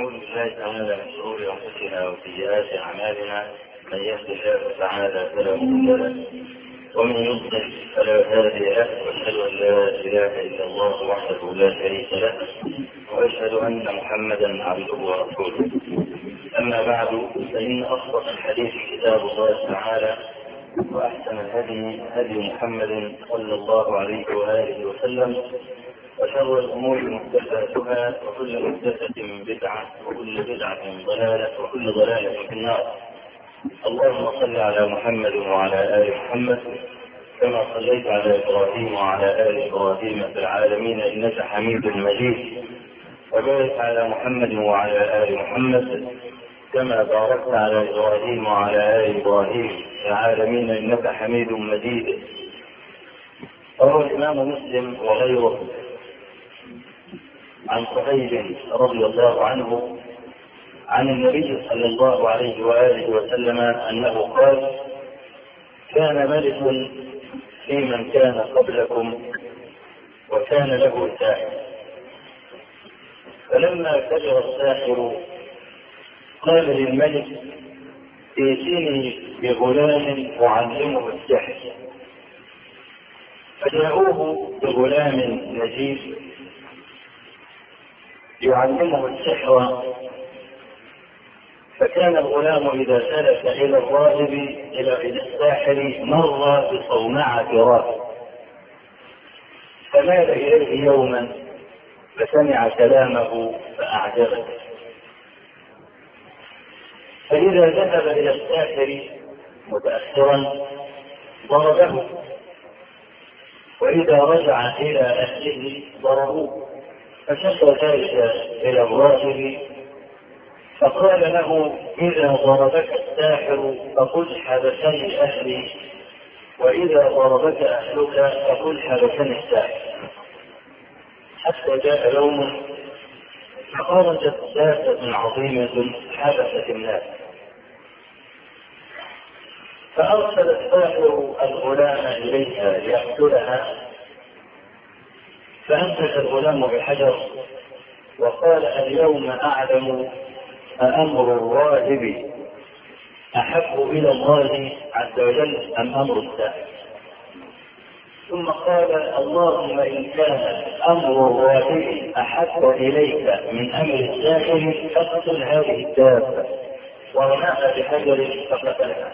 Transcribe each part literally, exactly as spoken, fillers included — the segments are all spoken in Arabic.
ونعوذ بالله تعالى من شرور انفسنا وسيئات اعمالنا، من يهد الله تعالى فلا مضل له ومن يضلل فلا هادي له، واشهد ان لا اله الا الله وحده لا شريك له، واشهد ان محمدا عبده ورسوله. اما بعد، فان اصدق الحديث كتاب الله تعالى، واحسن الهدي هدي محمد صلى الله عليه واله وسلم، وشر الامور محدثاتها، وكل محدثه بدعه، وكل بدعه ضلاله، وكل ضلاله في النار. اللهم صل على محمد وعلى ال محمد كما صليت على ابراهيم وعلى ال ابراهيم في العالمين انك حميد مجيد، وبارك على محمد وعلى ال محمد كما باركت على ابراهيم وعلى ال ابراهيم في العالمين انك حميد مجيد. روى الامام مسلم وغيره عن صهيب رضي الله عنه عن النبي صلى الله عليه واله وسلم انه قال: كان ملك في من كان قبلكم وكان له ساحر، فلما كبر الساحر قال للملك: ائتني بغلام اعلمه السحر. فجاءوه بغلام نجيب يعلمه السحر، فكان الغلام إذا سلك إلى الراهب إلى الساحر مر بصومعة راهب، فمال إليه يوما فسمع كلامه فأعجبه، فإذا ذهب إلى الساحر متأخرا ضربه، وإذا رجع إلى أهله ضربوه، فشكى ذلك إلى الراهب فقال له: إذا ضربك الساحر فقل حبسني أهلي، وإذا ضربك أهلك فقل حبسني الساحر. حتى جاء يوم فخرجت دابة عظيمة حبست الناس، فأرسل الساحر الغلام إليها ليقتلها، فأمسك الغلام بحجر وقال: اليوم أعلم أأمر الراهب أحب إلى الله عز وجل أم أمر الساحر. ثم قال: اللهم إن كان أمر الراهب أحب إليك من أمر الساحر فاقتل هذه الدابة، ورماها بحجر فقتلها.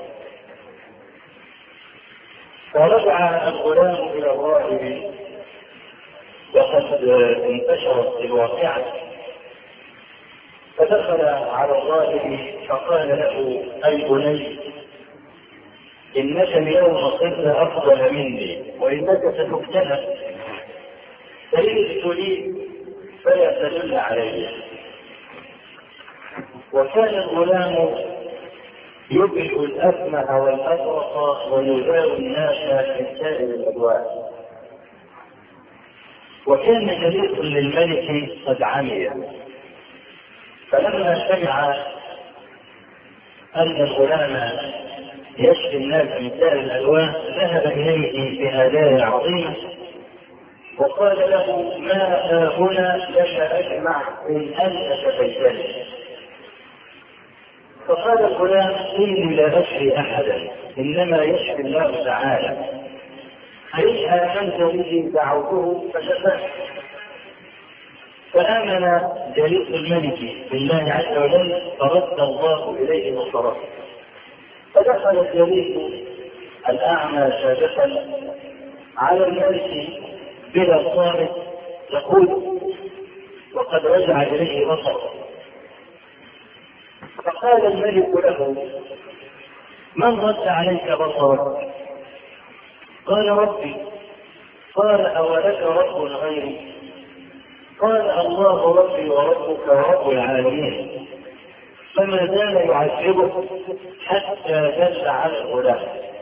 فرجع الغلام إلى الراهب وقد انتشرت الواقعة، فدخل على الراهب فقال له: أي بني، إنك اليوم صرت أفضل مني، وإنك ستبتلى، فإن لي فلا تدل علي. وكان الغلام يبرئ الأكمه والأبرص ويداوي الناس من سائر الأدواء، وكان جليس للملك قد عمي، فلما سمع أن الغلام يشفي الناس من سائر الأدواء ذهب إليه بهدايا عظيمة وقال له: ما هنا لك أجمع إن أنت شفيتني. فقال الغلام: إني لا أشفي أحدا، إنما يشفي الله تعالى، فإن آمنت به دعوته فشفاه. فآمن جليس الملك بالله عز وجل فرد الله إليه بصره، فدخل الجليس الأعمى سابقا على الملك بلا صامت يقول وقد رجع إليه بصره، فقال الملك له: من رد عليك بصرك؟ قال: ربي. قال: أولك رب غيري؟ قال: الله ربي وربك ورب العالمين. فما زال يعذبه حتى دل على الغلام.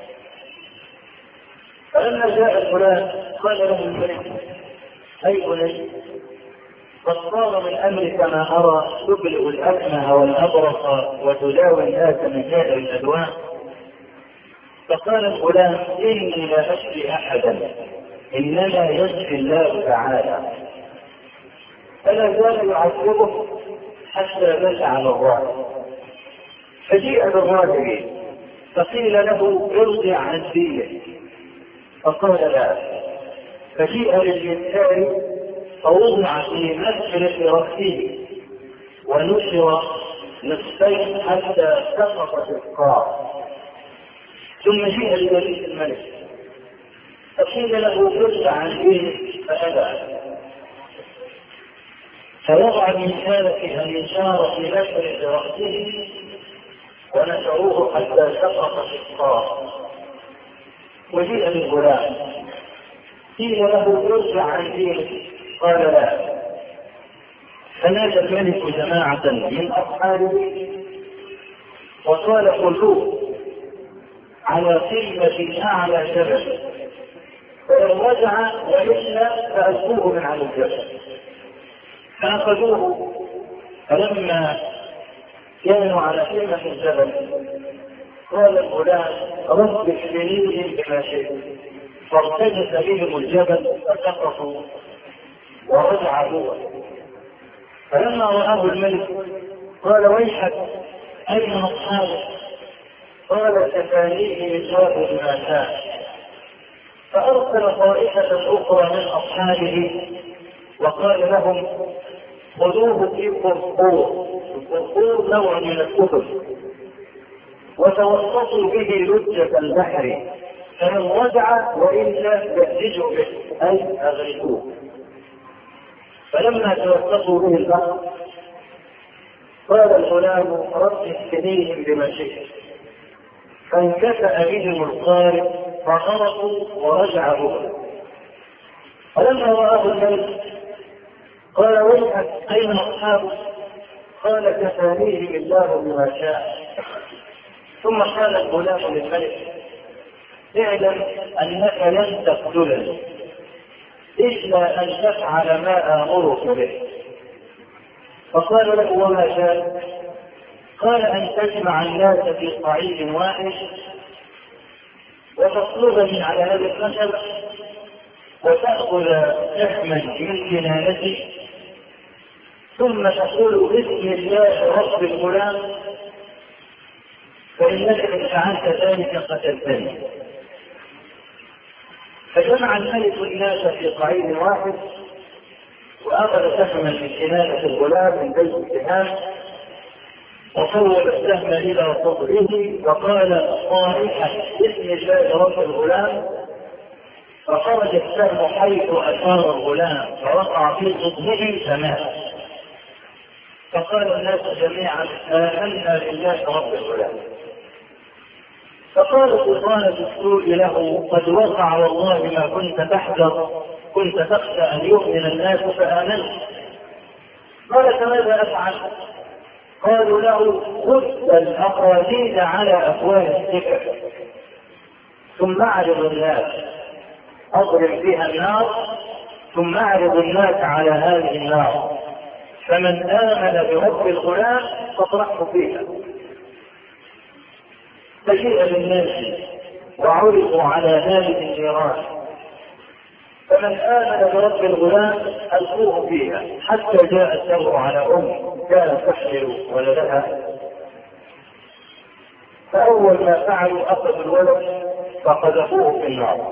فلما جاء الغلام قال له الملك: أي بني، قد صار من أمرك ما أرى، تبرئ الأكمه والأبرص وتداوي الناس من سائر الأدواء. فقال الغلام: إني لا أشفي أحدا، إنما يشفي الله تعالى. فلا زال يعذبه حتى نزع الراجل، فجيء بالراجل فقيل له ارجع عن دينك، فقال لا، فجيء للإنسان فوضع في مسجد رأسه ونشر نصفين حتى سقط في القاع، ثم جيء لولي الملك فقيل له ارجع عن دينك فأبى، فوضع الإنسان في الإنشار في مسجد رأسه ونشروه حتى سقط في القاع، وجيء للغلام قيل له ارجع عن دينك قال لا، فنادى الملك جماعة من أصحابه وقال خذوه على قمة أعلى جبل، فإن رجع وإلا فألقوه من على الجبل. فأخذوه، فلما كانوا على قمة الجبل قال الغلام رب اكفنيهم بما شئت، فارتجف بهم الجبل فسقطوا ورجع هو. فلما رآه الملك قال ويحك أين أصحابك؟ قال كفانيه الله بما شاء. فأرسل طائفة أخرى من أصحابه وقال لهم خذوه في قرقور، القرقور نوع من الكتب، وتوسطوا به لجة البحر، فمن رجع وإلا يهدجوا به أي أغرقوه. فلما توسطوا به البحر قال الغلام رب اكفنيهم بما شئت، فانكفأ بهم القارب فغرقوا ورجع هو. فلما رآه الملك قال ويحك أين أصحابك؟ قال كفانيهم الله بما شاء. ثم قال الغلام للملك اعلم أنك لن تقتلني إلا أن تفعل ما آمرك به. فقال له وما شاء؟ قال أن تجمع الناس في صعيد واحد وتطلبني على هذا الخشب وتأخذ لحما من كنانتي ثم تقول بسم الله رب الغلام، فإنك إن فعلت ذلك قتلتني. فجمع الملك الناس في قعيد واحد وأخذ سهما من كنانة الغلام من بيت السهام وصوب السهم إلى صدره وقال صارحا بسم الله رب الغلام، فخرج السهم حيث أشار الغلام فوقع في صدره فمات. فقال الناس جميعا آمنا بالله رب الغلام. فقال سلطان السوء له قد وقع والله ما كنت تحذر، كنت تخشى أن يؤمن الناس فآمنت. قال فماذا أفعل؟ قالوا له خذ الأقاليد على أفواه السكك ثم أعرض الناس، أضرب فيها النار ثم أعرض الناس على هذه النار، فمن آمن برب الغلام فاطرحه فيها. فجيء للناس وعرضوا على هذه النيران، فمن آمن برب الغلام ألقوه فيها حتى جاء الدور على أم كانت تحمل ولدها. فأول ما فعلوا أخذوا الولد فقذفوه في النار،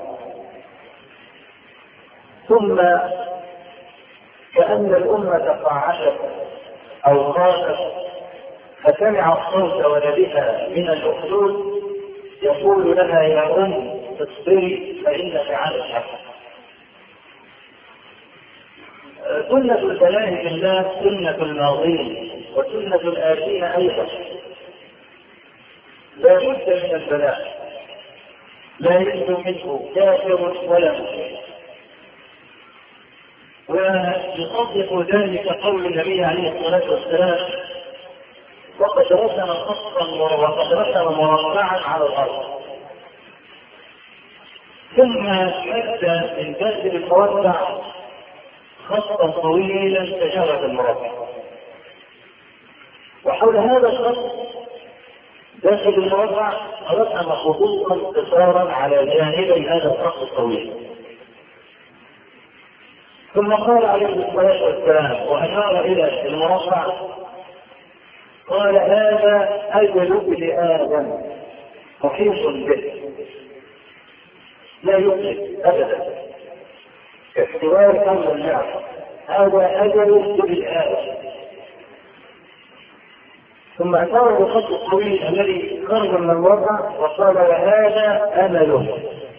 ثم كأن الأمة تقاعدت أو خافت فسمعت صوت ولدها من الأخدود يقول لها يا أم اصبري فإنك على الحق. سنة البلاء بالله سنة الماضين وسنة الآتين أيضا، لا بد من البلاء، لا ينجو منه كافر ولا مسلم. ويصدق ذلك قول النبي عليه الصلاة والسلام وقد رسم خطا وقد رسم مربعا على الأرض ثم مد من جانب المربع خطا طويلا كشجرة المربع، وحول هذا الخط داخل المربع رسم خطوطا قصارا على جانبي هذا الخط الطويل. ثم قال عليه الصلاة والسلام وأشار إلى المربع قال هذا أجل ابن آدم محيط به لا يملك أبدا اختبار أمر النعم، هذا أجل ابن آدم. ثم أشار بالخط الطويل الذي خرج من الوضع وقال وهذا أمله.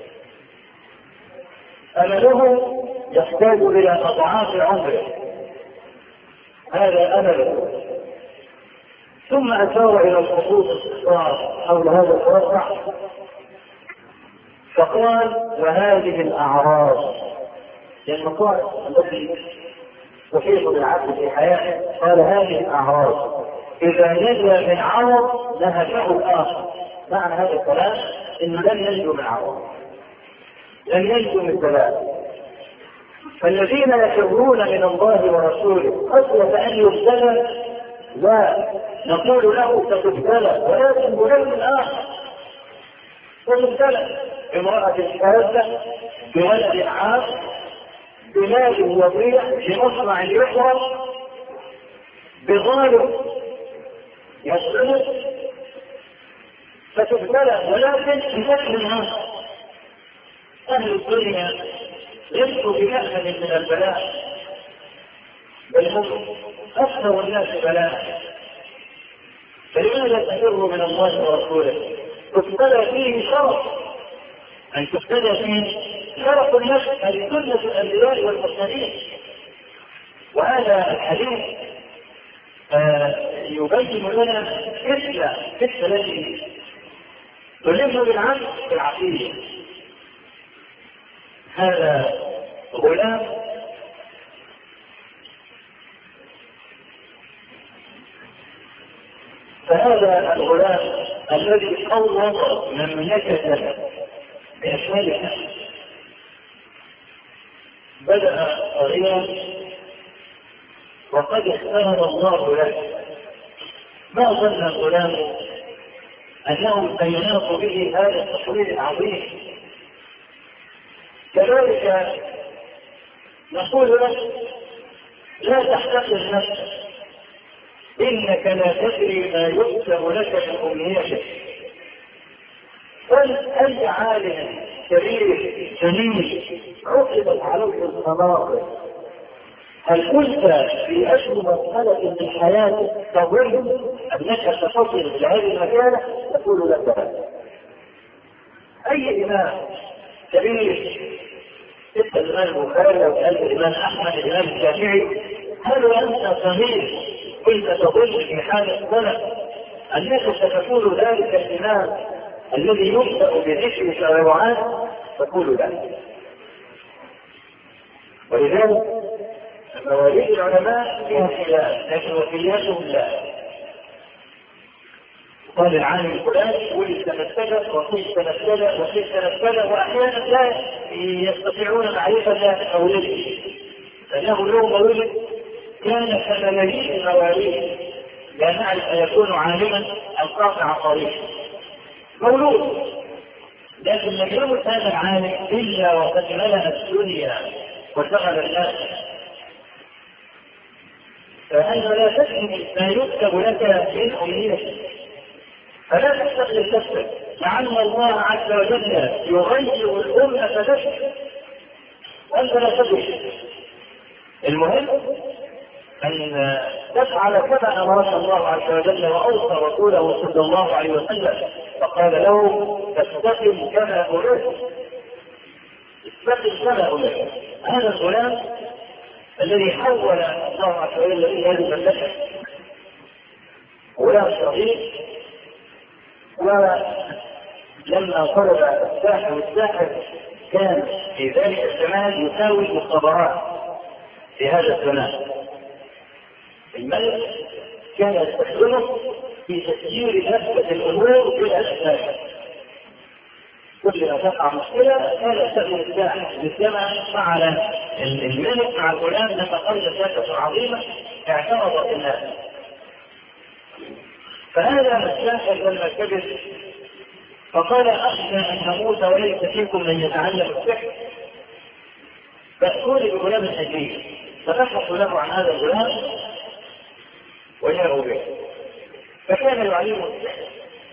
أمله يحتاج إلى أضعاف عمره، هذا أمله. ثم أشار إلى الخطوط الصغار حول هذا الواقع فقال وهذه الأعراض، للمقال التي تحيط بالعبد في حياته، قال هذه الأعراض إذا نجا من عرض نهشه الآخر. معنى هذا الكلام إنه لن ينجو من عرض، لن ينجو من بلاء. فالذين يفرون من الله ورسوله خشية أن يبتلى لا نقول له ستبتلى، ولكن بلد الآخر ستبتلى امرأة شاذة، بولد عاق، بمال وضيع، بمصنع يحرم، بظالم يصلح، فتبتلى. ولكن بشكل ما أهل الدنيا ليسوا بمأمن من البلاء، بل هم أكثر الناس بلاء. فلماذا تفر من الله ورسوله؟ تبتلى فيه شرف، أن تبتلى فيه شرف النفس، هذه سنة الأنبياء والمرسلين. وهذا الحديث آه يبين لنا كيف كيف الذي تلم بالعمل بالعقيدة. هذا غلام فهذا الغلام الذي قوض مملكة بأشمالها بدأ صغيرا وقد اختار الله له. ما ظن الغلام أنه سيناط به هذا التحويل العظيم. كذلك نقول له لا تحتقر نفسك، إنك لا تدري ما يكتب لك من أمنيتك. بل أي عالم كبير جميل عقدت عليك الخواطر، هل كنت في أجل مسألة من حياتك تظن أنك ستصل إلى هذه المكانة؟ تقول لك أي إمام كبير مثل الإمام البخاري أو الإمام أحمد الإمام الشافعي، هل أنت صغير كنت تظن في حالة ظلم أنك ستكون ذلك الإمام الذي يبدأ بذكر شريعات؟ تقول لا. ولذلك مواليد العلماء فيها خلاف، لكن وفياتهم لا. قال العالم الفلاني ولد سنة كذا وقيل سنة كذا وقيل سنة كذا، وأحيانا لا يستطيعون معرفة أولده، لأنه يوم ولد كان كملايين المواليد لا نعرف أن يكون عالما أو قاطع طريق مولود، لكن لم يمت هذا العالم إلا وقد ملأ الدنيا وشغل الناس. فأنت لا تدري ما يكتب لك من أمنيتك، فلا تستقل نفسك، لعل الله عز وجل يغير الأمة فنفسك وأنت لا تدري. المهم أن تفعل كما أمرك الله عز وجل وأوصى رسوله صلى الله عليه وسلم، فقال له استقم كما أمرت، استقم كما أمرت. هذا الغلام الذي حول الله عز وجل إلى هذه المملكة غلام صغير، ولما قرب الساحر والساحر كان في ذلك الزمان يساوي المخابرات في هذا الزمان. الملك كان يستخدمه في تسيير نفسة الأمور إلى الأساس. كل ما تقع مشكلة كان يستخدم الساحر. مثلما فعل الملك مع الغلام لما خرج ساحة عظيمة اعترضت الناس. فهذا الساحر لما كبر فقال أخشى أن أموت وليس فيكم من يتعلم السحر، فأتوني بغلام أجيب. فبحثوا له عن هذا الغلام وجاءوا به. فكان يعلمه السحر.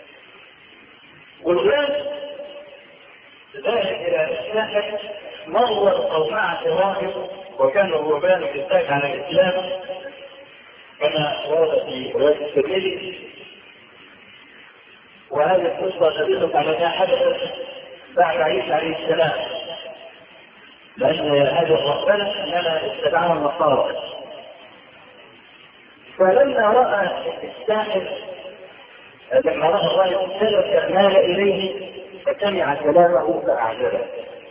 والغلام ذهب الى الساحر مرة او مع راهب، وكان الرهبان يحتاج على الاسلام كما ورد في رواية الترمذي. وهذه القصة تدل على ما حدث بعد عيسى عليه السلام، لأن هذه الرهبنة أننا اتبعها النصارى. فلما رأى الساحر لما رأى الراهب سلك مال إليه فسمع كلامه فأعجبه.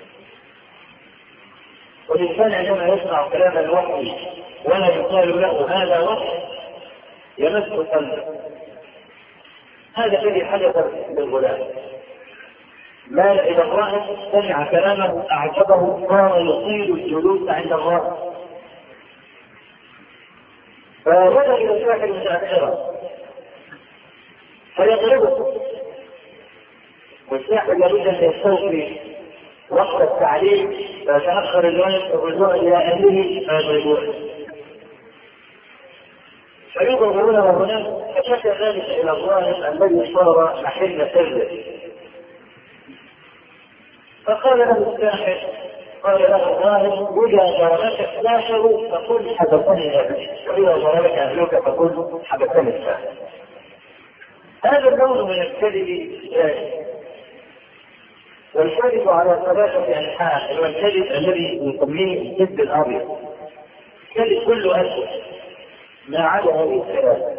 والإنسان عندما يسمع كلام الوحي ولا يقال له هذا وحي يمس قلبه. هذا الذي حدث للغلام، مال إلى الراهب سمع كلامه أعجبه صار يطيل الجلوس عند الراهب. فبدأ إلى الساحر متأخرا فيضربه، والساحر يريد أن يستوفي وقت التعليم فيتأخر الولد الرجوع إلى أهله فيضربونه فيضربونه هناك. فشكى ذلك إلى الراهب الذي صار محل سره، فقال له الساحر قال له الراهب إذا ضربك الساحر فقل حدثني أهلي، وإذا ضربك أهلك فقل حدثني الساحر. هذا النوع من الكذب جائز، والكذب على ثلاثة أنحاء. هو الكذب الذي نسميه الكذب الأبيض، كذب كله أسود ما عدا هذه الثلاثة.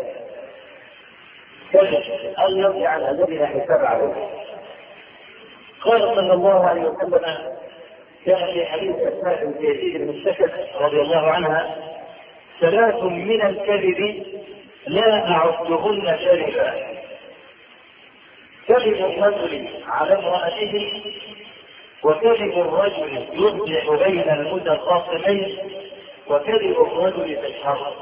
كذب أبيض يعني الذي لا حساب عليه. قال صلى الله عليه وسلم كان في حديث أسماء بنت يزيد بن السكن رضي الله عنها ثلاث من الكذب لا أعدهن كذبا: كذب الرجل على امرأته، وكذب الرجل يصلح بين المتخاصمين، وكذب الرجل في الحرب.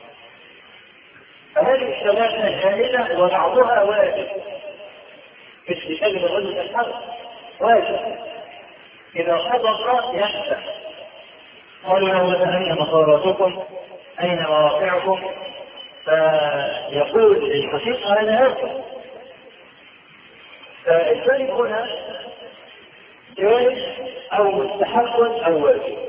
فهذه الثلاثة شاملة وبعضها واجب. مثل كذب الرجل في الحرب واجب، إذا حضر يفتح قالوا له أين مصاراتكم أين مواقعكم، فيقول الحقيقة أنا أفتح. فالكذب هنا جائز أو مستحق أو واجب.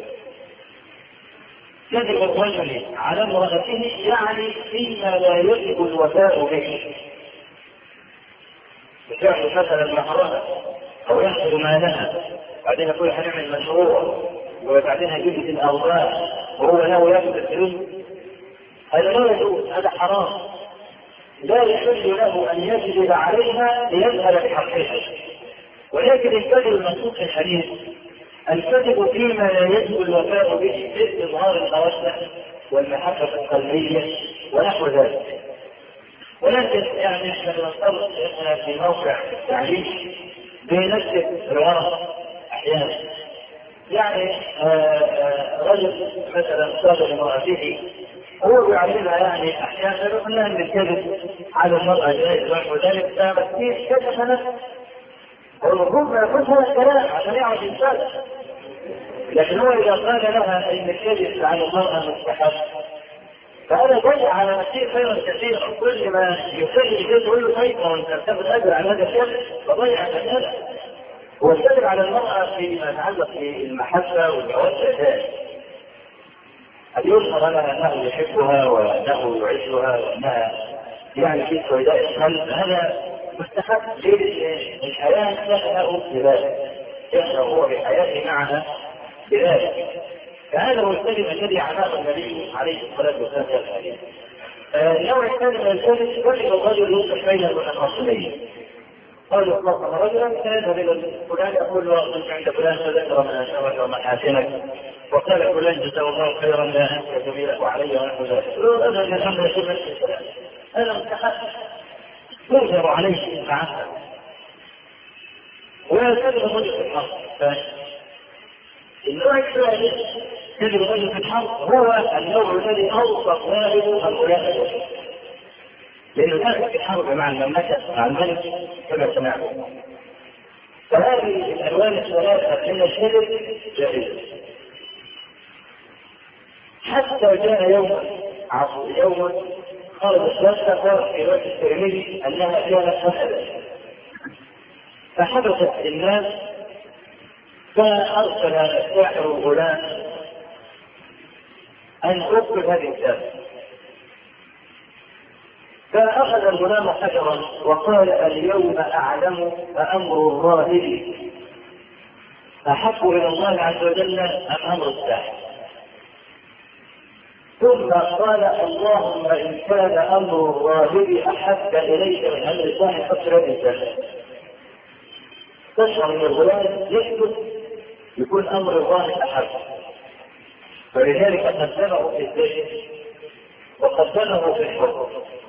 كذب الرجل على امرأته يعني فيما لا يجب الوفاء به، يجعل مثلا محرمة أو يأخذ مالها بعدين يقول هنعمل مشروع وبعدين يجيب في الأوراق وهو له يأخذ الفلوس، هذا لا يجوز، هذا حرام. لا يحل له أن يكذب عليها ليذهب بحقها. ولكن الكذب المنصوص في الحديث الكذب فيما لا يجب الوفاء به باستظهار المودة والمحبة القلبية ونحو ذلك. ولكن يعني احنا بنضطر احنا في موقع التعليم بنكتب الورق احيانا. يعني آآ آآ رجل مثلا صار لمرأته هو بيعلمها يعني احيانا قلنا ان الكذب على المرأة جائز ونحو ذلك، فبكثير كشف نفسه والمفروض ما يكونش هذا الكلام عشان يعرف الانسان. لكن هو اذا قال لها ان الكذب على المرأة مستحب فهذا ضيع على نفسه خيرا كثيرا. كل ما يكذب يقول له طيب وانت تاخذ اجر على هذا الكذب فضيع كثيرا. والكذب على المرأة فيما يتعلق بالمحبة والمودة ذلك أن يظهر لها أنه يحبها وأنه يعزها وأنها يعني في سوداء القلب، هذا مستحب. الحياة له بذلك، يحيى هو بحياته معها بذلك. فهذا هو الكذب الذي عماه النبي عليه الصلاة والسلام. النوع الثاني من الكذب كذب الرجل يوصف بين المتخاصمين. قال الله رجلا سيذهب الى فلان يقول له كنت عند فلان فذكر من اشرك ومحاسنك وقال فلان جزاه الله خيرا لا انت سبيله وعلي ونحو ذلك. هذا الامر يكون هذا مستحق يؤجر عليه معه. وكذب الرجل في الحق. النوع الثاني كذب الرجل في الحق هو النوع الذي اوصف والده هؤلاء، لأنه كانت في الحرب مع المملكة مع الملك كما سمعنا. فهذه الألوان الثلاثة من الكذب جائزة. حتى جاء يوم عصر يوم قال الثالثة قال في رواية الترمذي أنها كانت حسنة، فحدثت الناس فأرسل الساحر الغلام أن أكتب هذه الكتاب، فأخذ الغلام حجرا وقال اليوم أعلم أمر الراهب أحب إلى الله عز وجل أم أمر الساحر، ثم قال اللهم إن كان أمر الراهب أحب إليك من أمر الساحر فاغفر لي. تشعر من الغلام يكتب يكون أمر الراهب أحب، فلذلك قدمه في الذهن وقدمه في الحكم.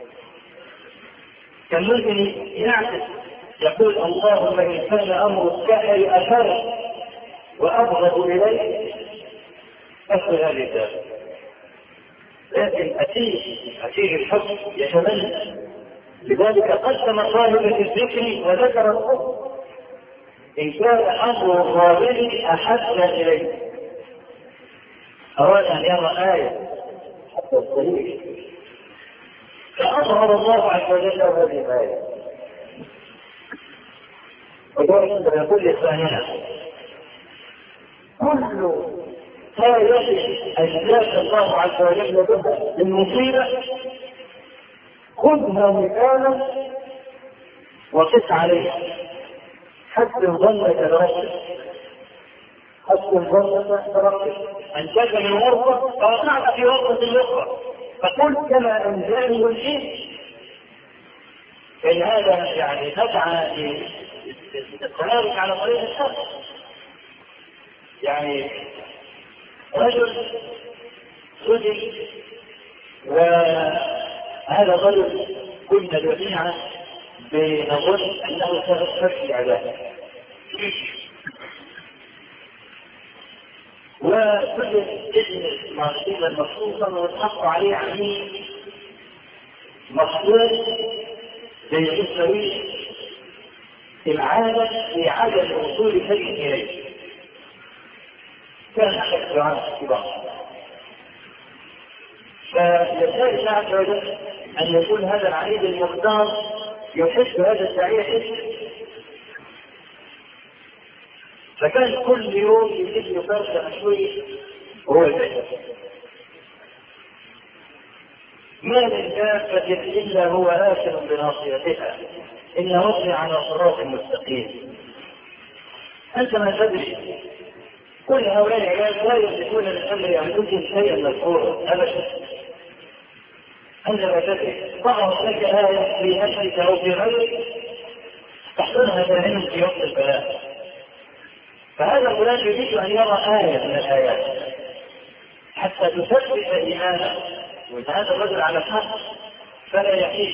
كان ممكن يعكس يقول اللهم إن كان أمر الساحر أشر وأبغض إليه فاغفر هذه الذنب، لكن أتيه أتيه الحكم يتمنى، لذلك قدم الراهب في الذكر وذكر الحكم إن كان أمر الراهب أحب إليه. أراد أن يرى آية حتى الصحيح فأظهر الله عز وجل هذه الآية، وذلك يقول لإخواننا كل آية أجزاك الله عز وجل بها المصيبة خذها مثالا وقس عليها، حسن ظنك بربك، حسن ظنك بربك أنجاك من ورطة فوقعت في ورطة أخرى فقل كما أنزلني الشيء. إن هذا يعني نسعى لاستقرارك على طريق الحق. يعني رجل سجن وهذا الرجل كنا جميعا بنظن أنه سيخفي عذابه، وكل ابن معصوما مخصوصا واتحط عليه عميل مخصوص ليسوي العالم في عدم وصول شيء اليه. كان احد الدعاة الكبار، فيسال الله عز وجل ان يكون هذا العميل المختار يحب هذا الداعية، فكان كل يوم يجيب له فرشة مشوية وهو البيت. ما من دابة إلا هو آخر بناصيتها إن ربي على صراط مستقيم. أنت ما تدري كل هؤلاء العباد لا يملكون من أمر أنفسهم شيئا مذكورا أبدا. أنت ما تدري ظهرت لك آية في نفسك أو في غيرك تحصلها دائما في وقت البلاء، فهذا الغلام يريد أن يرى آية من الآيات حتى تثبت إيمانه، وإن هذا الرجل على الحق فلا يحيد.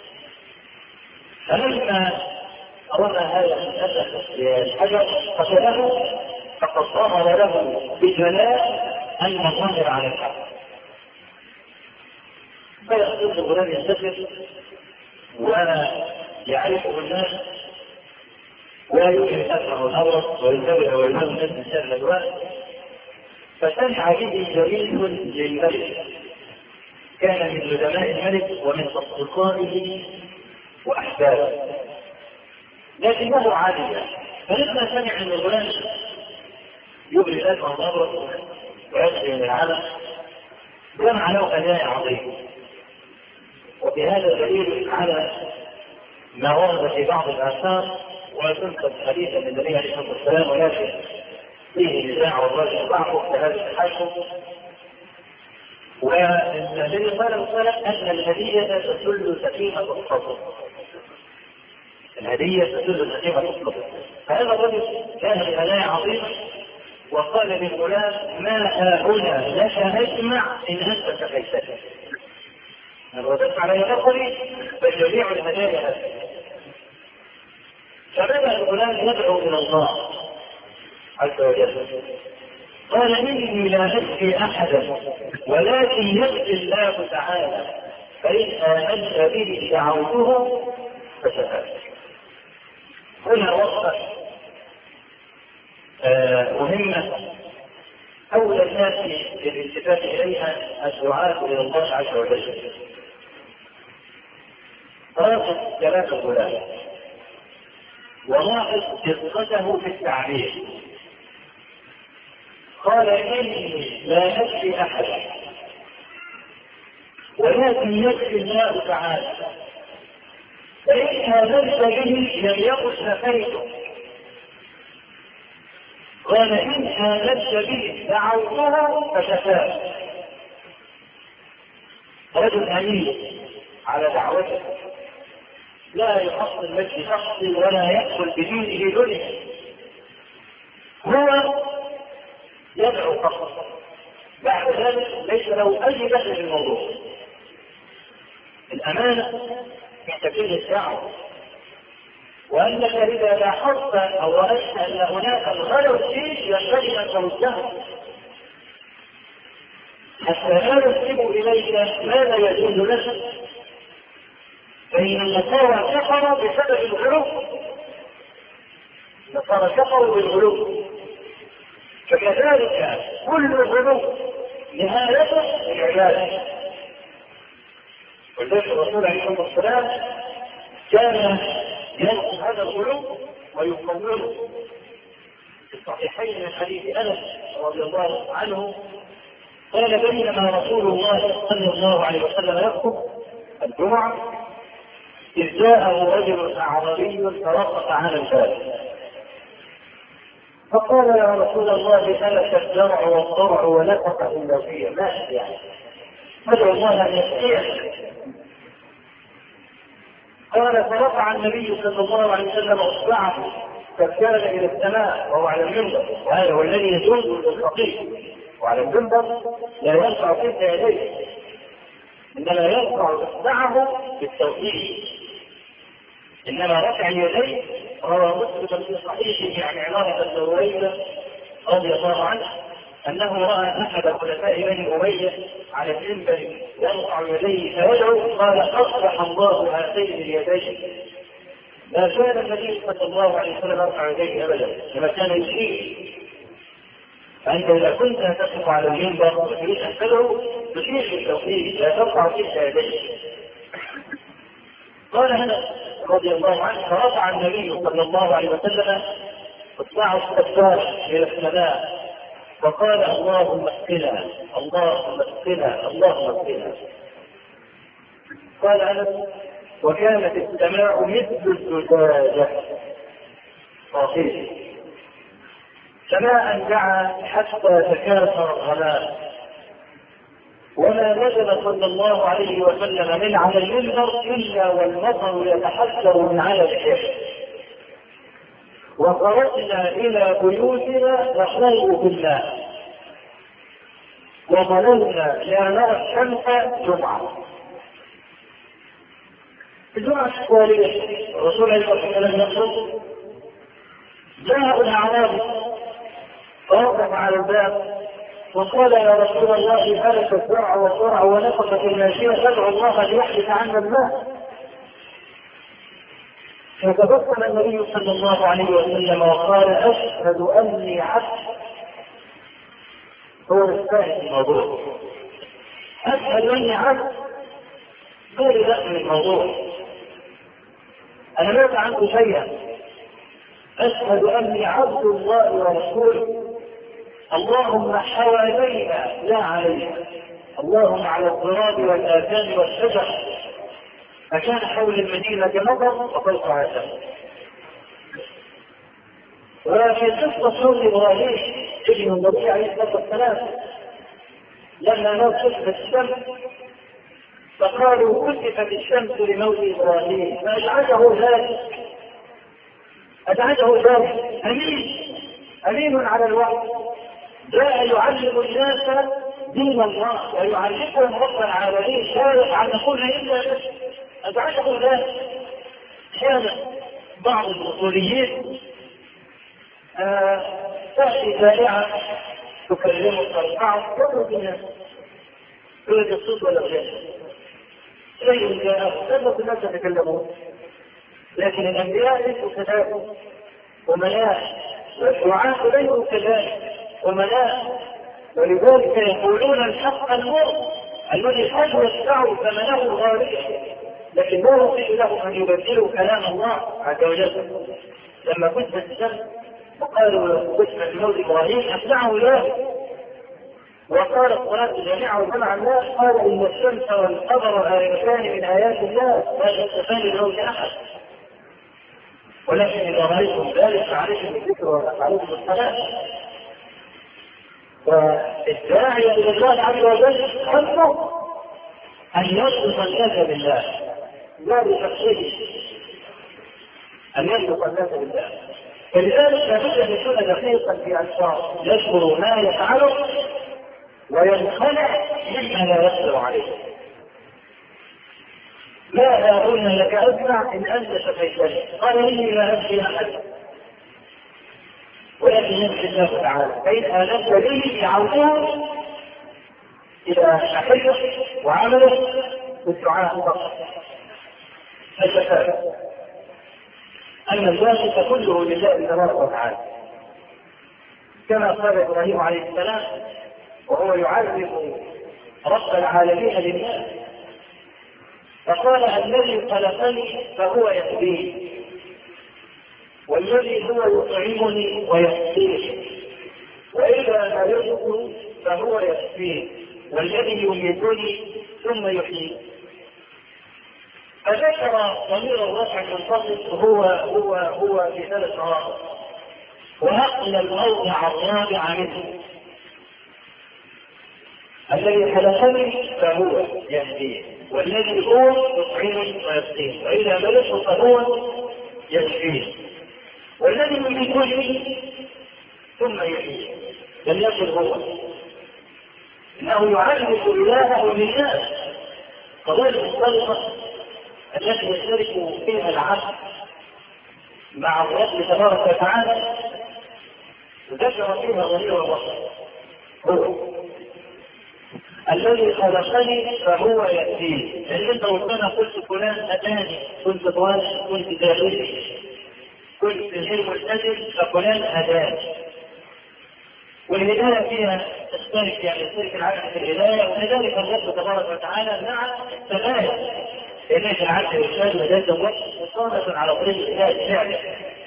فلما رمى هذا الحجر قتله فقد ظهر له بجلاء أن الظاهر على الحق، فيأخذ الغلام ينتشر ويعرفه الناس ويوجد أثره الأورق ويزوج ويزوج الناس من شر الألواء. فسمع به جليل للملك كان من ندماء الملك ومن أصدقائه وأحبابه، لكنه عاليا. فلما سمع أن الغلام يبرز أثره الأورق ويسري من العالم جمع له أداء عظيم. وفي هذا دليل على ما ورد في بعض الآثار وتنقل حديثا من النبي عليه الصلاه والسلام، ولكن فيه نزاع والراجح ضعفه كهذا الحاكم. والذي قال مثلا ان الهديه تدل سكينه الصبر، الهديه تدل سكينه الصبر. فهذا الرجل كان بهدايا عظيمه وقال للغلام ما هاهنا لك اجمع ان انت سقيتني. الرجل على نقلي فجميع الهدايا هذه. فبدأ الغلام يدعو إلى الله عز وجل، قال إني لا أشفي أحدا ولكن يشفي الله تعالى، فإن آمنت به دعوته فشفاك. هنا وقفة مهمة أولى الناس بالالتفات إليها الدعاء إلى الله عز وجل. راقب كلام الغلام ولاحظ دقته في التعبير. قال إني لا أشفي أحدا ولكن يشفي الله تعالى، فإن آمنت به لم يقل شفيته. قال إن آمنت به دعوته فشفاه. رجل أمين على دعوته، لا يحصل المجد شخصي ولا يدخل بدينه دنيا، هو يدعو فقط، بعد ذلك ليس له أي دخل في الموضوع. الأمانة في تكوين الدعوة، وأنك إذا لاحظت أو رأيت أن هناك غلو فيه ينبغي أن ترده حتى لا يسلب إليك ما لا يجوز لك، فإن النصارى كفروا بسبب الغلو، النصارى كفروا بالغلو، فكذلك كل غلو نهايته العبادة. ولذلك الرسول عليه الصلاة والسلام كان ينقل هذا الغلو ويقوله. في الصحيحين من حديث أنس رضي الله عنه قال بينما رسول الله صلى الله عليه وسلم يخطب الجمعة إذ جاءه رجل أعرابي توقف عن الباب فقال يا رسول الله هلك الزرع والضرع ونفق إلا فيه، ما يعني ادعو الله أن يسقيه. قال فرفع النبي صلى الله عليه وسلم اصبعه فكان الى السماء وهو على المنبر، وهذا هو الذي يجوز للخطيب، وعلى المنبر لا يرفع كفه يديه انما يرفع اصبعه بالتوحيد، انما رفع يديه روى مسلم في صحيحه عن عمارة الزهرية رضي الله عنه انه راى احد خلفاء بني اميه على المنبر يرفع يديه فيدعو قال اصلح الله هاتين اليدين. ما كان النبي صلى الله عليه وسلم يرفع يديه ابدا، كما كان يشير. فانت اذا كنت تقف على المنبر وتريد ان تدعو تشير بالتوحيد، لا ترفع فيك يديك. قال هنا رضي الله عنه فرفع النبي صلى الله عليه وسلم اصبعه السباح الى السماء وقال اللهم اسقنا اللهم اسقنا اللهم اسقنا. قال انس وكانت السماء مثل الزجاجه صافيه سماء دعا حتى تكاثر الغمام، وما نزل صلى الله عليه وسلم من على المنبر الا والمطر يتحسر من على الشيخ، وخرجنا الى بيوتنا نحوه بالله وظللنا لا نرى الشمس جمعه. الجمعه الثانيه الرسول عليه الصلاه والسلام يقول جاء الاعرابي فوقف على الباب وقال يا رسول الله هلك الزرع والزرع ونفقت الماشيه فادعو الله ان يحدث عنا الماء. فتبسم النبي صلى الله عليه وسلم وقال اشهد اني عبد. هو الثاني الموضوع، اشهد اني عبد غير داخل الموضوع، انا ما فعلت شيئا، اشهد اني عبد الله ورسوله، اللهم حوالينا لا علينا، اللهم على الضراب والاذان والشجر، فكان حول المدينة مطر وفوقها شمس. وفي قصة صوت إبراهيم ابن النبي عليه الصلاة والسلام لما موت كسفت الشمس فقالوا كسفت الشمس لموت إبراهيم فأجعله ذلك أجعله ذلك أمين أمين على الوحي جاء يعلم الناس دين الله ويعلمهم رب العالمين لا يتعلمون إلا به أجعله ذلك. كان بعض الأصوليين آه تأتي بائعة تكلمه ترفعه تقول الناس تريد الصوت ولا غيره شيء جاءه سبب الناس يتكلمون، لكن الأنبياء ليسوا كذلك وملاك، والدعاة ليسوا كذلك وملاك، ولذلك يقولون الحق المر الذي قد يدفع ثمنه غاليا لكن لا يطيق له أن يبدلوا كلام الله عز وجل. لما كنت الشمس وقالوا قسم الموت إبراهيم أتبعه إله، وقال الصلاة جميعا وجمع الناس قال إن الشمس والقمر آيتان من آيات الله لا يستفاد لهم أحد، ولكن إذا رأيتم ذلك فعليكم الذكر وعليكم الصلاة. والداعي إلى الله عز وجل حقه أن يصدق الناس بالله، لا بتفسيره، أن يصدق الناس بالله. فلذلك لابد أن يكون دقيقا في أشخاص يشكر ما يفعله وينخلع مما لا يقدر عليه. لا أقول لك أسمع إن أنت شفيتني، قال إني لا أبكي أحد، ولكن يمشي الله تعالى فإن آلت به يعودون إلى حفظه وعمله والدعاء فقط الشفاء. أما الواجب كله لله تبارك وتعالى، كما قال إبراهيم عليه السلام وهو يعلم رب العالمين للناس، فقال الذي خلقني فهو يهديني، والذي هو يطعمني ويسقيني، وإذا مرضت فهو يشفيني، والذي يميتني ثم يحييني. فذكر ضمير الرفع المنفصل هو هو هو في ثلاث مواضع، ونقل الموضع الرابع منه الذي خلقني فهو يهديني، والذي هو يطعمني ويسقيني، وإذا مرضت فهو يشفيني، والذي يميتني ثم يحييني. لم يكن هو، انه يعلق الهه للناس قضيه الخلقه التي يشترك فيها العبد مع الرب تبارك وتعالى، ذكر فيها ضمير الرب هو الذي خلقني فهو يأتيني. لأن انت وقتنا قلت فلان أتاني، كنت ضال، كنت جاهلي، كنت غير ملتزم، ففلان أتاني. والهداية فيها تشترك، يعني يشترك العبد في الهداية، ولذلك الرب تبارك وتعالى مع الثبات إليك العبد يشترك لذلك الرب مصادة على طريق الهداية فعلا.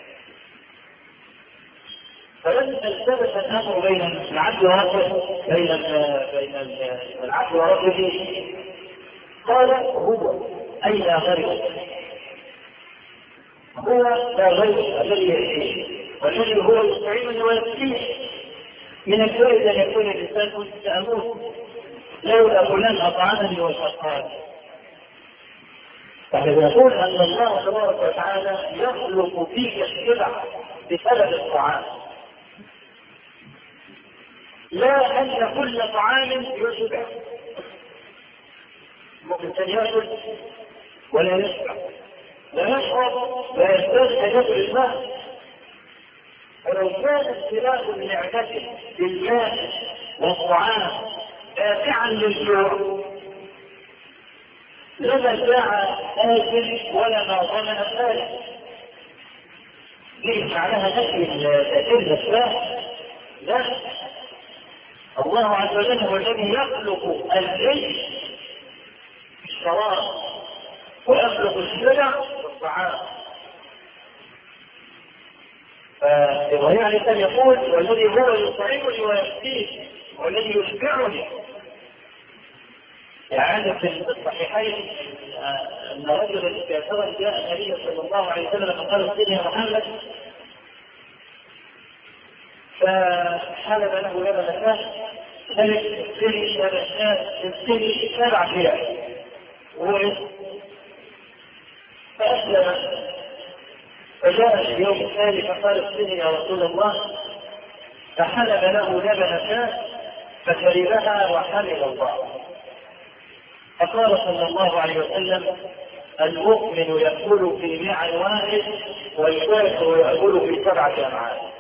فلما التبس الامر بين العبد وربه، بين بين العبد وربه، قال هو اي لا غير، هو لا غير الذي يحييه، والذي هو يطعمني ويسقيني. من الجائز ان يكون الانسان كنت اموت لولا فلان اطعمني وسقاني. فهذا يقول ان الله تبارك وتعالى يخلق فيك الشبع بسبب الطعام، لا أن كل طعام يشبع. ممكن يأكل ولا يشبع، لا يشرب، لا يحتاج أن يأكل الماء. ولو كان امتلاء المعدة بالماء والطعام دافعا للجوع لما جاع آكل ولا ما ظن الثالث. ليس معناها نفي تأكيد الشاه، لا. الله عز وجل هو الذي يخلق الجيش الشراب ويخلق الشجع والطعام. فإبراهيم عليه السلام يقول والذي هو يطعمني ويسقيني والذي يشبعني. يعني في الصحيحين أن رجلا كافرا جاء النبي صلى الله عليه وسلم فقال اسقني يا محمد، فحلب له لبن شاه، ذلك السري لبن شاه السري سبع فئات وهو فأسلم. فجاء في اليوم الثاني فقال اسقني يا رسول الله، فحلب له لبن شاه فشربها وحمد الله. فقال صلى الله عليه وسلم المؤمن يأكل في معن واحد والكافر يأكل في سبعة أمعاء.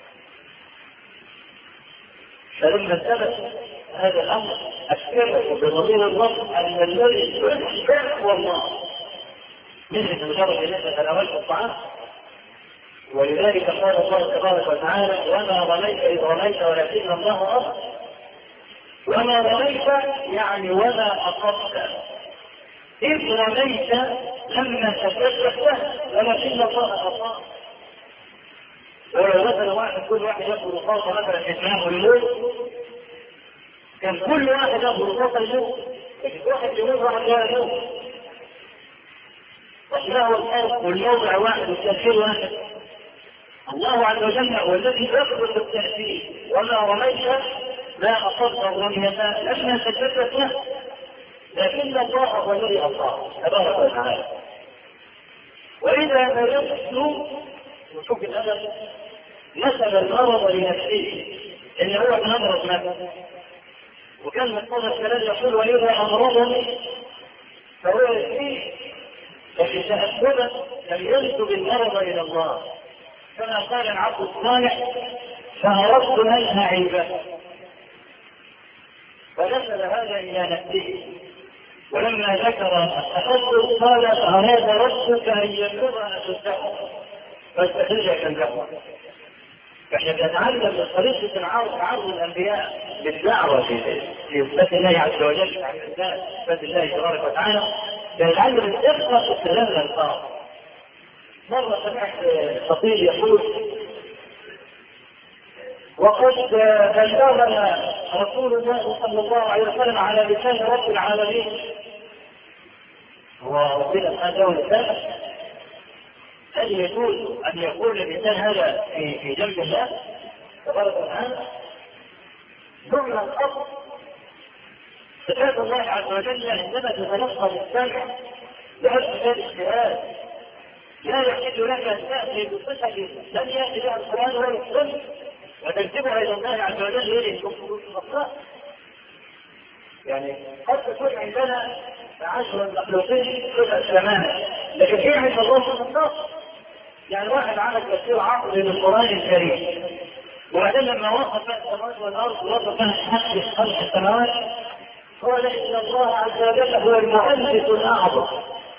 فلما ثبت هذا الامر اكده بضمير الرب ان الذي يشبع هو الله، مثل مجرد ان انت تناولت الطعام. ولذلك قال الله تبارك وتعالى وما رميت اذ رميت ولكن الله رمى. وما رميت يعني وما اصبت، إذ رميت لما تشبه له ولكن الله أصاب. ولو مثلا واحد كل واحد ياخذ رصاصة مثلا في دماغه يموت، كان كل واحد ياخذ رصاصة يموت، واحد يموت واحد لا يموت. والله الأرض والموضع واحد والتأثير واحد. الله عز وجل هو الذي يقبل التأثير، وما رميت لا أصبت الرمية لما تشبه له، لكن الله هو الذي أصاب تبارك وتعالى. وإذا مرضت، وشوف الأدب، نسب المرض لنفسه إن هو المرض نفسه، وكان مقتضى الكلام يقول وإذا أمرضني فهو يشفيه، لكن تأكدا لم ينسب المرض إلى الله، كما قال العبد الصالح فأردت منها عيبه، فنسب هذا إلى نفسه. ولما ذكر التحدث قال أراد ربك أن يبلغنا بالدعوة فاستخرجك الدعوة. فإحنا بنتعلم من طريقة تعرض الأنبياء بالدعوة في إثبات الله عز وجل، إثبات الله تبارك وتعالى، بنتعلم الإخلاص في استخدام الألفاظ. مرة سمعت خطيب يقول وقد بلغنا رسول الله صلى الله عليه وسلم على لسان رب العالمين، هو ربنا هذا اللسان، هل يقول أن يقول الإنسان هذا في في جنب الله تبارك وتعالى؟ ثم الأصل صفات الله عز وجل عندما تتلقى بالسمع بهذا الاجتهاد لا يحل لك أن تأتي بصفة لم يأتي بها القرآن ولا السنة وتنسبها إلى الله عز وجل إليه الخطأ. يعني قد تكون عندنا عشر المخلوقين صفة السماء، لكن في عند الله خطأ. يعني واحد عمل تفسير عقلي للقرآن الكريم، وبعدين لما وقف السماوات والأرض وقف حق خلق السماوات قال إن الله عز وجل هو المؤلف الأعظم.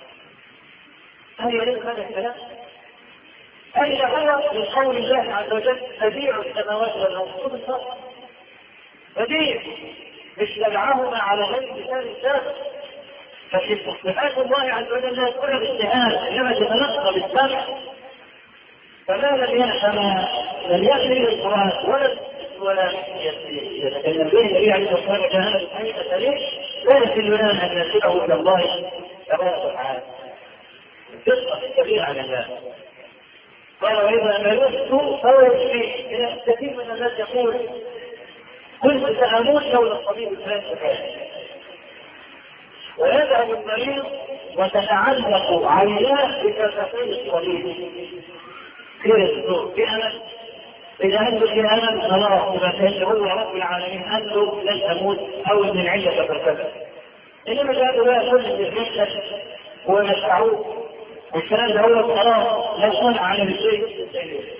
هل يليق هذا الكلام؟ أين هو من قول الله عز وجل بديع السماوات والأرض؟ بديع، مش نجعهما على غير مثال سابق. ففي صفات الله عز وجل لا يكون باجتهاد، انما تتلقى بالسمع. فما لم يفهم لم يحمل القرآن ولا ولا يتكلم به النبي عليه الصلاة والسلام كان الحقيقة ليه؟ لا يحل لنا أن نسبه إلى الله تبارك وتعالى. القصة كبيرة على الله. قال وإذا مرضت فهو يشفيه. كثير من الناس يقول كنت سأموت لولا الطبيب الفلاني الفلاني، ويذهب المريض وتتعلق عيناه بكفتي الطبيب في الصدور في أمل. إذا أنت في أمل خلاص يبقى هو رب العالمين قال له لن تموت أو إن العلة ترتفع. إنما هذا لا يقول إن الرحلة هو مشروع والكلام ده هو خلاص لا يصنع على الشيء.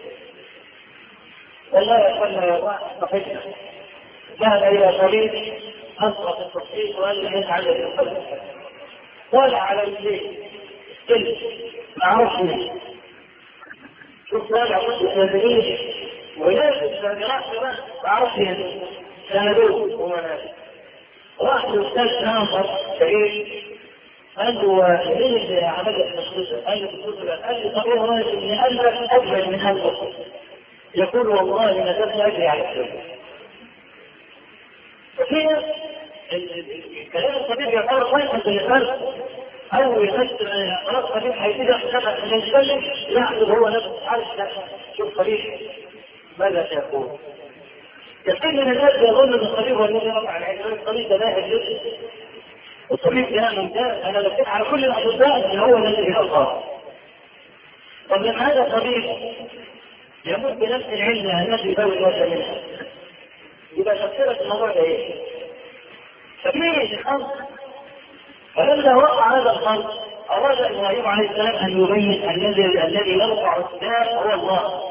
والله يقول واحد صاحبنا ذهب إلى طبيب أصبح التصحيح وقال له يفعل القلب، طالع على الشيء قل ما عرفش ليه، شوف طالع قلت النازلين ولازم الزاجرات كمان ما عرفش ليه سندوه هو نازل. راح لأستاذ آخر شهيد قال له مين اللي عمل لك الخصوصة؟ قال له الخصوصة قال له طب هو راجل إن قلبك أجمل من قلبك. يقول والله ما زلت أجري على السجن. فكده الكلام الطبيب يعتبر صيحة للقلب أو يفسر خلاص الطبيب هيبتدي يحسبها من يتكلم يحسب هو نفسه عارف شوف طبيب ماذا سيقول. كثير من الناس يظن ان الطبيب هو الذي رفع العلم، الطبيب ده لا يجوز. الطبيب ده ممتاز، انا بتكلم على كل الاطباء ان هو الذي يلقى. طب لما هذا الطبيب يموت بنفس العلة التي يبوي الوجه منها يبقى تفسيرة الموضوع ده ايه؟ ففيه الخلق. فلما وقع هذا الخلق اراد ابراهيم عليه السلام ان يبين الذي الذي يرفع السماء هو الله.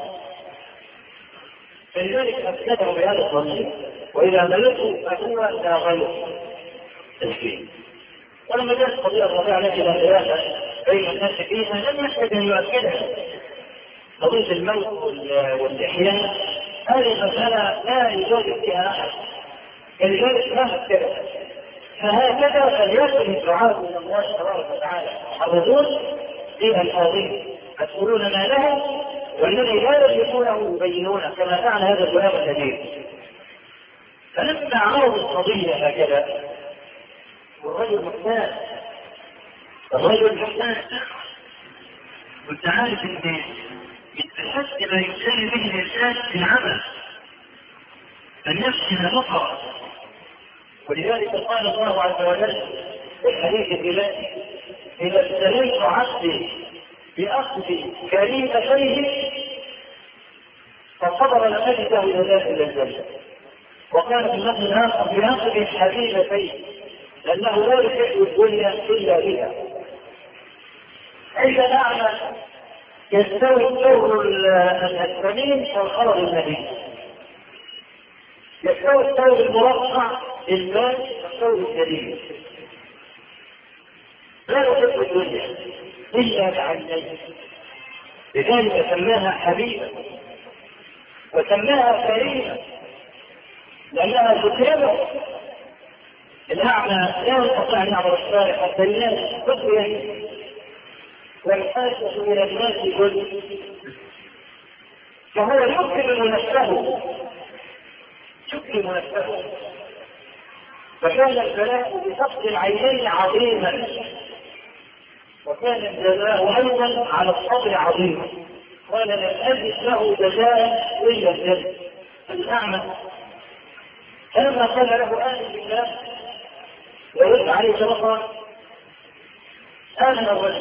فلذلك أفسده بهذا الظن وإذا ملكه فهو لا غير الفيل. ولما جاءت قضية الربيع التي لا خلاف بين الناس فيها لم يحتاج أن يؤكدها. قضية الموت والإحياء هذه المسألة لا يجوز فيها أحد، فلذلك ما أكدها. فهكذا فليكن الدعاء الى الله تبارك وتعالى يحرضون في الحاضرين يسألون ما لهم والذي لا يملكونه يبينونه كما فعل هذا الغلام الكبير. فلما عرضوا القضية هكذا والرجل محتاج الرجل محتاج كنت عارف ان يتحس ما يبتلي به الانسان في العمل النفس نفقه. ولذلك قال الله عز وجل في الحديث الإلهي إذا ابتليت عبدي بأخذ كريمتيه فصبر لم يجده إلى ذات الجنة. وكان في اللفظ الآخر بأخذ حبيبتيه لأنه لا يحب الدنيا إلا بها. عند الأعمى يستوي الثور السمين والخرج المهين، يستوي الثور المرقع للمال والثور الجليل. لا يحب الدنيا إلا بعينيه، لذلك سماها حبيبة وسماها كريمة لأنها تكرمه. الأعمى لا يستطيع أن يعبر الشارع حتى الناس تقوى والحاجة إلى الناس كل فهو يكرم نفسه يكرم نفسه. فكان البلاء بفقد العينين عظيما وكان الجزاء أيضا على الصبر عظيما. قال لم أجد له جزاء إلا الجنة. الأعمى فلما قال له آمن بالله ورد عليه شرطا آمن الرجل.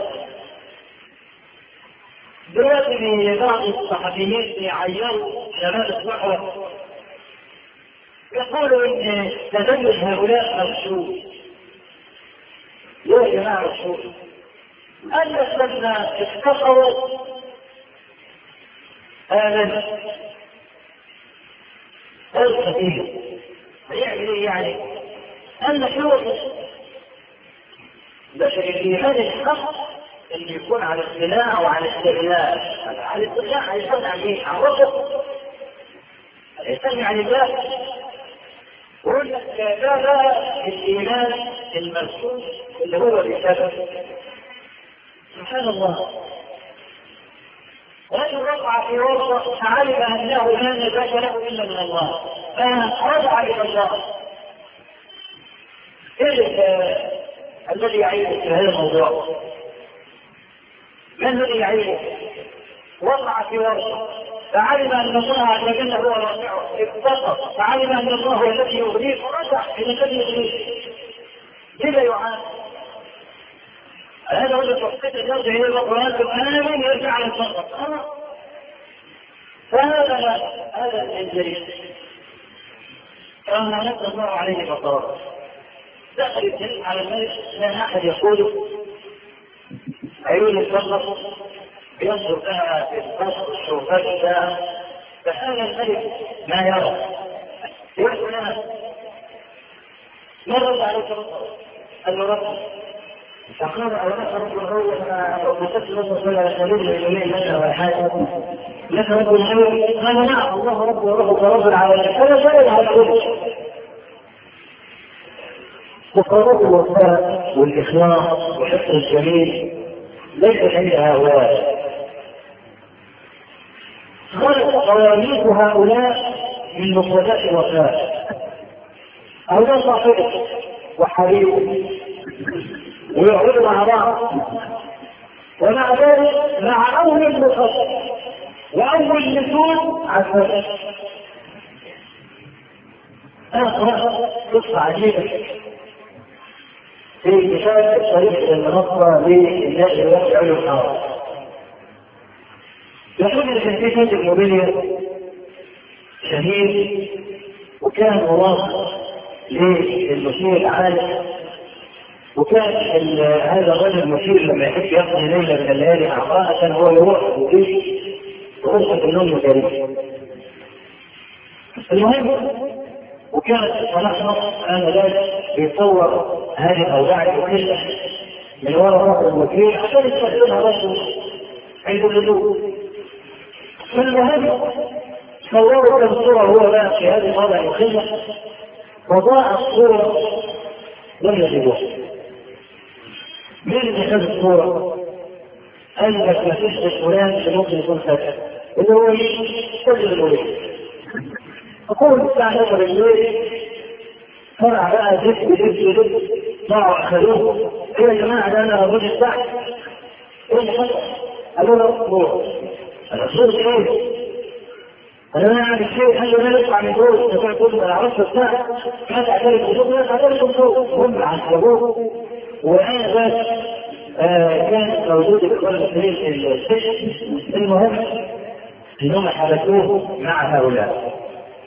دلوقتي بعض الصحفيين يعيروا شباب الصحوة يقولوا ان تدين هؤلاء مغشوش. ليه يا جماعه مغشوش؟ قال لك لما افتقروا آمنوا فرصة فيه هيعمل ايه يعني؟ قال لك يوجد بشر الايمان الحق اللي يكون على الاقتناع وعلى الاستغناء. على الاقتناع هيكون عن ايه؟ عن ربه هيكون عن الله. ويقول لك لا لا الايمان المرسوم اللي هو الكتاب. سبحان الله. رجل رفع في ورطه فعلم انه لا نجاة له الا من الله فرجع الى الله. ايه الذي يعينك في هذا الموضوع؟ من الذي يعينك؟ وقع في ورطه فعلم ان الله عز وجل هو رافعه افتقر فعلم ان الله هو الذي يغنيه فرجع الى الذي يغنيه. لذا يعاني هذا هو التحقيق يرجع الى القران امن يرجع على الفقر. فهذا هذا الانجيل كان نسال الله عليه بصاره دخل الجن على الملك لا احد يقول عيون الفقر ينظر لها في القصر شوفتها فهذا الملك ما يرى يقول لها ما رد عليك ربك؟ قال له ربك فقال أولك رب الغول وقلت رب صلى سبيل اليمين لنا والحاجة لك رب الغول؟ قال نعم الله رب وربك رب العالمين. أنا سأل على الغول وقرب الوفاء والإخلاص وحسن الجميل ليس عند هؤلاء. خلق قوانيس هؤلاء من مفردات الوفاء. هؤلاء صاحبه وحبيبه ويقعدوا مع بعض ومع ذلك مع أول مخصص وأول نزول عسل. أنا قرأت قصة عجيبة في كتاب الطريق المنصة للناس الوقت علم الحرام. يقول ان في شهيد الموبيليا شهيد وكان مرافق للمشير العالم وكان هذا الرجل المشير لما يحب يقضي ليله من الليالي اعضاء هو يروح ويجيب غرفه النوم الجريمه. المهم وكانت صلاح نصر انا ذلك بيصور هذه الاوضاع كلها من وراء راس الوكيل عشان يستخدمها راسه عند الهدوء. فالمهم صوروا كم صورة هو بقى في هذه الوضع الخلة وضاع الصورة لم يجدوه. مين اللي خد الصورة؟ قال لك ما فيش فلان اللي ممكن يكون فاتح اللي هو كل المريض. أقول الساعة نظر الليل فرع بقى جد جد جد طلعوا أخذوه. إيه يا جماعة ده أنا الرجل تحت. إيه اللي حصل؟ قالوا له أصبور. الأصبور إيه؟ أنا ما أعرف شيء. قال له لا نطلع من دول. تقول كل ما عرفت الساعة ما تعترف بجوب ما تعترف بجوب. هم عذبوه وأنا بس آه كان موجود الإخوان المسلمين في السجن. المهم إنهم حبسوه مع هؤلاء.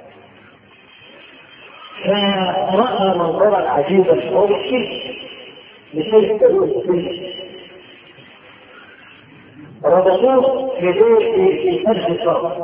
فرأى منظرا عجيبا هو بشيء بشيء السجن. ربطوه يديه في فرج الصرف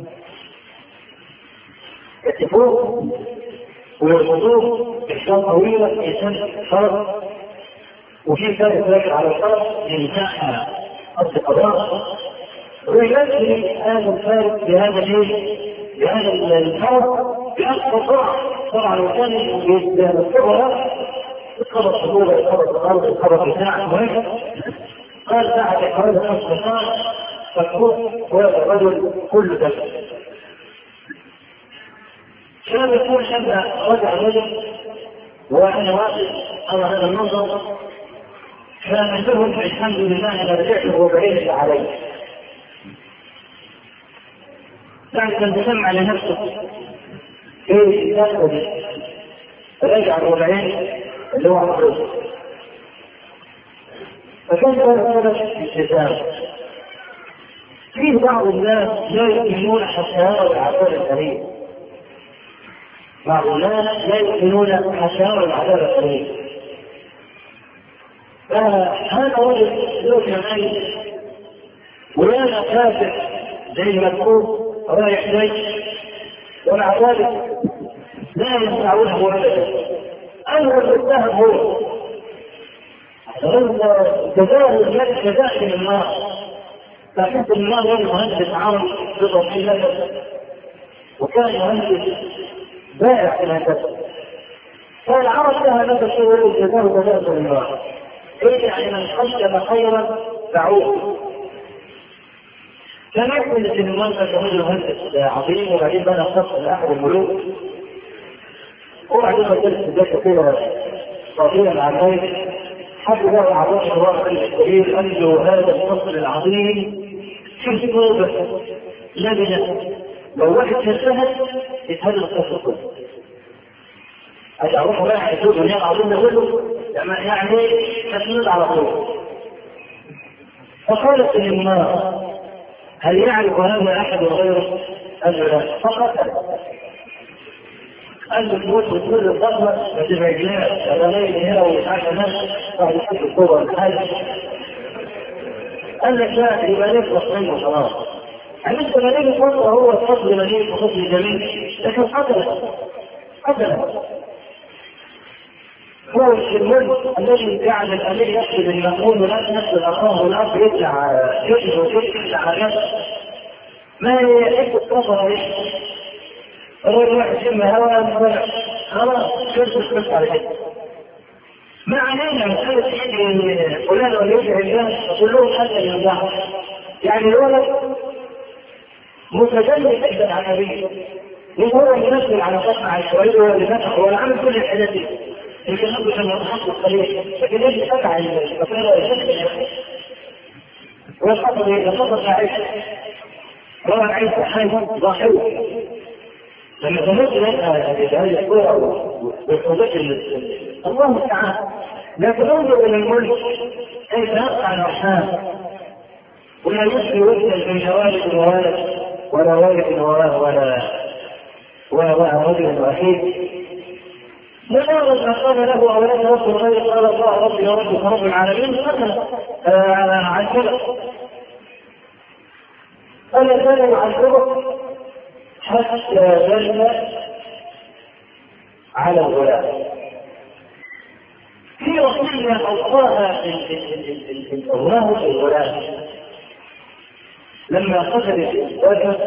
يكتفوه ويربطوه بحشام طويلة في سن فرج وفي فرق راجع على الفرج ينزعها أرض قضاء ويمثل هذا الفارق بهذا الايه؟ بهذا الفرق بأكثر ضعف. طبعا وكان الصغرى الخبر صدورة الخبر الأرض الخبر بتاع مهم. قال بعد إخراج نصف النار فكوه وهذا الرجل كل ده. كان يقول لما رجع الرجل وأنا واقف على هذا المنظر كان لهم الحمد لله أنا رجعت الربعين اللي علي. يعني كان تسمع لنفسه ايه ياخذ رجع الربعين اللي هو عمره. فكان هذا الالتزام. في بعض الناس لا يؤمنون حتى يروا العذاب الأليم. بعض الناس لا يؤمنون حتى يروا العذاب الأليم. فهذا رجل له جمال ولا كافر زي المذكور رايح جاي ومع ذلك لا ينفعونه ابدا. اول الذهب هو جزاء الملك جزاء من النار. فحب النار هو مهندس عربي رضا في لبن وكان مهندس بائع في الهندسه. فالعرب لها نفس الشيء الجزاء جزاء من النار. ايه يعني من قدم خيرا فعوه. كان يحمل في المنطقة كمان مهندس عظيم وبعدين بنى خط لأحد الملوك وبعدين مجلس الذكر كده طبيعي مع البيت حد بقى عروض الواقع الكبير قال له هذا الفصل العظيم في صوبة لبنة لو واحد شفها يتهدى القصة كله. أجي أروح بقى يقول هنا العظيم ده كله يعني تسند على طول. فقالت للنار هل يعرف هذا أحد غيره؟ قال له لا. فقتل. قال له تموت وتقول الضغمة ما تبعجناش أنا ليل هنا ومش عارف ناس راح يشوف الصورة الحالة. قال لك لا يبقى نخلص منه خلاص. يعني انت مليل الفضل هو الفضل مليل وفضل جميل لكن قتل قتل. هو الملك الذي جعل الأمير يأخذ المأمون ولا نفس الأخاه والأخ يطلع يطلع ويطلع على نفسه. ما يحب الصفر ايش؟ الرجل واحد يسمى هواء خلاص شرط بس على كده. ما علينا مسألة يجي فلان ولا يجي الناس كلهم حتى ينضحوا. يعني الولد متجنب جدا عن أبيه. مش هو ينزل على قطع الشوائب ولا يفتح ولا عمل كل الحاجات دي. يمكن أنه كان يتحقق قليل لكن يجب فتح الفقيرة ويفتح والحصل يتصل عيشه روى عيشه حاجة ضاحية. لما تموت لها هذه الصورة والحدود الله تعالى لا تنظر إلى الملك كيف يقع الرحمن ولا يسري وجها من جوالد ووالد ولا والد وراه ولا ولا رجل وحيد. مجرد ما قال له أولاد رب الغير قال الله ربي وربك رب العالمين قتل عن كذا. فلا زال يعذبه حتى دل على الغلام. في وصية أوصاها الله في الغلام لما قتل الإنسان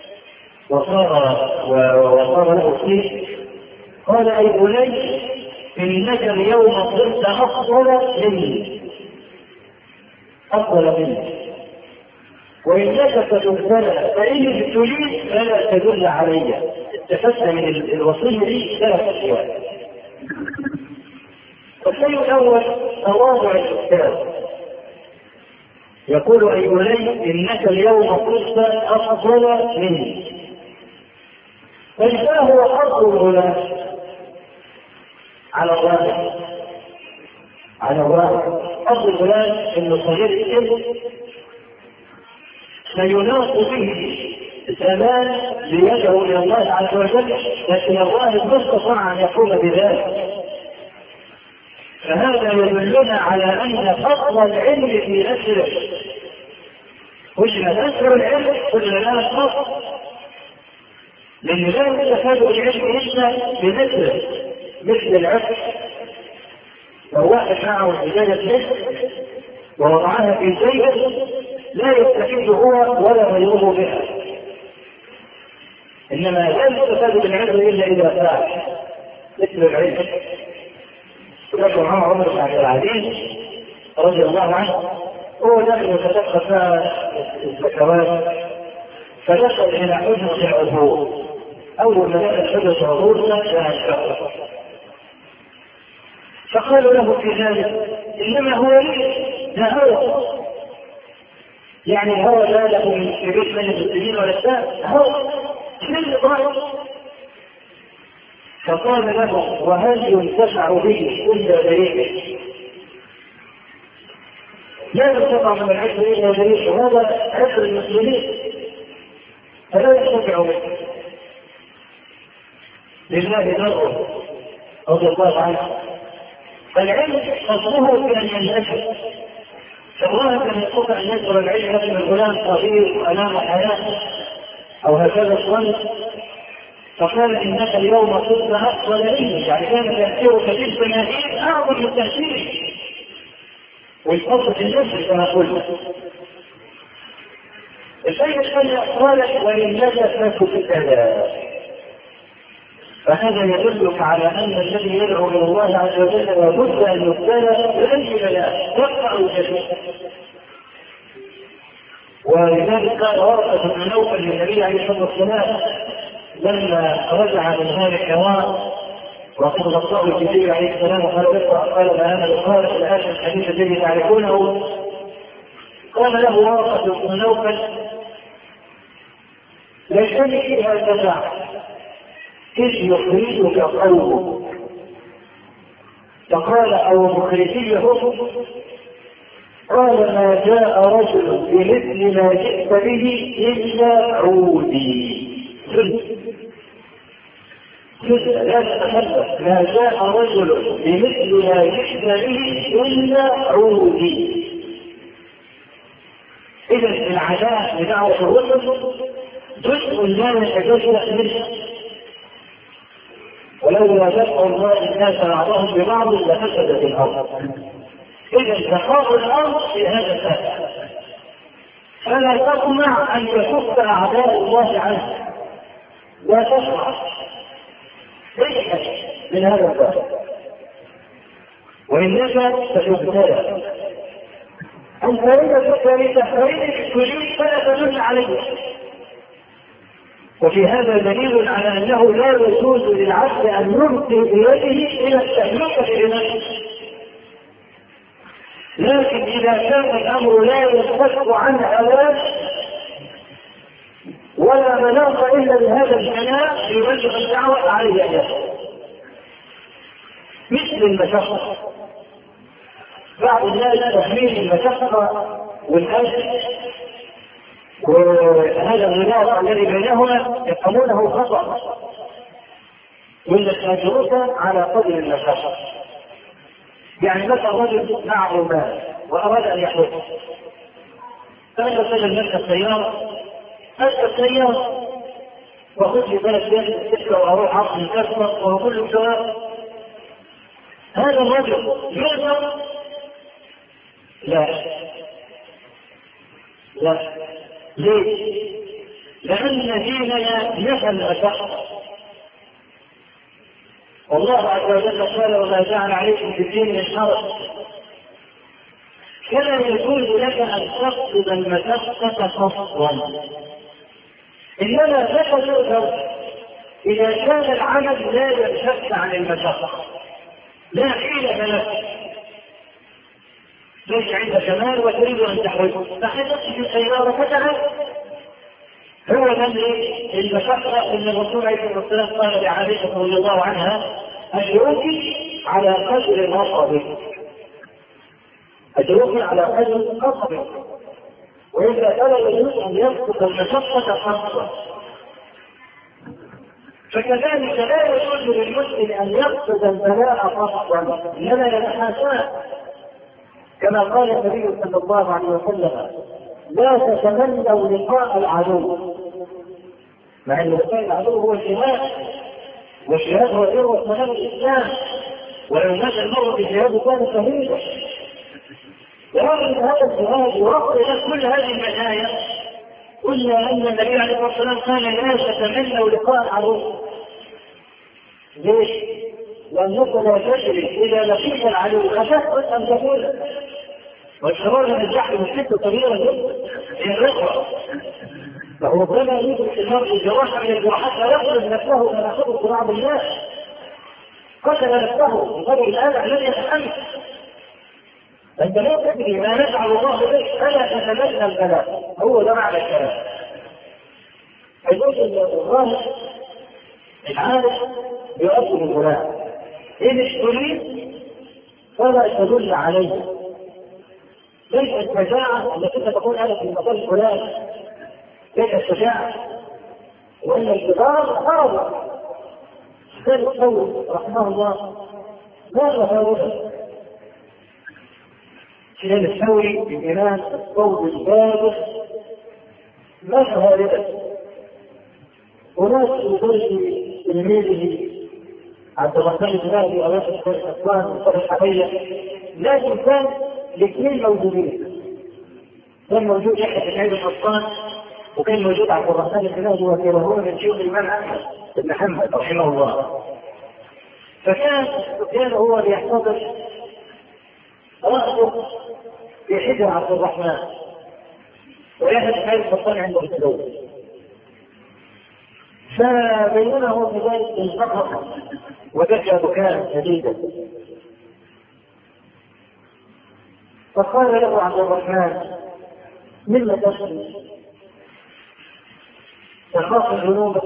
وصار وصار له فيه قال أي بني إنك اليوم صرت أفضل مني أفضل مني وإنك ستبتلى فإن ابتليت فلا تدل علي. استفدت من الوصية دي ثلاث أشياء. الشيء الأول تواضع الأستاذ، يقول أي بني إنك اليوم صرت أفضل مني. فإذا هو حظ الغلام على الراجح على الراجح حظ الغلام إنه صغير السن فيناط به زمان ليدعو الى الله عز وجل، لكن الله ما استطاع ان يقوم بذلك. فهذا يدلنا على ان فضل العلم في نشره، وجد نشر العلم كل لا فضل، لان لا يستفاد العلم الا بنشره. مثل العلم لو واحد معه بدايه نشر ووضعها في جيبه لا يستفيد هو ولا غيره بها، انما لا يستفاد بالعلم الا اذا فعل. مثل العلم يقول عمر عمر بن عبد العزيز رضي الله عنه هو داخل يتلقى فيها الزكوات، فدخل الى حجره العبور. اول ما دخل حجره العبور كان الشهر، فقالوا له في ذلك انما هو لي لا هو، يعني الهوى لا له من شريك من المسلمين ولا الساء هو كل ضعف. فقال له وهل ينتفع به الا بريئه؟ لا ينتفع من العشر الا بريئه، هذا عشر المسلمين فلا ينتفع به. لله نره رضي الله عنه. فالعلم فضله في ان ينتشر، فالله كان يستطيع ان ينشر العلم من الغلام صغير امام حياته او هكذا الظن، فقال انك اليوم صرت افضل مني، يعني كان تاثيرك في الجماهير اعظم من تاثيرك والفضل في النفس كما قلنا. الشيء الثاني قال وانك ستبتلى، فهذا يدلك على ان الذي يدعو الى الله عز وجل لابد ان يبتلى باي بلاء يقطع الجميع. ولذلك قال ورقة بن نوفل للنبي عليه الصلاه والسلام لما رجع من هذا الحوار وقد غطاه الجبريل عليه السلام وقال اقرا قال ما انا بقارئ الان الحديث الذي تعرفونه، قال له ورقة بن نوفل ليس فيها جزاء إذ يخرجك قومك، فقال أو مخرجيهم قال ما جاء رجل بمثل ما جئت به إلا عودي. جزء لا تتحدث ما جاء رجل بمثل ما جئت به إلا عودي. إذا العداء بدعوة الرسل جزء لا يتجزأ منه، ولولا دفع الله الناس بعضهم ببعض لفسدت الارض. اذا بقاء الارض في هذا الاساس، فلا تطمع ان يكف اعداء الله عنه، لا تطمع ابحث من هذا الباب، وانك ستبتلى. الفائده الثانيه تحريم الكلي فلا تدل عليه، وفي هذا دليل على انه لا يجوز للعبد ان يلقي بيده الى التهلكه بنفسه، لكن اذا كان الامر لا ينفك عن هواه ولا مناص الا لهذا الجناح يبلغ الدعوه عليه اياه. مثل المشقه، بعض الناس تحميل المشقه والاجر وهذا الغلاف الذي بينهما يفهمونه خطأ، وإن التاجرون على قدر المشقة. يعني مثلا رجل معه مال وأراد أن يحوز، فأنت تجد نفس السيارة أنت السيارة وخذ لي ثلاث يد ستة وأروح عقل الكسرة وكل سواء. هذا الرجل يؤثر؟ لا لا. ليه؟ لأن ديننا نفى المشقة، والله والله عز وجل قال وما جعل عليكم في الدين من حرج. كما يجوز لك ان تقصد المشقه قصدا، انما لا تقدر اذا كان العمل لا ينشق عن المشقه، لا حيلة لك، ليس عندك مال وتريد ان تحوله فحدثت في السياره فتعال. هو من المشقه ان الرسول عليه الصلاه والسلام قال لعائشه رضي الله عنها ادعوك على قدر نصبك، ادعوك على قدر نصبك، واذا كان يجوز ان يسقط المشقه خاصه. فكذلك لا يجوز للمسلم ان يقصد البلاء قصدا، انما يتحاشاه، كما قال النبي صلى الله عليه وسلم لا تتمنوا لقاء العدو، مع ان لقاء العدو هو الجهاد، والجهاد هو ذروة منام الاسلام، ولو مات المرء بالجهاد كان شهيدا. ورغم هذا الجهاد ورغم كل هذه المزايا قلنا ان النبي عليه الصلاه والسلام قال لا تتمنوا لقاء العدو. ليش؟ لانك لا تدري اذا لقيت العدو خشيت ان تقول، والشرار من الجحر مشكلته كبيره جدا هي الرقبه، فربما يدرك المرء جراحه من الجراحات لا يقبل نفسه كما يقول بعض الناس، قتل نفسه بسبب الاذى الذي يتحمل. انت لا تدري ما نفعل الله بك فلا تتمنى البلاء، هو ده معنى الكلام. فيقول الظاهر العالم يؤثر الغلام إن اشتريت فلا تدل عليه، ليس الشجاعة التي تقول أنا في مكان فلان، ليس الشجاعة، وإن الكبار هربوا. كان الثوري رحمه الله ماذا هربا؟ كان الثوري الإمام الصوت البادر ماذا هربا؟ وناس يقول تلميذه عبد الرحمن الجنابي او ياسر الاسوان وصالح الحبيه، لكن كان الاثنين موجودين، كان موجود يحيى بن عيد القطان وكان موجود عبد الرحمن الجنابي وكلاهما من شيوخ الامام احمد بن حنبل رحمه الله. فكان كان هو يحتضر راسه في حجر عبد الرحمن ويحيى بن عيد القطان عنده الحدود، فبينه في ذلك الفقر وبكى بكاء شديدا. فقال له عبد الرحمن مما تبكي؟ تخاف ذنوبك؟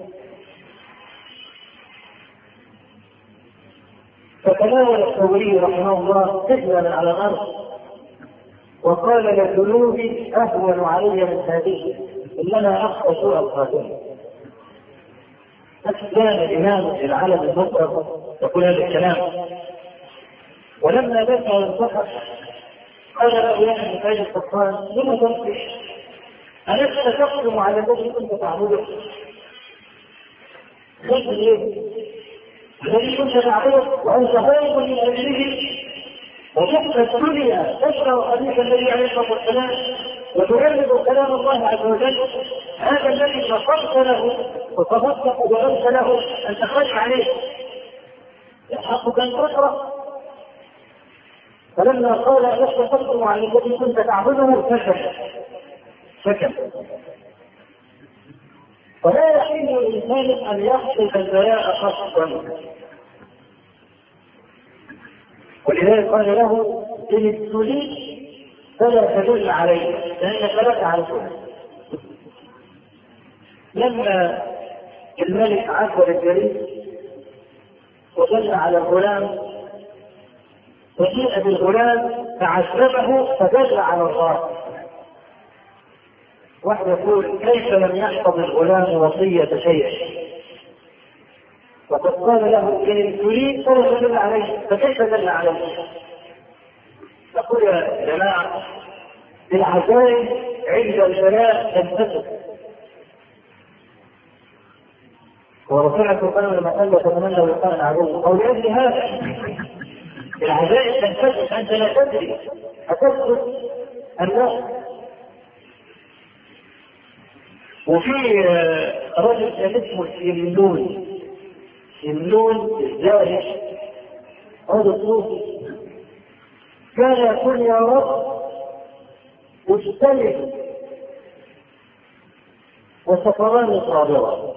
فتناول الثوري رحمه الله سجنا على الارض وقال لذنوبي اهون علي من هذه انما اخشى سوء الخاتمه. كان الإمام العالم المطلق يقول هذا الكلام، ولما بكى وانصحى قال له يا ابن سعيد القطان لما تبكي؟ ألست تقدم على الذي كنت تعبده؟ خذ ليه؟ الذي كنت تعبده وأنت غائب من أجله وتحت الدنيا تشرع حديث النبي عليه الصلاة والسلام وتجرب كلام الله عز وجل، هذا الذي نصرت له وتصدق وغرت له ان تخرج عليه يحقك ان تقرا. فلما قال لست تقدم على الذي كنت تعبده سكت سكت. فلا يحل للانسان ان يحصل البلاء خاصا، ولذلك قال له ان ابتليت فلا تدل عليه لانك لا تعرفه. لما الملك عبر الجليل ودل على الغلام وجيء بالغلام فعذبه فدل على الله. واحد يقول كيف لم يحفظ الغلام وصية شيء؟ وقد قال له ان تريد فلا تدل عليه، فكيف دل عليه؟ نقول يا جماعه العزائم عند البلاء تنتشر، ورسولنا سبحانه لما قال تتمنى لقاء العدو او لاجل هذا العزائم تنتشر انت لا تدري هتسقط الناس. وفي رجل كان اسمه السيمنون النون الزائد هذا الصوفي كان يقول يا رب مجتمع وسفران صابرا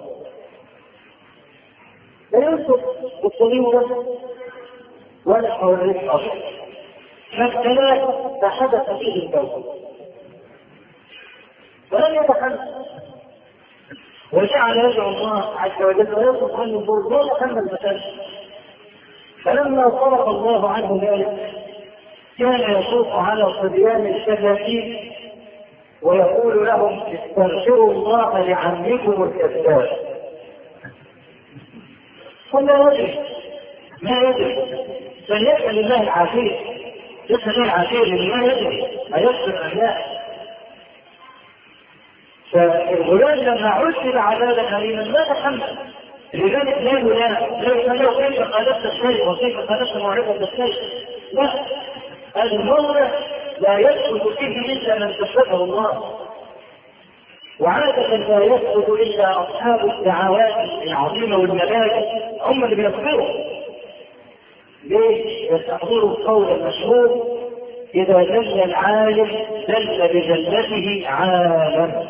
لا ينصب بالطريقة ولا حوالين أرض فابتلاه فحدث فيه الكوكب فلم يتحمل وجعل يدعو الله عز وجل ويصف عنه البرد ولا تحمل المكان. فلما صرف الله عنه ذلك كان يطوف على صبيان الشبابيك ويقول لهم استغفروا الله لعمكم الكذاب. فلا يدري ما يدري فليسأل الله العافية يسأل الله العافية لأنه ما يدري أيسر أم لا. فالغلام لما عسر عذابا أليما ما تحمل لذلك لا ينام لا يسأله كيف قالت الشيء وكيف قالت موعظة الشيء. لا هذا الموضع لا يسكت فيه إلا من كشفه الله وعادة لا يسكت إلا أصحاب الدعوات العظيمة والمبادئ هم اللي بيصبروا. ليش؟ يستحضروا القول المشهور إذا دل العالم دل بجلته عالم.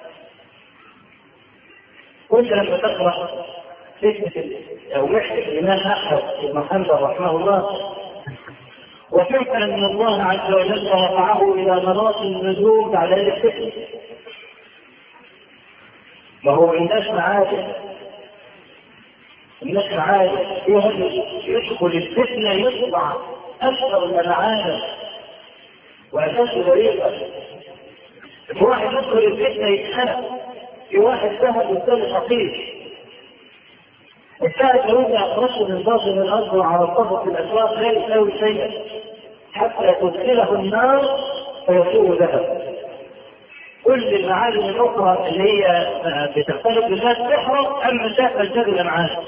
كنت لما تقرأ فتنة أو محنة الإمام أحمد بن حنبل رحمه الله وكيف أن الله عز وجل رفعه إلى مناصب النجوم بعد ذلك الفتنة. ما هو الناس معاده الناس معاده يدخل الفتنة يطلع أكثر من العالم وأساس غريبة. في واحد يدخل الفتنة يتخانق في واحد ذهب والثاني فقير الثالث لو أخرجه من باطن الأرض وعرضته في الأسواق لا يساوي شيئا حتى تدخله النار فيصير ذهب. كل المعالم الأخرى اللي هي بتختلف بالناس تحرق أما الذهب الجبل معاه.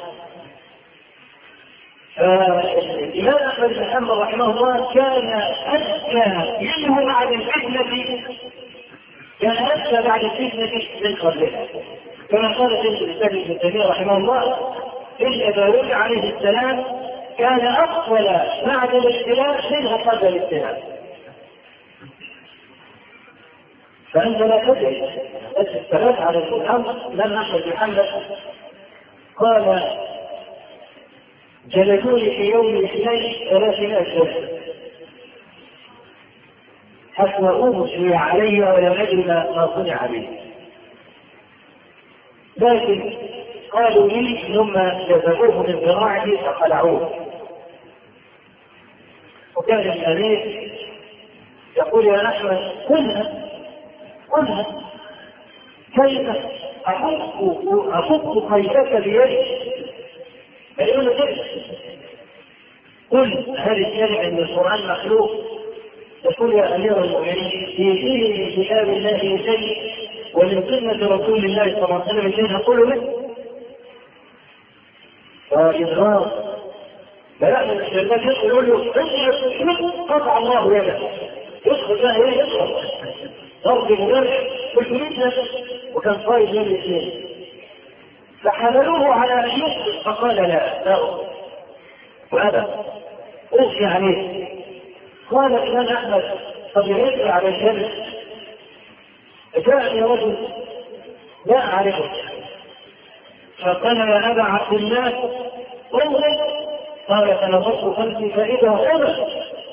الإمام أحمد بن حنبل رحمه الله كان أذكى منه بعد الفتنة كان أذكى بعد الفتنة من قبلها كما قال شيخ الإسلام ابن تيمية رحمه الله إن داوود عليه السلام كان أقبل بعد الابتلاء منه قبل الابتلاء. فأنت لا تدري الثلاث على الأمر لم أحمد بن حنبل قال جلدوني في يوم الاثنين ثلاثمائة جلد حتى أغشي علي ولم أدري ما صنع به. لكن قالوا لي ثم جذبوه من ذراعه فقلعوه. وكان الأمير يقول يا أحمد قلنا قلنا كيف أفك قيدك بيدي فيقول له قل هذه الكلمة من القرآن مخلوق. يقول يا أمير المؤمنين في دين من كتاب الله شيء ومن سنة رسول الله صلى الله عليه وسلم شيء نقول له فإضرار فلا من الشيطان يقول له قطع الله يده يدخل بها ايه يدخل ضرب مدرع بالمثل وكان صايد من الاثنين فحملوه على ان يسقط فقال لا لا وهذا اغشي عليه. قال الامام احمد قد يجري على الجنه جاءني رجل لا اعرفه فقال يا ابا عبد الله انظر قال فنظرت خلفي فاذا خبر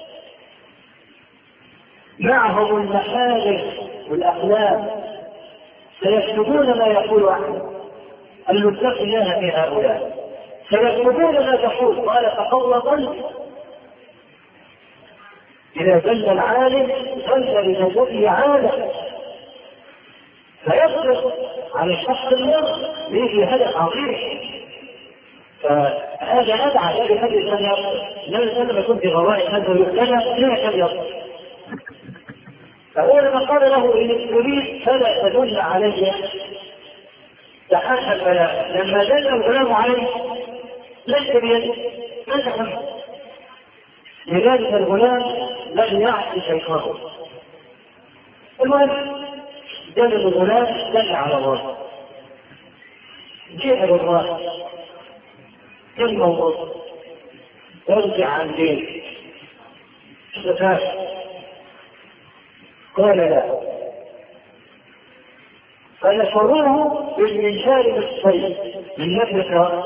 معهم المحارم والاخلاق سيكتبون ما يقول احمد المتقي الله في هؤلاء سيكتبون ما تقول. قال فقول قلبي اذا زل العالم زل بنزله عالم فيصبر على الشخص المر به هدف عظيم. فهذا ادعى هذه هذه السنه لم لم يكن في غوائل هذا يؤتمن لا كان يصبر. فهو لما قال له ان تريد فلا تدل علي تحاشى البلاء لما دل الغلام عليه ليس بيده ما تحمل. لذلك الغلام لم يعصي شيخه. المهم دل الغلام دل على الله جاء بالراس كلمة ونص ارجع عن دينك استفاد. قال لا، فنشروه بالمنشار بالصيد من نفس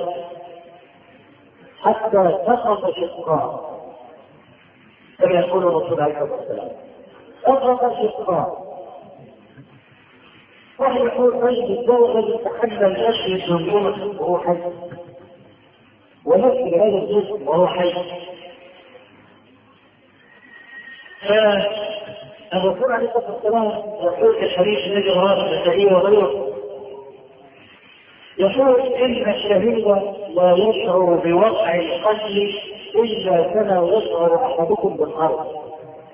حتى سقط شقاه كما يقول الرسول عليه الصلاه والسلام، سقط شقاه. واحد يقول طيب الدولة يتحمل نفس الجمهور وهو حي، ونفس هذا الجسم وهو حي. فالرسول عليه الصلاه والسلام يقول في الحديث الذي رواه النسائي وغيره، يقول ان الشهيد لا يشعر بوقع القتل الا كما يشعر احدكم بالارض،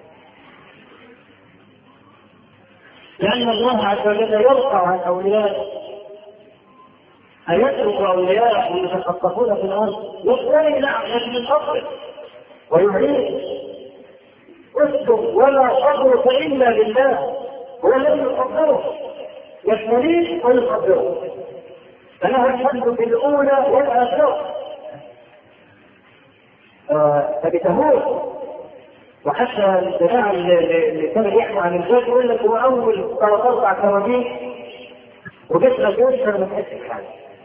لان الله عز وجل يرفع عن اوليائه، أيترك أولياءه يتخطفون في الأرض؟ يقتني نعم من فضله ويعين اسكت ولا صبرك إلا بالله، هو الذي يقدره يستريح ويقدره، فله الحمد في الأولى والآخرة. فبتهور. وحتى الجماعة اللي كانوا يحكوا عن الزوج يقول لك هو أول ثلاث أربع كرامين وجسمك يشعر من حس الحال.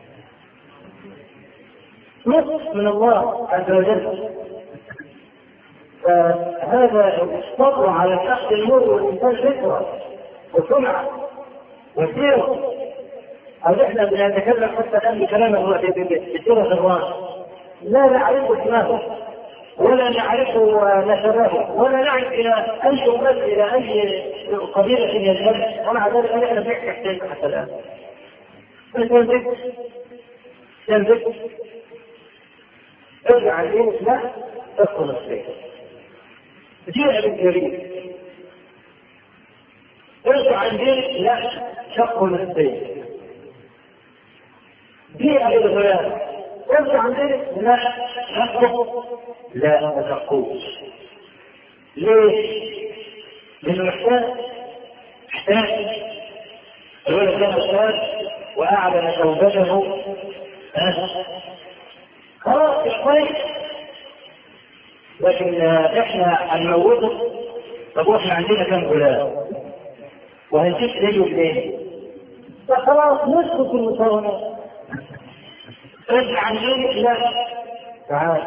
نصف من الله عز وجل. فهذا الصبر على الأخذ المر والإنسان ذكرى وسمعة وسيرة. أو إحنا بنتكلم حتى الآن بكلام الله بسيرة الراس، لا نعرف اسمه ولا نعرف نسبه ولا نعرف إلى أي شغل إلى أي قبيلة يذهب، ومع ذلك نحن بنحكي حتى حتى الآن. تنزل تنزل ارجع عن دينك لا تدخل السيف. جيء بالجريء ارجع عن دينك لا تدخل السيف. جيء بالغلام ارجع عن دينك لا تدخل لا تدخل. ليش؟ لأنه محتاج محتاج الولد كان محتاج وأعلن توبته خلاص كويس، لكن احنا هنموته. طب واحنا عندنا كم غلام وهنشوف ليه وليه، فخلاص نسكت المساومات. ارجع عن دينك لا تعال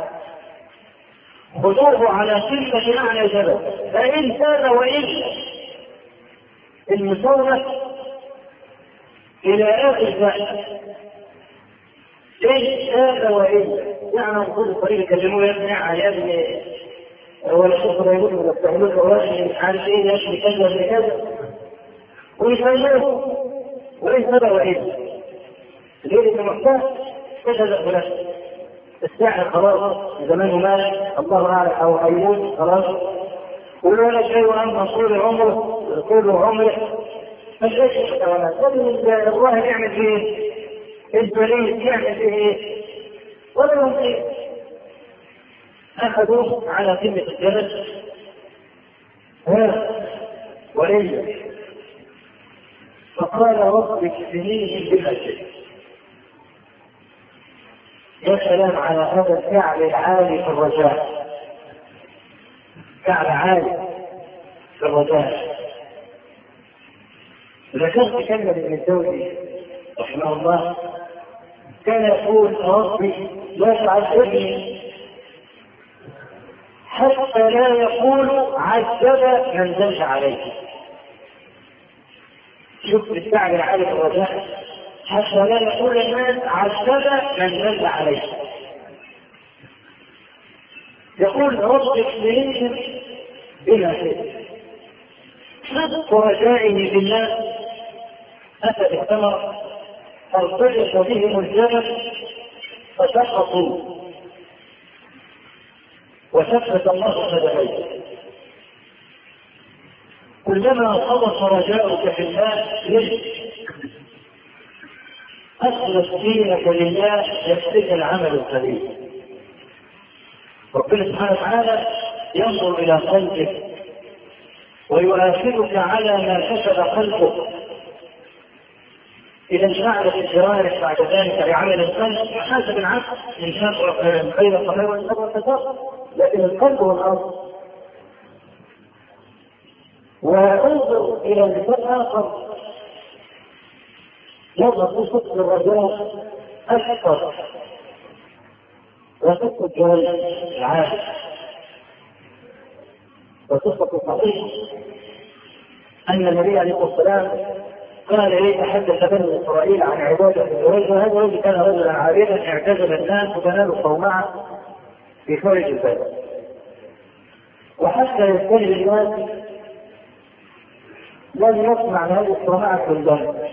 خذوه على قمة معنى جبل فإن تاب وإلا المساومة إلى آخر ذلك. إن تاب وإلا يعني كل طريق يكلموه يا ابني يا ابني ولا شوف ولا يقول ولا بتعملوا الأوراق مش عارف إيه يا ابني كذا ابن كذا ويفهموه. وإن تاب وإلا ليه إنه محتاج كذا فلان الساعة خلاص زمانه مات الله أعلم أو هيموت خلاص، والولد جاي وأما طول عمره طول عمره فالإيش الحيوانات الظاهر يعمل فيه البريد يعمل فيه إيه ولا يمكن. أخذوه على قمة الجبل ها وليا فقال رب اكفنيه بما شئت. يا سلام على هذا الفعل العالي في الرجاء، فعل عالي في الرجاء. ذكرت كلمة ابن الجوزي رحمه الله كان يقول ربي لا تعذبني حتى لا يقول عذب من دل عليه. شوف الفعل العالي في الرجاء حتى لا يقول الناس عذب من دل عليه. يقول رب اكفنيهم بما شئت. صدق رجائه بالله أتى بالثمر فارتجف بهم الجبل فسقطوا وثبت الله قدميه. كلما خلص رجاؤك في الله ليه أخلص دينك لله يكفيك العمل القليل. ربنا سبحانه وتعالى ينظر إلى قلبك ويؤاخذك على ما كسب قلبك. إذا انشغلت الجوارح بعد ذلك بعمل القلب حسب العقل إن شاء خير الصغير وإن شاء الكثير، لكن القلب هو الأرض. وانظر إلى مثال آخر يظهر في صدق الرجاء أكثر وصدق الجوال العادي وصدق الصحيح أن النبي عليه الصلاة والسلام قال لي تحدث بني إسرائيل عن عبادة الرجل، وهذا الرجل كان رجلا عابدا اعتزل الناس وكان له صومعة في خارج البلد، وحتى يستجد الناس لم يسمع هذه الصومعة في البلد،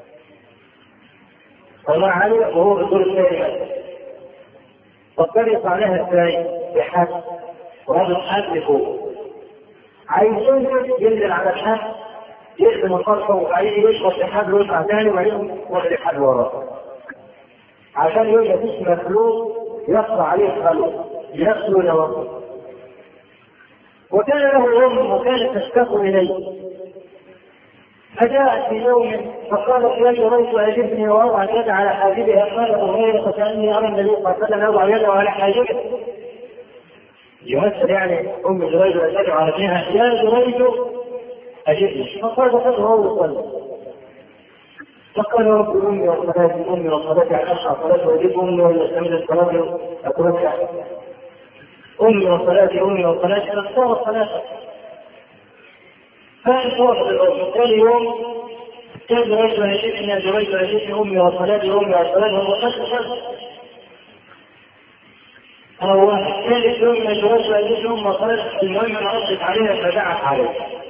صومعة عليه وهو بدور الثاني فاضطرق عليها الثاني بحد ورجل حد لفوق عايزين ينزل على الحد يخدم الخلفه وبعدين يشرب لحد ويطلع ثاني وبعدين ياخد لحد وراه عشان يوجد اسم مخلوق يقطع عليه الخلق يغسل نوره. وكان له ام وكانت تشتاق اليه فجاءت في يوم فقالت يا جريت اجبني واضع يد على حاجبها. قال ابو هريره فكاني ارى النبي صلى الله عليه وسلم يضع يده على حاجبه، يمثل يعني ام جريج تدعو على ابنها يا جريج أجبني. فقال فقال هو صلى فقال رب أمي وصلاتي أمي وصلاتي على أشعر صلاتي وأجيب أمي ويستمد الصلاة أتوسع أمي وصلاتي أمي وصلاتي أنا اختار الصلاة. فانتوقف الأرض ثاني يوم كان جريج أجبني يا جريج أجبني أمي وصلاتي أمي وصلاتي وصلاتي أو واحد ثالث يوم يا جريج أجبني أمي وصلاتي. المهم أنا ردت عليها فدعت عليه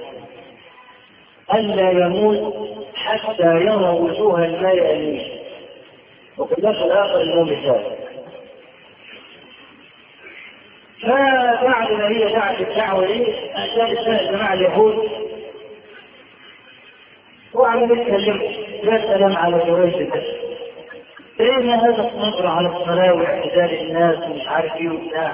ألا يموت حتى يرى وجوه الماء أليم. وفي النفس الآخر المومسات. فبعد ما هي دعت الدعوة لي أتى السنة جماعة اليهود وعمل يتكلم لا سلام على جريج بس فإن هذا الصبر على الصلاة واعتزال الناس ومش عارف ايه وبتاع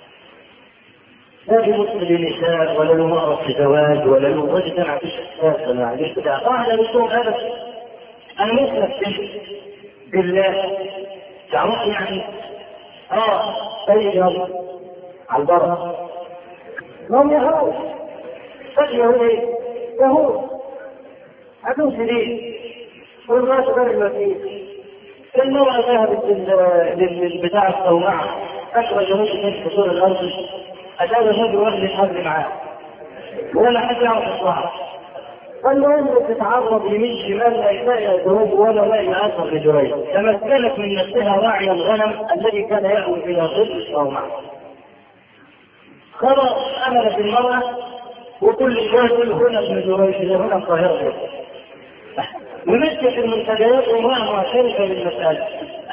لا بمثل لنساء ولا له مرة في زواج ولا له وجد مع فيش أساسا معلش كده. قاعدة بسوم هذا أنا مسلم بالله تعرف يعني آه سيجر على البر هم يهود سيجر ايه يهود عدو شديد والناس غير المسيح. المرأة ذهبت للبتاع الصومعة أخرج ممكن في فصول الأرض أجاب الرجل واحد يحضر معاه ولا حد يعرف الصحة. فالمهم تتعرض يمين شمال لا يلاقي ذنوب ولا لا يأثر لجريج. تمكنت من نفسها راعي الغنم الذي كان يأوي إلى ظل الصومعة. خلاص أملت المرأة وكل شيء هنا ابن جريج هنا القاهرة ومسكت المنتديات وما معترفة بالمسألة.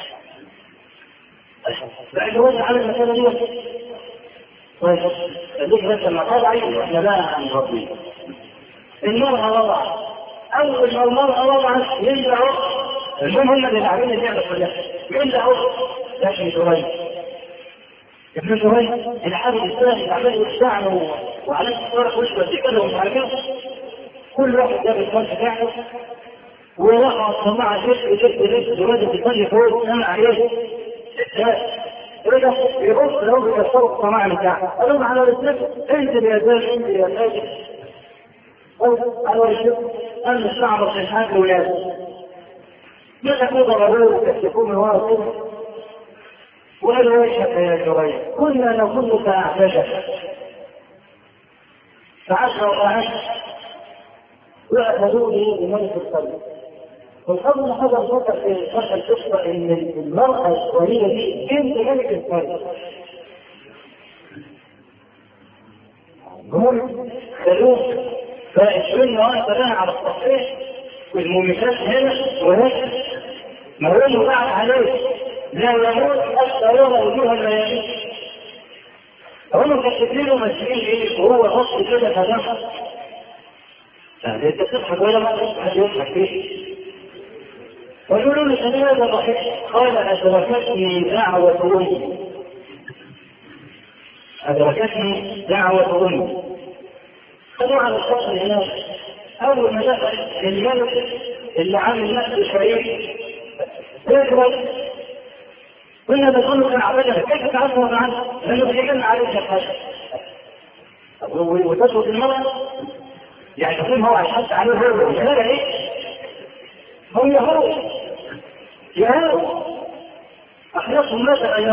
بعد وجه على المسألة دي طيب خليك بس لما طلعي احنا بقى عن ربي. المرأة وضعت أول ما المرأة وضعت ينزعوا المهم هم اللي لاعبين اللعبة كلها ينزعوا لكن جريج ابن جريج العابد الثاني العمل يستعنوا وعليه الصورة وش كده ومش عارف ايه كل واحد جاب الفرش بتاعه ووقع الصماعة جبت جبت جبت جريج الثاني فوق سمع عليه رجع يبص له بيكسروا الصماعة بتاعه قالوا على الاسلام انزل يا زاج انزل يا زاج قالوا الشيخ أن الشعب في الحاج ولاده ماذا ضربوه وكشفوه من وراء الصبح وقالوا ويشك يا جريج كنا نظنك أعبدك فعشروا وعشر وأخذوه لملك القلب. والقبل هذا الفكر في شرح القصة ان المرأة الصغيرة دي بنت ملك القلب. هم خلوه فالسنة واقفة لها على التصحيح والمومسات هنا وهنا ما هو بعد عليه لا يموت حتى يرى وجوه الميامين. هم كشفينه مسؤولين ايه وهو فصل كده فدخل فانت تضحك ولا ما تضحك يضحك فيه ويقولوا له أن هذا ضحك. قال أدركتني دعوة أمي أدركتني دعوة أمي. طبعا الفصل هناك أول ما دخل الملك اللي عامل نفسه شريك يقبل. كنا نقول كان عبدنا كيف تعبر عنه؟ لأنه بيجمع عليه شفاعة وتسوط المرأة يعني يقول هو عشان عليه هو هذا ايه؟ هو يهود يهود أخلاقهم لا تغير.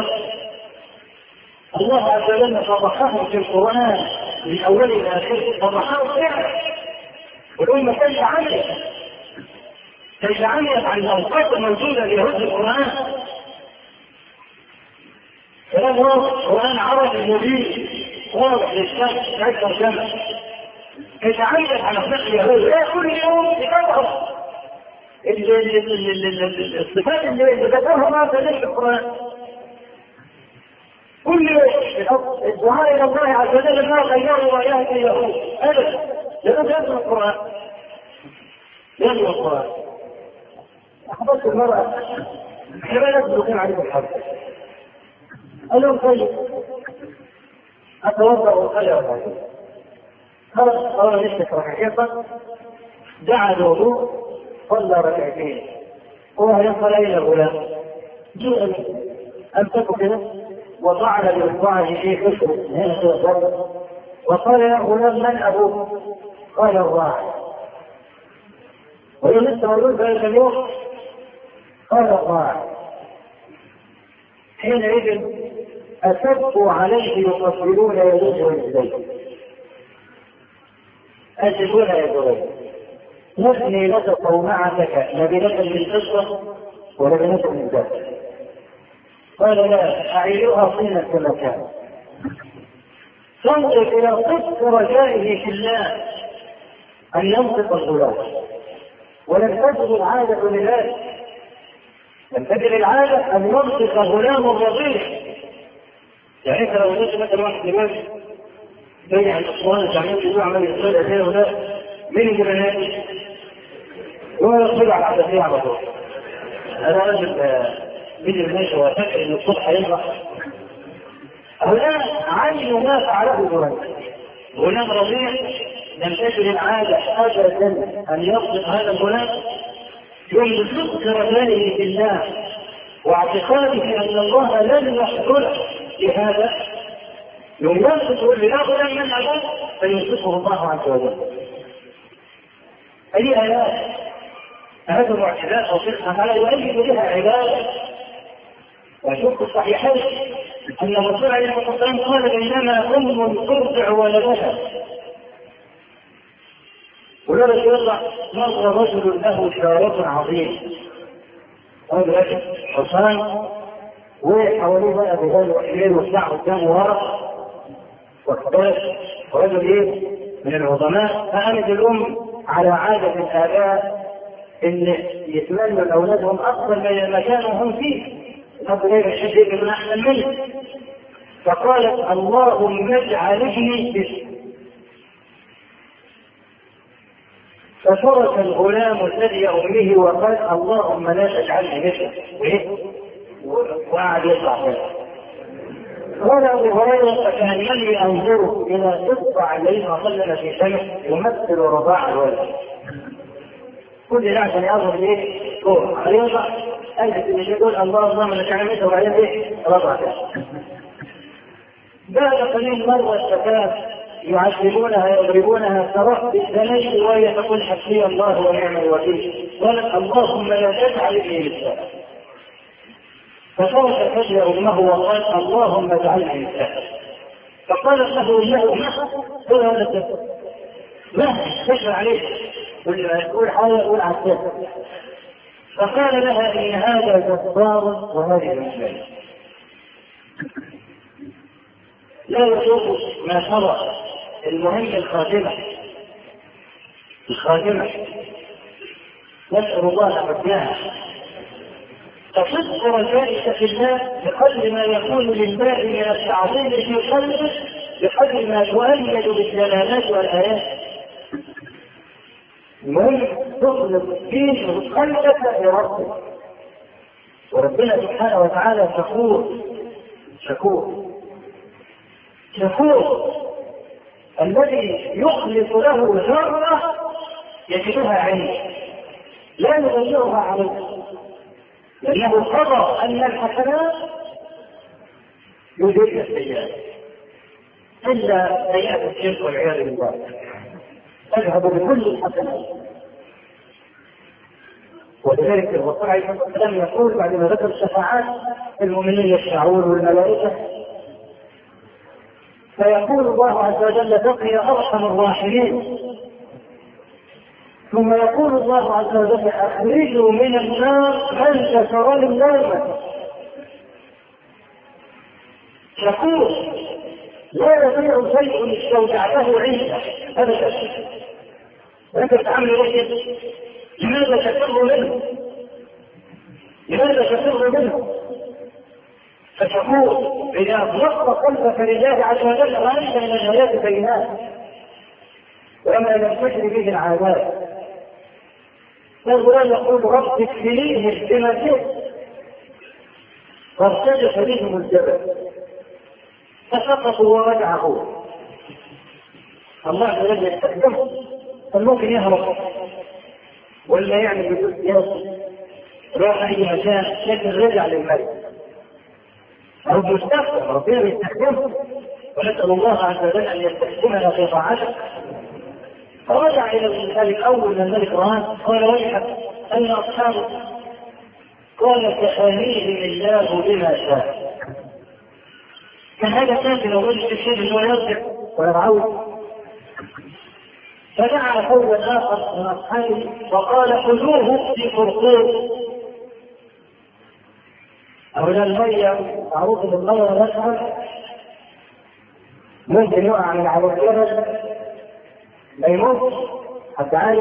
الله عز وجل فضحهم في القرآن من أول إلى آخره، فضحهم فعلا. والأمة كيف عملت؟ كيف عملت عن الأوقات الموجودة ليهود القرآن؟ كلام القرآن عربي مبين واضح للشمس أكثر جمع. كيف عملت على أخلاق اليهود؟ لا كل يوم تكرر الصفات اللي ذكرها ما تدل القرآن. كل الدعاء الى الله عز وجل ما غيره رايات اليهود ابدا، لانه يتلو القران يتلو القران. احببت المراه حين يدخل عليه الحرب قال لهم طيب اتوضا وخلع خلاص قال نفسك ركعتين دعا الوضوء صلى ركعتين وهو يصل الى الغلام جاء امسكه كده وضعنا بإصبعه في خشبه هنا في الضرب وقال يا غلام من أبوك؟ قال الراعي. وإن لسه موجود ذلك اليوم قال الراعي. حينئذ أسبوا عليه يقبلون يديه ورجليه أسبون يديه نبني لك صومعتك لبنة من فضة ولبنة من ذهب. قال لا أعيدها طينا كما كان. تنظر إلى صدق رجائه في الله أن ينطق الغلام، ولم تجد العادة لذلك. لم تجد العادة أن ينطق غلام الرضيع. يعني أنت لو قلت مثلا واحد دلوقتي بين الأسوان تعمل له عمل يصير أزاي ولا مين يجي بناتي؟ هو يصير على العادة على طول. أنا رجل من الناس وفكر ان الصبح ينضح. الان عين ما فعله غلام غلام رضيع لم تجد العاده ابدا ان يصدق هذا الغلام يوم بصدق رجائه في الله واعتقاده ان الله لن يحضره لهذا يوم ينطق يا غلام من ابوك فينطقه الله عز وجل. اي ايات هذا معجزات او فقه هذا يؤيد بها عباده. وشوف الصحيحين أن الرسول عليه الصلاة والسلام قال بينما أم ترضع ولدها ولذلك يرضع مر رجل له شارة عظيم رجل حصان وحواليه بقى بغال وحليل والساعة قدامه ورق وكذلك ورجل ايه من العظماء. فقامت الأم على عادة الآباء إن يتمنوا لأولادهم أفضل من المكان هم فيه الأب غير الشديد من أحسن منه. فقالت اللهم اجعل ابني باسم. فترك الغلام الذي أمه وقال اللهم لا تجعلني باسم وقعد يطلع فيها. قال أبو هريرة فكأنني أنظر إلى إصبع الليل وظلل في فمه يمثل رضاع الولد. كل ده عشان يظهر ايه؟ فوق يرضع أجل اللي يقول الله اللهم لك عملت وبعدين ايه؟ رضع كده. بعد قليل مرة الفتاة يعذبونها يضربونها ترى بالزنج وهي تقول حسبي الله ونعم الوكيل. قالت اللهم لا تجعل ابني مثله. فصارت فجأة أمه وقال اللهم اجعلني مثله. فقالت له انه مهما قل هذا الكفر مهما تشفى عليه يقول حاجه يقول عساس. فقال لها ان هذا جبار وهذه مسلم. لا يشوف ما شرع المهم الخاتمه الخاتمه نسأل الله حسناها. تصدق رجائك في الله بقدر ما يكون لله من التعظيم في قلبك بقدر ما تؤيد بالدلالات والايات. المهم تخلص الدين وقلبك لربك. وربنا سبحانه وتعالى شكور شكور شكور الذي يخلص له ذره يجدها عين لا نغيرها عليه، لأنه قضى أن الحسنات يذهبن السيئات، إلا سيئات الشرك والعياذ بالله تذهب بكل الحسنات. ولذلك الرسول عليه الصلاة والسلام يقول بعد ما ذكر الشفاعات المؤمنين يشفعون والملائكة، فيقول الله عز وجل بقي أرحم الراحمين، ثم يقول الله عز وجل أخرجوا من النار من كسر النار. يقول لا يضيع شيء استودعته عنده أبدا، وأنت تعمل رشد، لماذا تفر منه؟ لماذا تفر منه؟ فتقول إذا أطلقت قلبك لله عز وجل رأيت من الآيات بينات وما لم تجري به العادات. فالغلام يقول رب اكفنيهم بما شئت، فارتجف بهم الجبل فسقطوا ورجعوا. الله عز وجل يستخدمه، فممكن يهرب ولا يعمل بدون سياسة راح أي مكان، لكن رجع للملك أو يستخدم، ربنا يستخدمه، ونسأل الله عز وجل أن يستخدمنا في طاعته. فرجع إلى الملك أول من الملك رآه قال ويحك أن أصحابه، قال كفانيهم الله بما شاء. كان هذا كافي لو وجد الشيء أنه يرجع ويرعوه. فدعا فوجا آخر من أصحابه وقال خذوه في قرقور. أولا المية معروف بالمية والأسفل ممكن يقع من على الجبل لا يموت حتى عايش.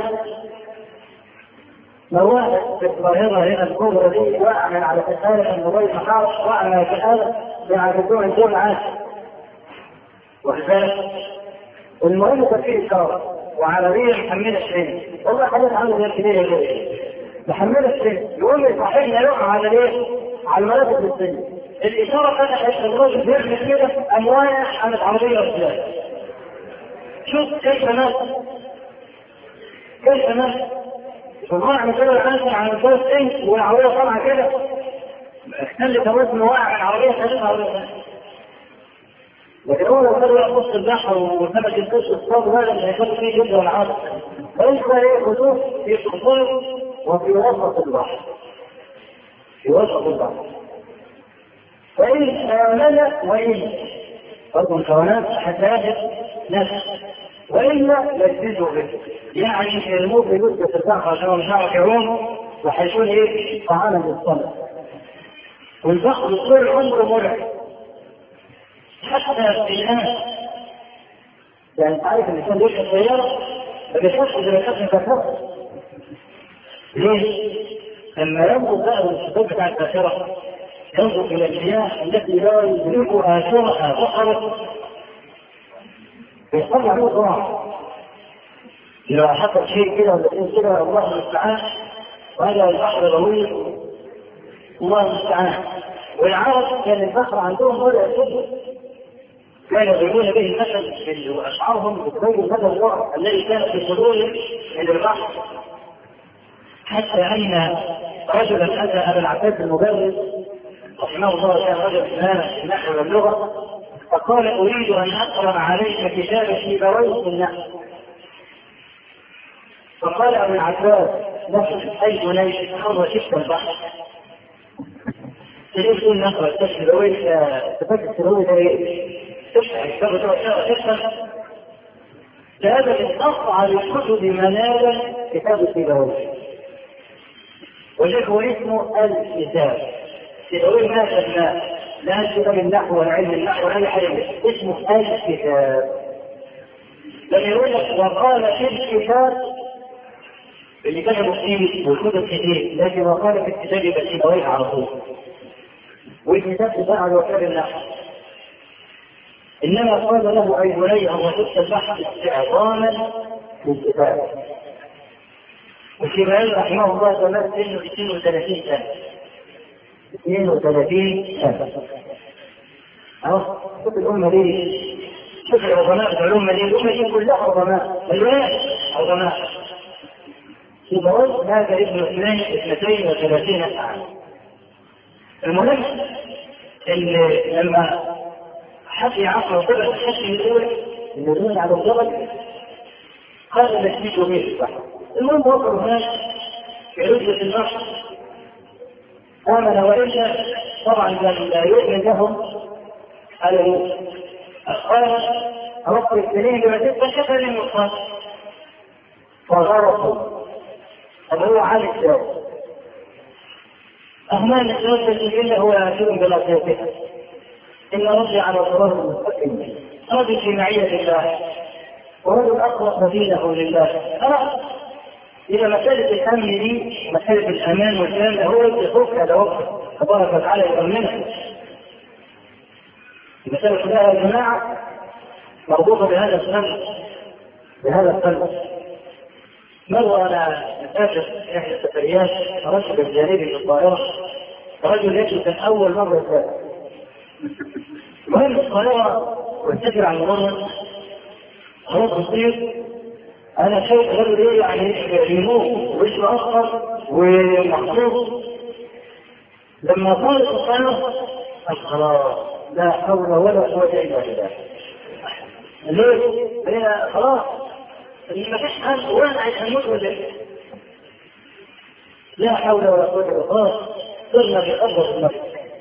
لو واحد في الظاهرة هنا الكبرى دي وقع من على كتالة الموبايل محاط، وقع من على كتالة بيعرفون الجول عاش. وكذلك المهم كان فيه إشارة وعربية محملة الشين، والله حدث عنه زي كده يقول محملة الشين، يقول صاحبنا يقع على ليه؟ على المناطق الصينية. الإشارة فتحت الراجل بيعمل كده أموايا عن عربية رجال. شوف كيف مات، كيف مات. والله مثلا الآن عن الفاس إيه والعربية طالعة كده اختل توازن واقع عن عربية ثالثة عربية ثالثة. لكن هو لو قدر يقص البحر وثبت القص الصاد هذا اللي هيكون فيه جدا والعاصف. فإيش بقى إيه خطوط في قصور وفي وسط البحر. في وسط البحر. فإن آمن وإن برضو الكونات حتى يجد نفس وإلا يجدده به. يعني الموت يجد في البحر عشان مش عارف يعوم وحيكون إيه طعاما للصنع. والبحر طول عمره مرعب حتى في الآن. يعني تعرف الإنسان يركب السيارة فبيحس إذا كان كفر. ليه؟ لما ينظر بقى الخطوط بتاع الآخرة ينظر إلى المياه التي لا يدركها آثارها بحرا يصطلح له ضراع. إذا حصل شيء كده ولا كده الله المستعان، وهذا البحر طويل الله المستعان. والعرب كان البحر عندهم ولا يصدق، كانوا يضربون به المثل واشعارهم بتبين هذا الوضع الذي كان في صدورهم من البحر. حتى ان رجلا اتى ابا العباس المبرز رحمه الله كان رجل اماما في النحو واللغه، فقال اريد ان اقرا عليك كتاب سيبويه في النحو. فقال ابو العباس نفس اي بني حر شفت البحر تريد ان نقرا كتاب سيبويه. كتاب سيبويه ده ايه؟ هذا من أصعب الكتب منالا كتاب سيبويه، وهو اسمه الكتاب. سيبويه ما سماه لا الكتاب النحو ولا علم النحو ولا حاجة، اسمه الكتاب. لما يقول لك وقال في الكتاب اللي كتبوا فيه والكتب كتير، لكن وقال في الكتاب يبقى سيبويه على طول، والكتاب بتاع الوكالة النحو. إنما قال له أي بني أن وجدت البحث استعظاما في الكتاب. وشيبان رحمه الله تمام سنه اثنين وثلاثين سنة. اثنين وثلاثين سنة. أهو شوف الأمة دي، شوف العظماء بتاع الأمة دي، الأمة دي كلها عظماء، الولاء عظماء. شبرون هذا ابن اثنين اثنتين وثلاثين عام. المهم اللي لما حكي عصر طلع الحكي الأول النزول على الجبل قال نشيك به البحر. المهم وقعوا هناك في رجلة البحر آمن وإلا طبعا لم لا يؤمن لهم قالوا قال أوقف السنين بما تبقى شكرا للمصاب فغرقوا. طب هو عالي ازاي؟ أهمان الزوجة إلا هو يأتون بلا سيطة إن رضي على صلاة المستقيم رضي في معية الله ورجل أقرأ دينه لله. خلاص إذا مسألة الأمن دي مسألة الأمان والكلام ده هو يخوف هذا وقت تبارك وتعالى يؤمنها. المسألة كلها يا جماعة مربوطة بهذا الفن بهذا الفن. مرة أنا أسافر إحدى السفريات ركب الجانبي في الطائرة رجل يجب كان أول مرة يسافر. المهم الطائرة والسفر عن المرة خلاص بسيط أنا شايف غير إيه يعني يموت ووشه أصفر ومحصور. لما طالت الطائرة خلاص لا حول ولا قوة إلا بالله. ليه؟ لأن خلاص ما فيش حد ولا هيموت ولا لا حول ولا قوة إلا بالله. صرنا في أرض المرض.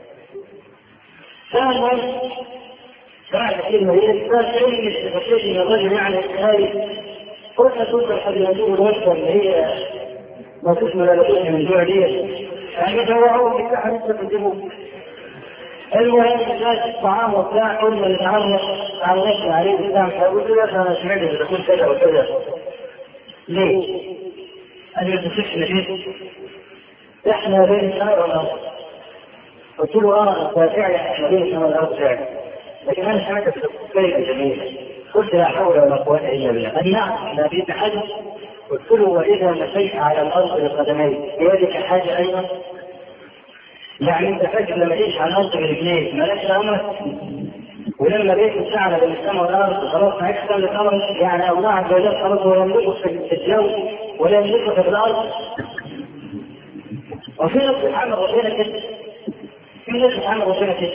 ثانيا بعد كلمة هي الإنسان علمي بشيء من الرجل يعني هاي قلنا تلك الحديثين الوسطى اللي هي ما تشمل لديه من جوع دي يعني جوعوه بتاع لسه تجيبوه. المهم ذات الطعام وبتاع قلنا نتعرف عرفنا عليه الإسلام فقلت له أنا سمعت إذا كنت كذا وكذا. ليه؟ أنا بتفكر فيه إحنا بين السماء والأرض. قلت له اه فعلا احنا بين السماء والارض فعلا لكن انا سمعت في الكلمه جميله قلت لا حول ولا قوه الا بالله. قال نعم لا بيت حاجه. قلت له واذا مشيت على الارض بقدميك بيدك حاجه ايضا؟ يعني انت فاكر لما تعيش على الارض برجليك مالكش امرك ولما بيت الساعه بين السماء والارض خلاص ما عادش تملك امرك؟ يعني الله عز وجل خلاص ولا يملكك في الجو ولا يملكك في الارض. وفي نفس العمل ربنا كده في ناس بتعمل ربنا كده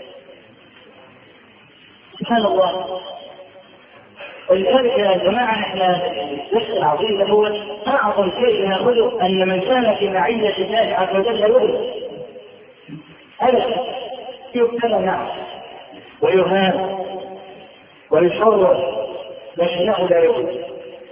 سبحان الله. ولذلك يا جماعه احنا الدرس العظيم ده هو اعظم شيء ناخذه ان من كان في معيه الله عز وجل يغلب هذا يبتلى نعم ويهان ويشرف لكنه لا يغلب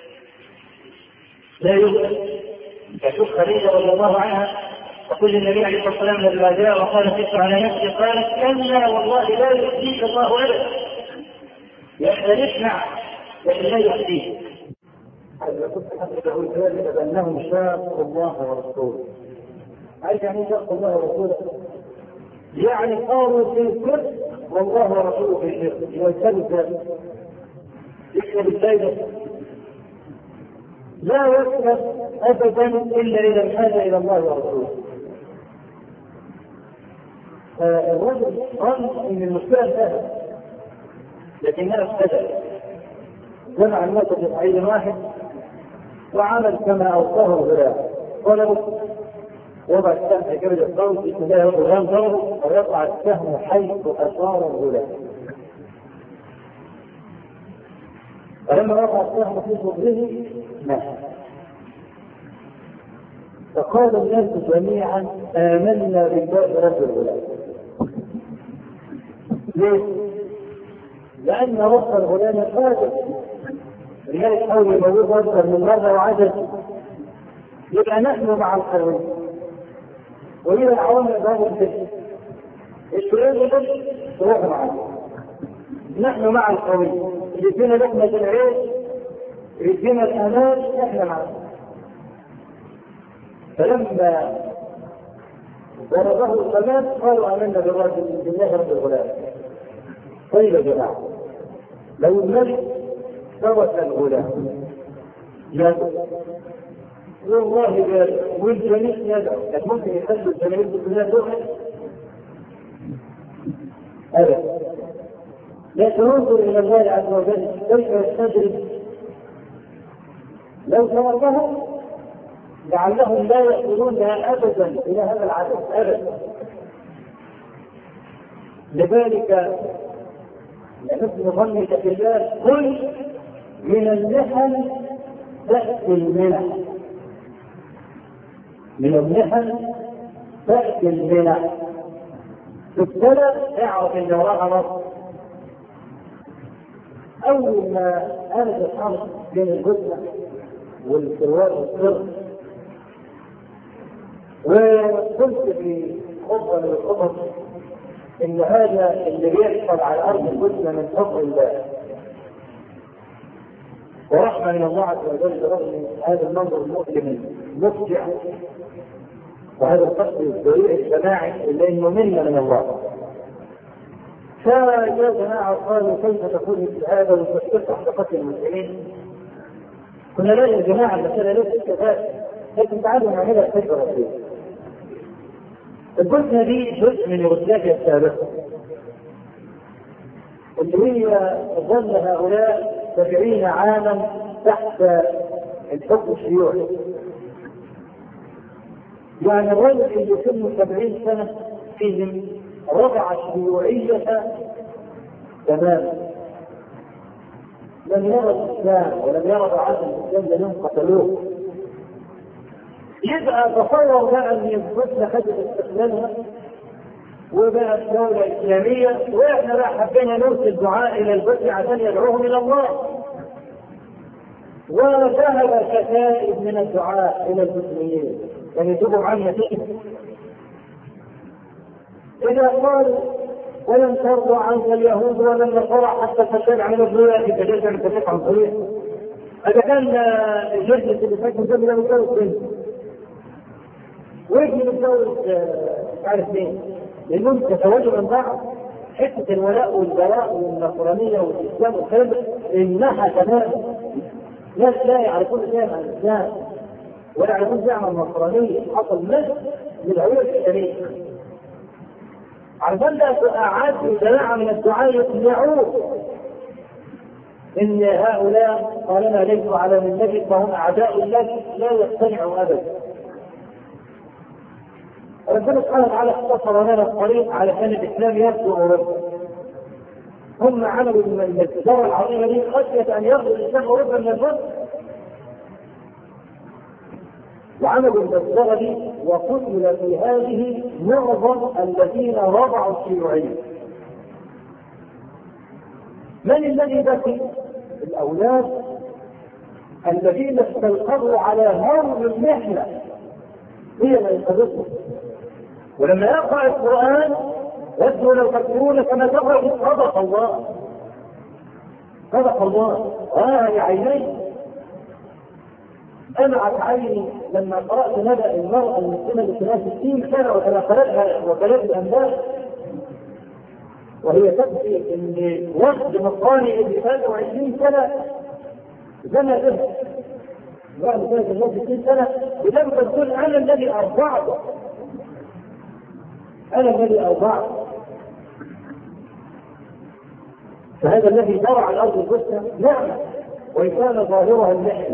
لا يغلب. كشوف خديجه رضي الله عنها وكل النبي عليه الصلاه والسلام لما جاء وقال خفت على نفسي قالت كلا والله لا يؤذيك الله ابدا. يختلفنا لكن لا يؤذيك. إذا كنت حسبه الكاذب بأنهم شاقوا الله ورسوله. عارف يعني ايه شاقوا الله ورسوله؟ يعني قالوا في الكفر والله ورسوله في الشرك يوجهوا ذلك. يكتب الفائدة لا يكتب أبدا إلا إذا انحاز إلى الله ورسوله. الرجل قال ان المشكله انتهت لكنها ابتدت. جمع الناس في صعيد واحد وعمل كما اوصاه الغلام قال وضع السهم في كبد الصوت بسم الله الغلام ضربه ويقع السهم حيث اشار الغلام. فلما وقع السهم في صدره مات. فقال الناس جميعا آمنا بالله رب الغلام. ليه؟ لأن رب الغلام قادر. الملك حاول يموت أكثر من مرة وعجز. يبقى نحن مع القوي. وإذا العوامل باب الفتن. الشرير يقول تروح معنا. نحن مع القوي. يدينا لقمة العيش يدينا الأمان احنا معنا. فلما ضربه الغلام قالوا آمنا بالله رب الغلام. طيب يا جماعة لو الملك ثبت الغلام يدعو والله يدعو والجميع يدعو كان ممكن يخلوا الجميع بالله دعوة أبدا. لكن انظر إلى الله عز وجل كيف يستدرج لو ثبته لعلهم لا يأكلونها أبدا إلى هذا العدد أبدا. لذلك لحسن ظنك في الله كل من المحن تأتي المنح، من المحن تأتي المنح. في السنة اعرف ان وراها نصر. أول ما أنا الحرب بين الجثة والسوار والسر، وقلت في خطبة من الخطب إن هذا اللي بيحصل على أرض الجثة من فضل الله ورحمة من الله عز وجل برغم هذا المنظر المؤلم المفجع وهذا القتل الذريع الجماعي اللي انه منا من الله. فيا جماعة قالوا كيف تكون مثل هذا وتفتح قتل المسلمين؟ كنا لا يا جماعة المسألة ليست كذلك، لكن تعالوا نعملها تجربة فيه. الجثة دي جزء من يوغوسلافيا السابقة اللي هي ظل هؤلاء سبعين عاما تحت الحكم الشيوعي. يعني الرجل اللي سنه سبعين سنة فيهم رضع الشيوعية تماما، لم يرى الإسلام ولم يرى بعد الإسلام لأنهم قتلوه. يبقى تصور بقى أن الجثة خدت استقلالها وبقت دولة إسلامية، وإحنا بقى حبينا نرسل دعاء إلى الجثة عشان يدعوهم إلى الله. وذهب كتائب من الدعاء إلى المسلمين يعني يتوبوا عنا فيه. إذا قالوا ولن ترضى عنك اليهود ولا النصارى حتى تتبع من الدنيا في كذلك من تتبع عنصرية. هذا كان المجلس اللي فات من قبل متجوز بنت ويجي متجوز مش عارف مين، لأنهم تتوجهوا من بعض. حتة الولاء والبراء والنصرانية والإسلام والكلام إنها تماما ناس لا يعرفون شيئا عن الإسلام ولا يعرفون شيئا عن النصرانية. حصل ناس من العيون الإسلامية عشان لا أعادوا جماعة من الدعاء يقنعوه إن هؤلاء طالما ليسوا على النبي فهم أعداء الله لا يقتنعوا أبدا. ربنا سبحانه وتعالى اختصر لنا الطريق على أن الإسلام يبدو أوروبا. هم عملوا من التجارة العظيمة دي خشية أن يغزو الإسلام أوروبا من الفضل، وعملوا التجارة دي وقتل في هذه معظم الذين رضعوا الشيوعية. من الذي بكي؟ الأولاد الذين استيقظوا على مر المحنة هي ما ينقذهم. ولما يقرأ القرآن يبدو لو تكفرون كما تقرأ صدق الله صدق الله. آه يا عيني دمعت عيني لما قرأت نبأ المرأة المسلمة لسنة ستين سنة وتناقلتها وكالات الأنباء وهي تبكي ان وفد مصراني اللي فات عشرين سنة زنى به بعد ذلك الناس ستين سنة ولم تقول أنا الذي أرضعته أنا الذي أرضعته. فهذا الذي زرع على الأرض الجثة نعمة وإن كان ظاهرها المحنة.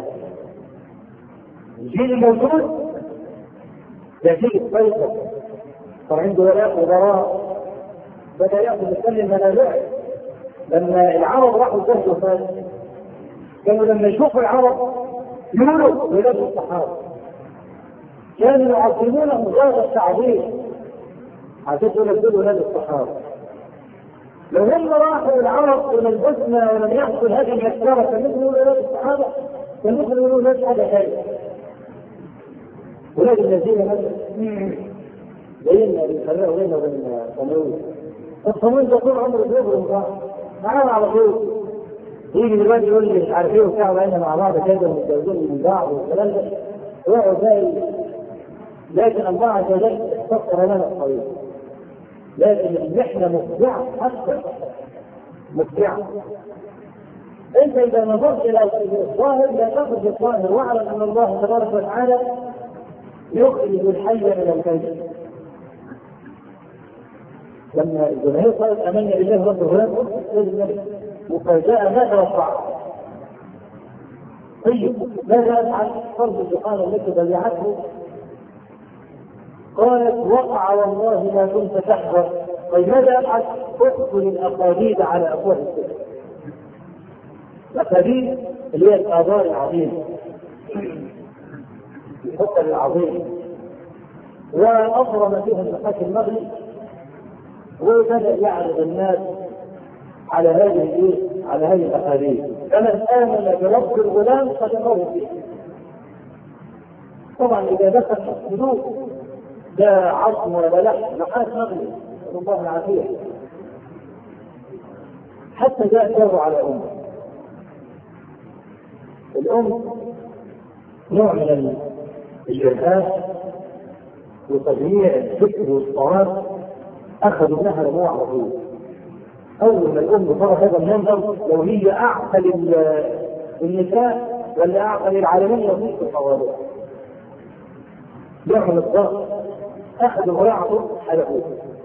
الجيل الموجود يزيد فيصل صار عنده ولاء وبراء بدأ يأخذ السن المنازع. لما العرب راحوا الجهد فات كانوا لما يشوفوا العرب يقولوا ولاد الصحابة كانوا يعظمونهم غاية التعظيم عشان يقولوا ولاد الصحابة. لو هم راحوا العرب الى البسمة ولم يحصل هذه المسيرة كان يقولوا ولاد الصحابة كان يقولوا ولاد هذا شيء. ولاد الذين مثلا بيننا بنفرقوا بيننا وبين الصمويل. الصمويل ده طول عمره بيضرب بعض معانا على طول. يجي دلوقتي يقول لي مش عارف ايه وبتاع بقينا مع بعض كده ومتجوزين من بعض والكلام ده ويقعد زي. لكن الله عز وجل اختصر لنا الطريق. لكن المحنة مفجعة حتى مفجعة. انت اذا نظرت الى الظاهر لا تاخذ الظاهر واعلم ان الله تبارك وتعالى يخرج الحي من الميت. لما الجماهير قالت امنا بالله رب الغلام وقد جاء ماذا وقع طيب ماذا افعل؟ فرض الدخان التي ضيعته. قالت وقع والله ما كنت تحذر. طيب ماذا افعل؟ اقتل الاقاديد على افواه السفن. الاقاديد اللي هي الابار العظيمه، الحقل العظيم، وأفرم فيها النقاش المغرب، وبدأ يعرض الناس على هذه على هذه الأحاديث. فمن آمن برب الغلام قدمه فيه. طبعا إذا دخل الحدود لا عظم ولا لحم، نقاش مغرب، نسأل الله العافية. حتى جاء شر على أمه. الأم نوع من الإرهاب وتضييع الفكر والصواب، أخذوا منها رموع رهيب. أول ما الأم ترى هذا المنظر، لو هي أعقل النساء ولا أعقل العالمين يضيق الصواب. يعمل الضغط، أخذوا ويعطوا حلقوه.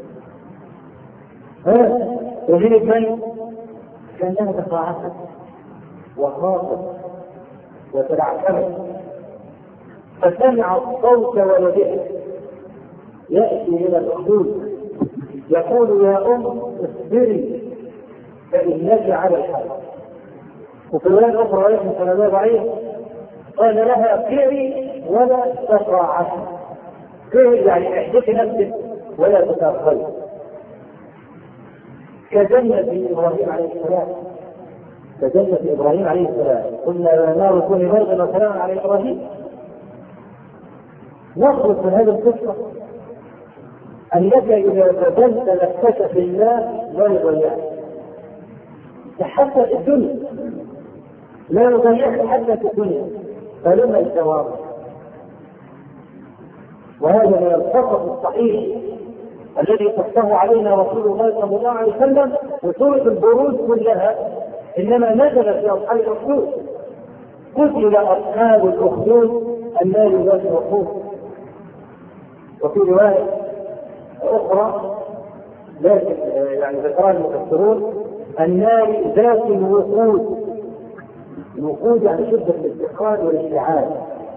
ها وجيب من كان لها تفاعلها وخاطر وتلعثمت، فسمع صوت ولدها يأتي إلى الحدود يقول يا أم اصبري فإنك على الحق. وفي رواية أخرى يحمل سنة ضعيف قال لها اقرئي ولا تقاعدي. اقرئي يعني احدثي نفسك ولا تتأخري. كجنة إبراهيم عليه السلام، كجنة إبراهيم عليه السلام قلنا يا نار كوني بردا وسلاما على إبراهيم. نخرج من هذه القصة أنك إذا بذلت نفسك في الله لا يضيعك حتى في الدنيا، لا يضيعك حتى في الدنيا. فلما الثواب؟ وهذا من الخطأ الصحيح الذي قصه علينا رسول الله صلى الله عليه وسلم. وسورة البروج كلها إنما نزلت في أصحاب الأخدود. قتل أصحاب الأخدود النار ذات الوقود. وفي رواية أخرى لكن يعني ذكرها المفسرون النار ذات الوقود. الوقود يعني شدة الاستيقاظ والاشتعال.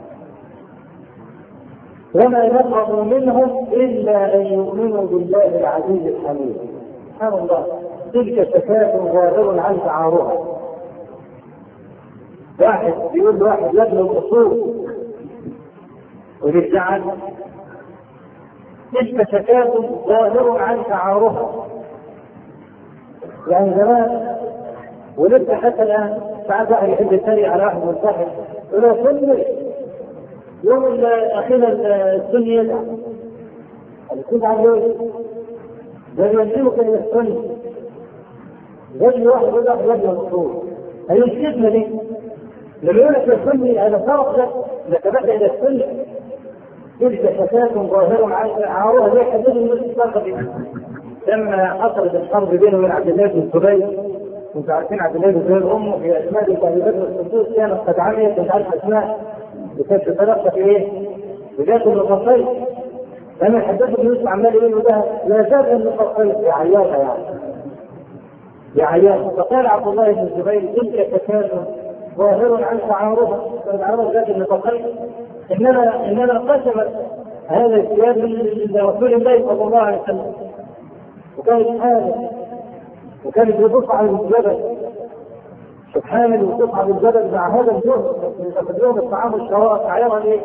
وما نقموا منهم إلا أن يؤمنوا بالله العزيز الحميد. سبحان الله، تلك شفاة غادر عن شعارها. واحد بيقول له واحد لابن الأصول وللزعل تلك شفاة غادر عن شعارها. يعني زمان ولسه حتى الآن ساعات واحد يحب يتريق على واحد منتحر يقول له سني يوم أخيرا السني يزعل. السني عليه ده يلزمك إلى السني. رجل واحد يقول لك رجل الأصول هي الشتمة دي لما يقول لك السني أنا فرق لك لتبدأ إلى السني. تلك شتات ظاهر عارها زي حديث النبي صلى الله عليه وسلم لما حصلت الحرب بينه وبين عبد الله بن الزبير. انتم عارفين عبد الله بن الزبير امه في اسماء ابي بكر الصديق كانت قد عميت مش عارف اسماء وكانت تتلقى في ايه؟ بجات النقاطين. لما حدثت يوسف عمال يقول له لا زاد النقاطين يا عياطه يعني يا عياطه. فقال عبد الله بن الزبير تلك شتات ظاهر عن شعارها فالعرب ذات النقاطين. انما انما قسمت هذا الثياب لرسول الله صلى الله عليه وسلم وكانت حامل وكانت بتبص على الجبل حامل وتبص على الجبل مع هذا الجهد يستخدمون الطعام والشراب تعيرها ايه؟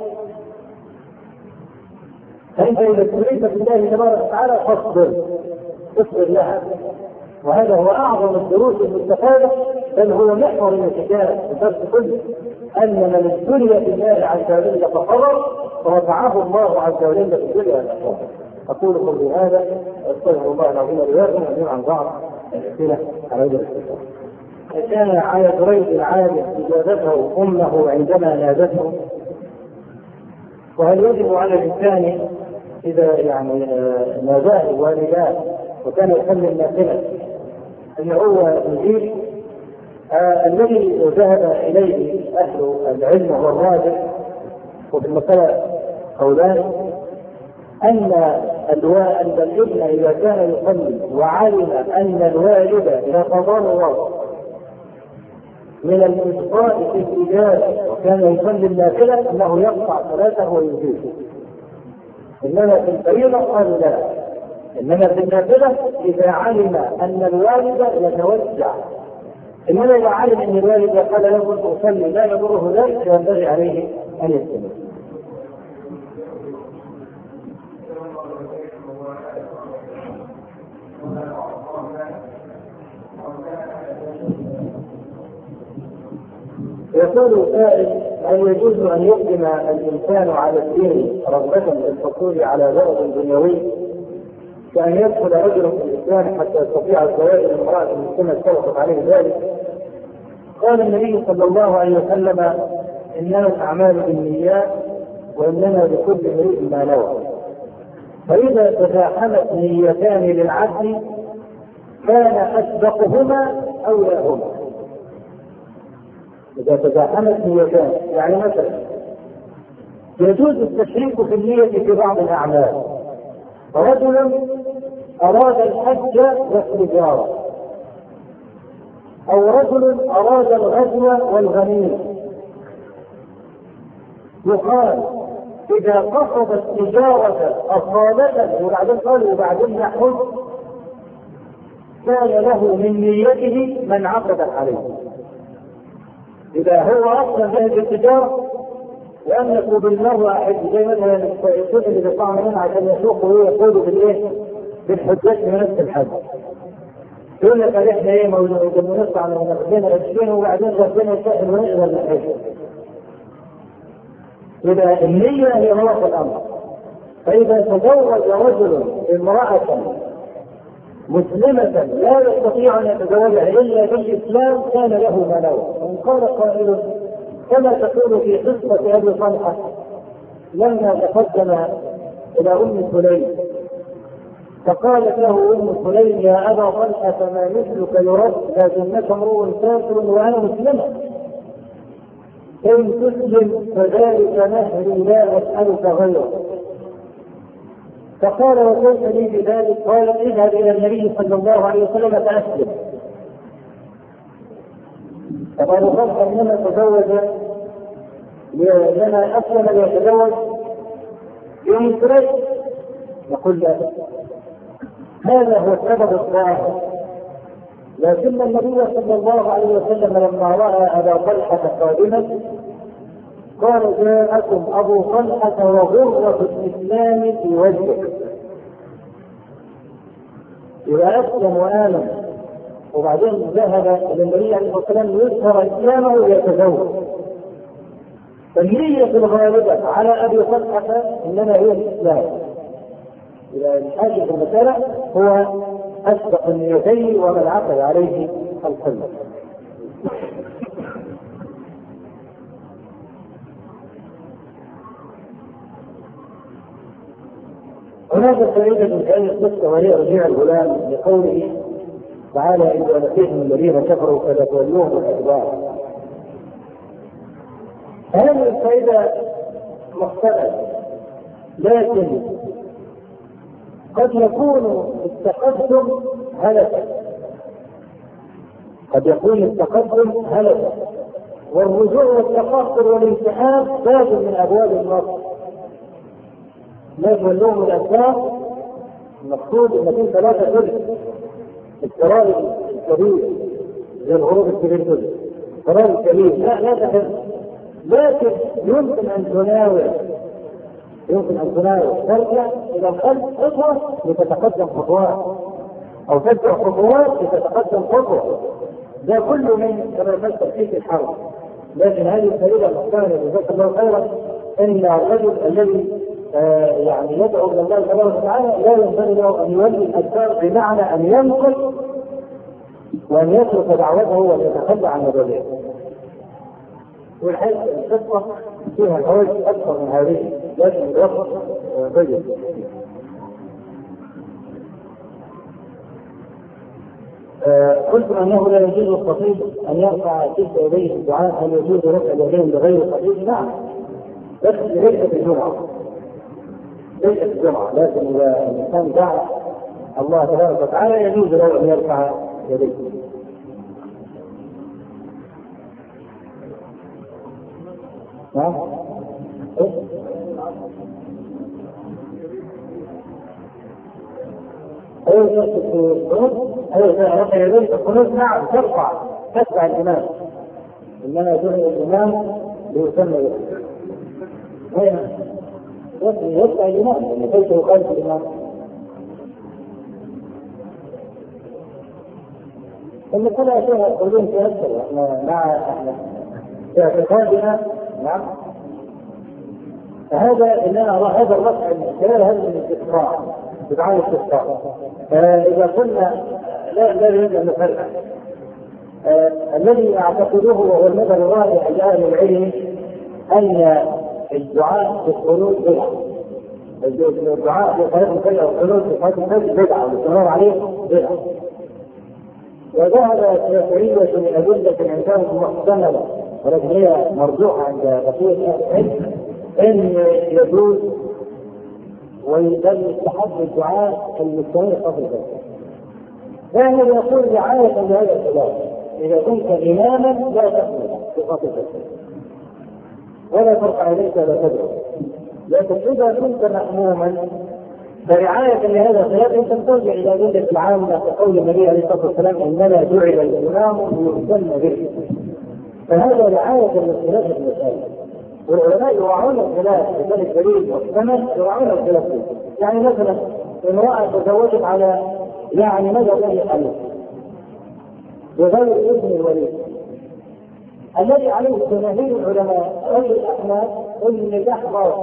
فانت اذا تريد بالله تبارك وتعالى فاصبر اصبر لها. وهذا هو اعظم الدروس المستفاده بل هو محور الكتاب الدرس كله ان من الدنيا بالله عز وجل فصبر فرفعه الله عز وجل في الدنيا والاخره. اقول قولي هذا واستغفر الله العظيم لي ولكم وجميع عن بعض الاسئله على وجه الاختصار. فكان على دريد العابد اجابته امه عندما نادته. وهل يجب على الانسان اذا يعني ناداه والداه وكان يصلي النافله ان هو يجيب؟ آه الذي ذهب اليه اهل العلم والراجح وفي المساله قولان ان الواء ان الابن اذا كان يصلي وعلم ان الوالد يتضرر من الإبطاء في الإجابة وكان يصلي النافلة أنه يقطع صلاته ويجيب. إنما في الفريضة قالوا لا، إنما في النافلة إذا علم أن الوالد يتوسع، إنما إذا علم أن الوالد قال له كنت أصلي لا يضره ذلك ينبغي عليه أن يستمر. يقول سائل: هل يجوز أن يقدم الإنسان على الدين رغبة في الحصول على غرض دنيوي، كأن يدخل رجل في الإسلام حتى يستطيع الزواج من امرأة مسلمة اتفقت عليه ذلك؟ قال النبي صلى الله عليه وسلم: إنما الأعمال بالنيات وإنما لكل امرئ ما نوى. فإذا تزاحمت نيتان للعبد كان أسبقهما أولاهما. إذا تزاحمت نيتان، يعني مثلا يجوز التشريك في النية في بعض الأعمال. رجل أراد الحج والتجارة، أو رجل أراد الغزو والغنيمة، يقال إذا قصد التجارة أصالة وبعدين قال وبعدين يحج كان له من نيته من عقدت عليه. إذا هو أصلا ذهب التجارة وأنه بالمرة أحد زي مثلا السائقين اللي بيطلعوا منهم عشان يسوقوا ويقودوا بالإيه؟ بالحجاج في نفس الحج. يقول لك احنا ايه موجودين نطلع من ربنا عشرين وبعدين ربنا يسهل ونقدر نحج. إذا النية هي روح الأمر. فإذا تزوج رجل امرأة مسلمة لا يستطيع أن يتزوجها إلا بالإسلام كان له ما نوى. وإن قال قائل: كما تقول في قصة أبي طلحة لما تقدم إلى أم سليم فقالت له أم سليم: يا أبا طلحة ما مثلك يرد لكنك امرؤ كافر وأنا مسلمة، إن تسلم فذلك نهري لا أسألك غيره. فقال: وكيف لي بذلك؟ قال: اذهب إلى النبي صلى الله عليه وسلم فأسلم. فقال: خلق إنما تزوج لما أسلم ليتزوج يوم سريع. نقول لا، هذا هو السبب الظاهر. لكن النبي صلى الله عليه وسلم لما رأى أبا طلحة قادما قال: جاءكم أبو طلحة وغرة الإسلام في وجهه. إذا أسلم وآمن وبعدين ذهب إلى النبي عليه الصلاة والسلام يظهر إسلامه ويتزوج، فالنية الغالبة على أبي طلحة إنما هي الإسلام. إذا الحاجة في المسألة هو أسبق النيتين ومن عقد عليه القلب. هناك فائدة من هذه القصة وهي رجوع الغلام لقوله تعالى: إذا لقيتم الذين كفروا فلا تولوهم الأدبار. هذه الفائدة مختلفة، لكن قد يكون التقدم هلكا، قد يكون التقدم هلكا، والرجوع والتقصر والانسحاب باب من أبواب النصر. لا تولوهم الأدبار المقصود انك انت لا تدرك القرار الكبير زي الغروب الكبير كله، القرار الكبير لا لا تدرك، لكن يمكن ان تناول يمكن ان تناول ترجع الى الخلف خطوه لتتقدم خطوات، او ترجع خطوات لتتقدم خطوه. ده كله من كما مثل في الحرب. لكن هذه الفائده المختلفه جزاك الله خيرا ان الرجل الذي آه يعني يدعو الى الله سبحانه وتعالى لا ينبغي له ان يولي الادبار، بمعنى ان ينقل وان يترك دعوته ويتخلى عن مبادئه. والحقيقه القصه فيها فوائد اكثر من هذه، لكن الوقت ضيق. آه قلت انه لا يجوز للخطيب ان يرفع كلتا يديه في الدعاء. هل يجوز رفع اليدين بغير الخطيب؟ نعم، بس ليست الجمعه ليست الجمعه، لكن اذا الانسان دعا الله تبارك وتعالى يجوز له ان يرفع يديه. ها؟ إيه؟ أيوة في القنوت، أيوة رفع يديه في القنوت، نعم ترفع تتبع الإمام، إنما دون الإمام ليسمى به. هنا يتبع الإمام، لأن كيف يخالف الإمام؟ إن كل أشياء يقولون في أكثر، إحنا مع إحنا في اعتقادنا نعم. فهذا إن أنا أرى هذا الرفع من خلال هذا الاستقراء بدعاء الاستقراء. فإذا قلنا لا لا يريد أن نفرق آه الذي أعتقده وهو المذهب الراجح لأهل العلم أن الدعاء في القنوت بدعة. الدعاء في صلاة الفجر أو القنوت في صلاة الفجر بدعة والاستمرار عليه بدعة. وذهب الشافعية لأدلة عندهم محتملة ولكن هي مرجوحة عند بقية أهل العلم أن يجوز ويبل يستحب الدعاء المستمر قبل ذلك. فهو يقول رعاية لهذا الخلاف إذا كنت إماما لا تقبل في قبل ذلك ولا ترفع إليك ولا تدعو، لكن إذا كنت مأموما فرعاية لهذا الخلاف أنت ترجع إلى أدلة العامة كقول النبي عليه الصلاة والسلام إنما جعل الإمام ليهتم به، فهذا رعاية للخلاف المسائل. والعلماء يراعون الخلاف بذلك دليل محتمل يراعون الخلاف فيه. يعني مثلا امرأة تزوجت على يعني مدى بني حنيفة بغير ابن الولي الذي عليه جماهير العلماء غير الأحناف أن النكاح باطل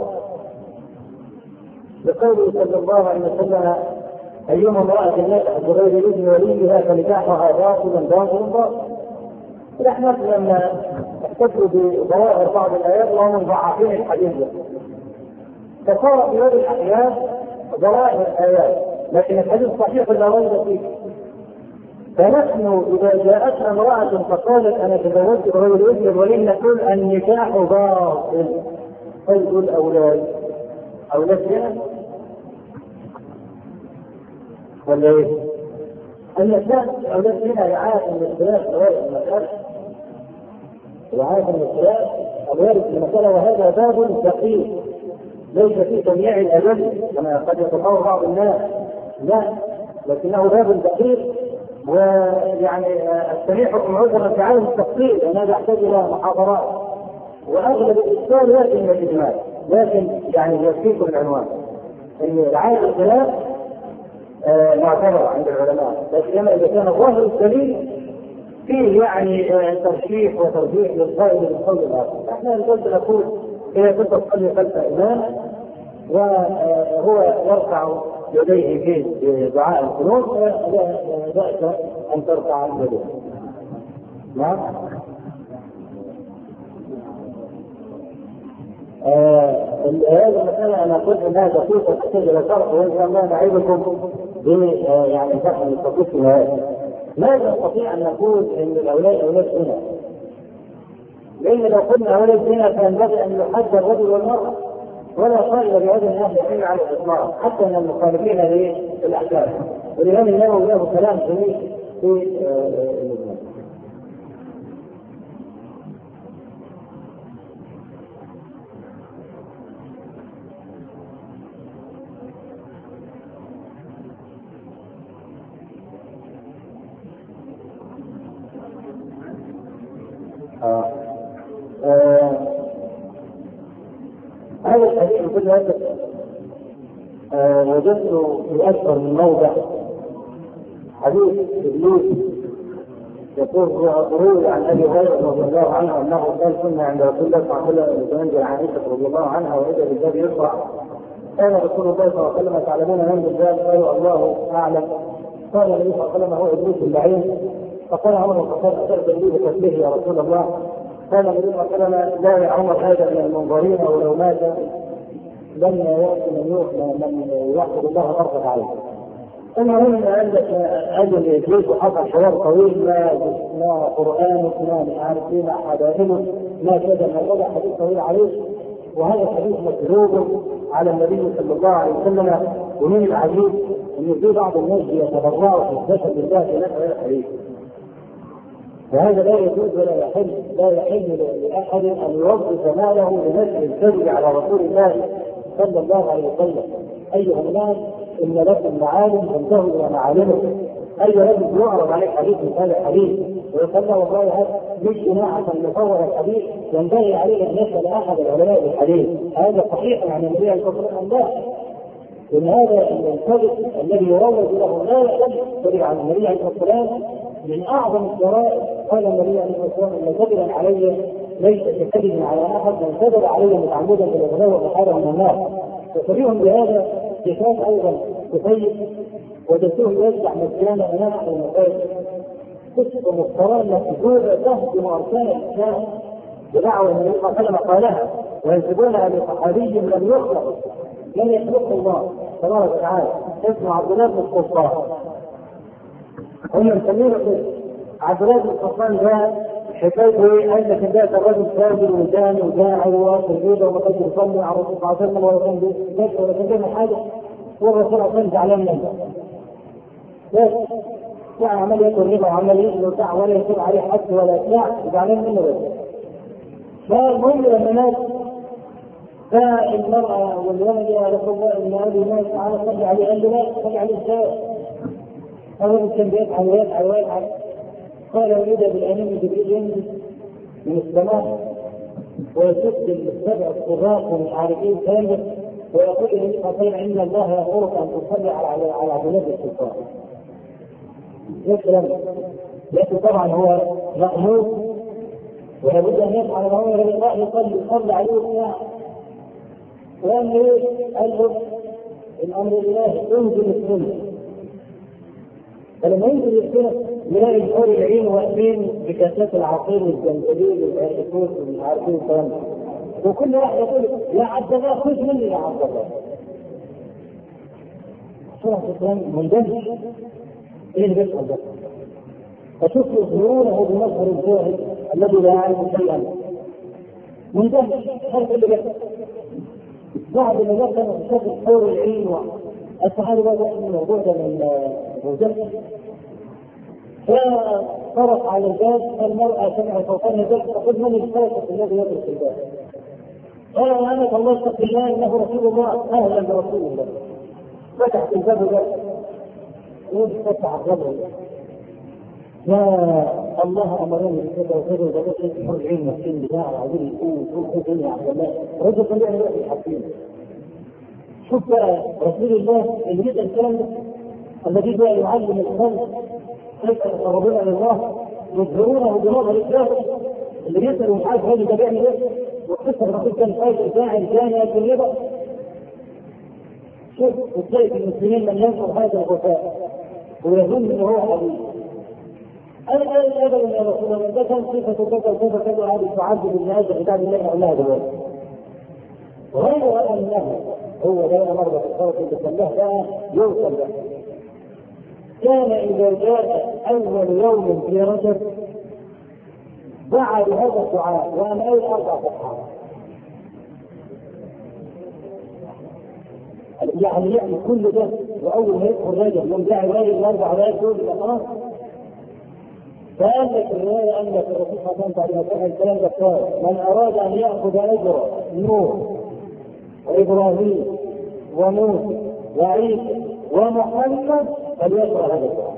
بقوله صلى الله عليه وسلم أيما امرأة نكحت بغير ابن وليها فنكاحها باطل باطل باطل. الأحناف لما احتجوا بظواهر بعض الآيات وهم مضاعفين الحديث فصار في هذه الأحيان ظواهر آيات لكن الحديث صحيح لا ريب فيه. فنحن إذا جاءتنا امرأة فقالت أنا تزوجت بغير ابن الولي نقول النكاح باطل. قيد الأولاد أولاد زنا ولا إيه؟ النكاح أولاد زنا رعاية من الخلاف غير المسألة رعاية من الخلاف غير المسألة وهذا باب دقيق ليس فيه تجميع الأدلة كما قد يتصور بعض الناس، لا لكنه باب دقيق ويعني استميحكم عذرا في عالم التفصيل لأن هذا يحتاج إلى محاضرات وأغلب الإشكال يأتي من الإجمال، لكن يعني يكفيكم العنوان أن رعاية الخلاف آه معتبرة عند العلماء، لكن إذا كان ظاهر الدليل فيه يعني آه ترشيح وترجيح للقائل بالقول الآخر. احنا نقول نقول إذا كنت تصلي خلف إمام وهو يرفع يديه في دعاء القنوت لا بأس أن ترفع يديه. نعم. هذه المسألة أنا قلت أنها دقيقة تحتاج إلى شرح وإن شاء الله نعيدكم ب يعني شرح التطبيق هذا. ماذا نستطيع أن نقول أن الأولاد أولاد زنا؟ لأن لو قلنا أولاد زنا فينبغي أن يحد الرجل والمرأة ولا قائل بهذا الناس يحل على الإطلاق حتى من المخالفين للأحكام. والإمام النووي له كلام جميل في آه. آه. هذا الحديث كل هذا آه. وجدته في أكثر من موضع حديث إبليس يقول روي عن أبي هريرة رضي الله عنه أنه قال كنا عند رسول الله صلى الله عليه وسلم عند عائشة رضي الله عنها وإذا بالباب يقرأ كان رسول الله صلى الله عليه وسلم تعلمون من بالباب قالوا الله أعلم. قال النبي صلى الله عليه وسلم هو إبليس اللعين. فقال عمر بن الخطاب أشرت لي بتسبيح يا رسول الله. قال النبي صلى الله عليه وسلم لا يا عمر هذا من المنظرين ولو مات لم يأتي من من يحفظ الله فرض عليه. المهم ان عندك اجل ابليس وحصل حوار طويل ما ما قران ما مش عارف ايه ما حدائله ما كذا ما كذا حديث طويل عليه وهذا الحديث مكذوب على النبي صلى الله عليه وسلم. ومن العجيب ان في بعض الناس يتبرعوا في الجسد بالله في نفس هذا الحديث. وهذا لا يجوز ولا يحل لا يحل لاحد ان يوظف ماله لنشر الكذب على رسول الله صلى الله عليه وسلم. ايها الناس ان لكم معالم فانتهوا الى معالمكم. اي رجل يعرض عليه حديث من هذا الحديث ويقول له والله هذا مش جماعه مصور الحديث، ينبغي عليه ان يسال احد العلماء بالحديث هذا صحيح عن النبي عليه الصلاه والسلام؟ لا، ان هذا الكذب الذي يروج له لا يحل عن النبي عليه الصلاه والسلام من اعظم الجرائم. قال النبي عليه الصلاه والسلام ان كذبا علي ليس ككذب على احد، من كذب علي متعمدا بالاغراء والحاله من الناس. وفريهم بهذا كتاب ايضا كتيب وجدته يرجع مجانا امام المساجد قصه مضطرانه مكتوبه تهدم اركان الاسلام بدعوى النبي صلى الله عليه وسلم قالها وينسبونها لصحابي لم يخلق لم يخلقه الله تبارك وتعالى اسمه عبد الله بن القرطان. هم مسمينه عبد الله بن القرطان ده حكايته ايه؟ قال لك ده الرجل فاجر وجاني وجاعل واكل جيده وما كانش يصلي على الرسول صلى الله عليه وسلم ولا كان بيذكر ولا كان بيعمل حاجه والرسول صلى الله عليه وسلم زعلان منه. بس يعني عمال ياكل ربا وعمال يشرب وبتاع ولا يصير عليه حد ولا بتاع زعلان منه بس. فالمهم لما مات فالمرأة والولد يا رسول الله إن أبي مات تعالى صلي عليه، قال له لا صلي عليه إزاي؟ أول كان بيفعل ويفعل ويفعل قال وإذا بالأمين جبريل ينزل من السماء ويشد السبع الصغار ومش عارف إيه كامل ويقول النبي صلى الله عليه وسلم إن الله يأمرك أن تصلي على على عباد السلطان. إيه الكلام ده؟ لكن طبعا هو مأمور ولابد أن يفعل ما هو الله يصلي يصلي عليه وبتاع. وقال له قال له الامر الالهي انزل السنه. فلما ينزل السنه يلاقي الحور العين واقفين بكاسات العصير والزنجبيل والارتكوس ومش عارف ايه والكلام ده، وكل واحد يقول يا عبد الله خذ مني يا عبد الله. شرح الاسلام مندمج ايه اللي بيحصل ده؟ فشوف يظهرونه بمظهر الجاهل الذي لا يعرف شيئا مندمج. هذا اللي بيحصل بعد ما كان شكل حور العين والصحابه بقى الموضوع ده من الرجال فطرق على الباب المراه سمعت صوتها نزلت فقد من الفاسق الذي يدرس الباب قال انا الله اتق الله انه رسول الله اهلا برسول الله. فتح الباب ده وفتح الباب يا الله امرني بكذا وكذا وكذا حور العين والسن بتاعه عايزين يقول خذ خذ يا عبد الله. الرجل كان بيعمل ايه الحكيم؟ شوف بقى رسول الله اللي يدعي الكلام ده الذي بقى يعلم الخلق كيف يقربون الى الله يظهرونه بنظر الاسلام اللي بيسال ومش عارف الراجل ده بيعمل ايه وقصه الرسول كان فاجر فاعل كان ياكل ربا. شوف وتلاقي في المسلمين من ينصر هذا الغثاء ويظن انه هو حبيب. انا قال ابدا يا رسول الله ده كان صفه كذا وكذا كذا هذه تعذب الناس بكتاب الله اقولها دلوقتي. وهو قال انه هو ده مرة في الصوت اللي خلاه بقى يوصل بقى. كان إذا جاء أول يوم في رجب دعا بهذا الدعاء وأنا أي أربع صفحات. يعني يعني كل ده وأول ما يدخل رجب يوم دعا رواية الأربع روايات دول يبقى خلاص. فقال لك الرواية أن الرسول صلى الله عليه وسلم بعد ما سمع الكلام ده قال من أراد أن يأخذ أجر نوح وإبراهيم وموسى وعيسى ومحمد فليقرأ هذا القرآن.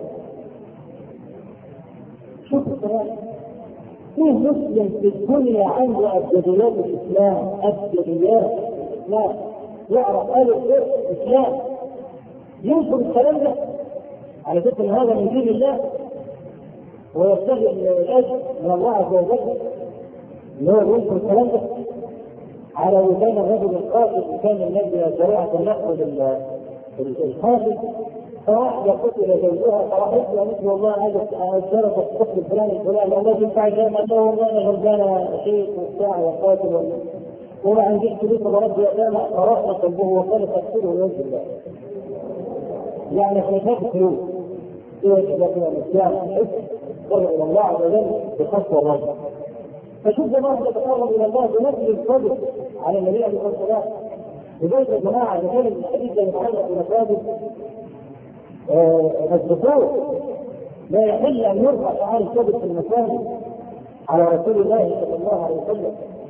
شوف الكلام فيه مسلم في الدنيا عنده أبجديات الإسلام أبجديات الإسلام يعرف ألف الإسلام ينشر الكلام ده على فكرة ان هذا من دين الله ويبتغي الاجر من الله عز وجل اللي هو ينشر الكلام ده على ودان الرجل القاتل كان النبي شريعه ناخذ القاتل فواحده قتل زوجها فراحت له مثل والله هذا الشرف الطفل الفلاني الفلاني الذي ينفع الجامعه انه والله انا غلبانه شيخ وبتاع وقاتل وما عنديش فلوس ورد يتامى فرحنا قلبه وقال تقتله وينزل الله يعني خلافات فلوس ايه لكن الاسلام يرجع الى الله عز وجل بخطوه الرجل فشوف جماعه تتقرب الى الله بنفس الصدق على النبي عليه الصلاه والسلام لذلك يا جماعه اذا كان الحديث ده يتعلق بمساجد مسجدات لا يحل ان يرفع شعار الكذب في المساجد على رسول الله صلى الله عليه وسلم.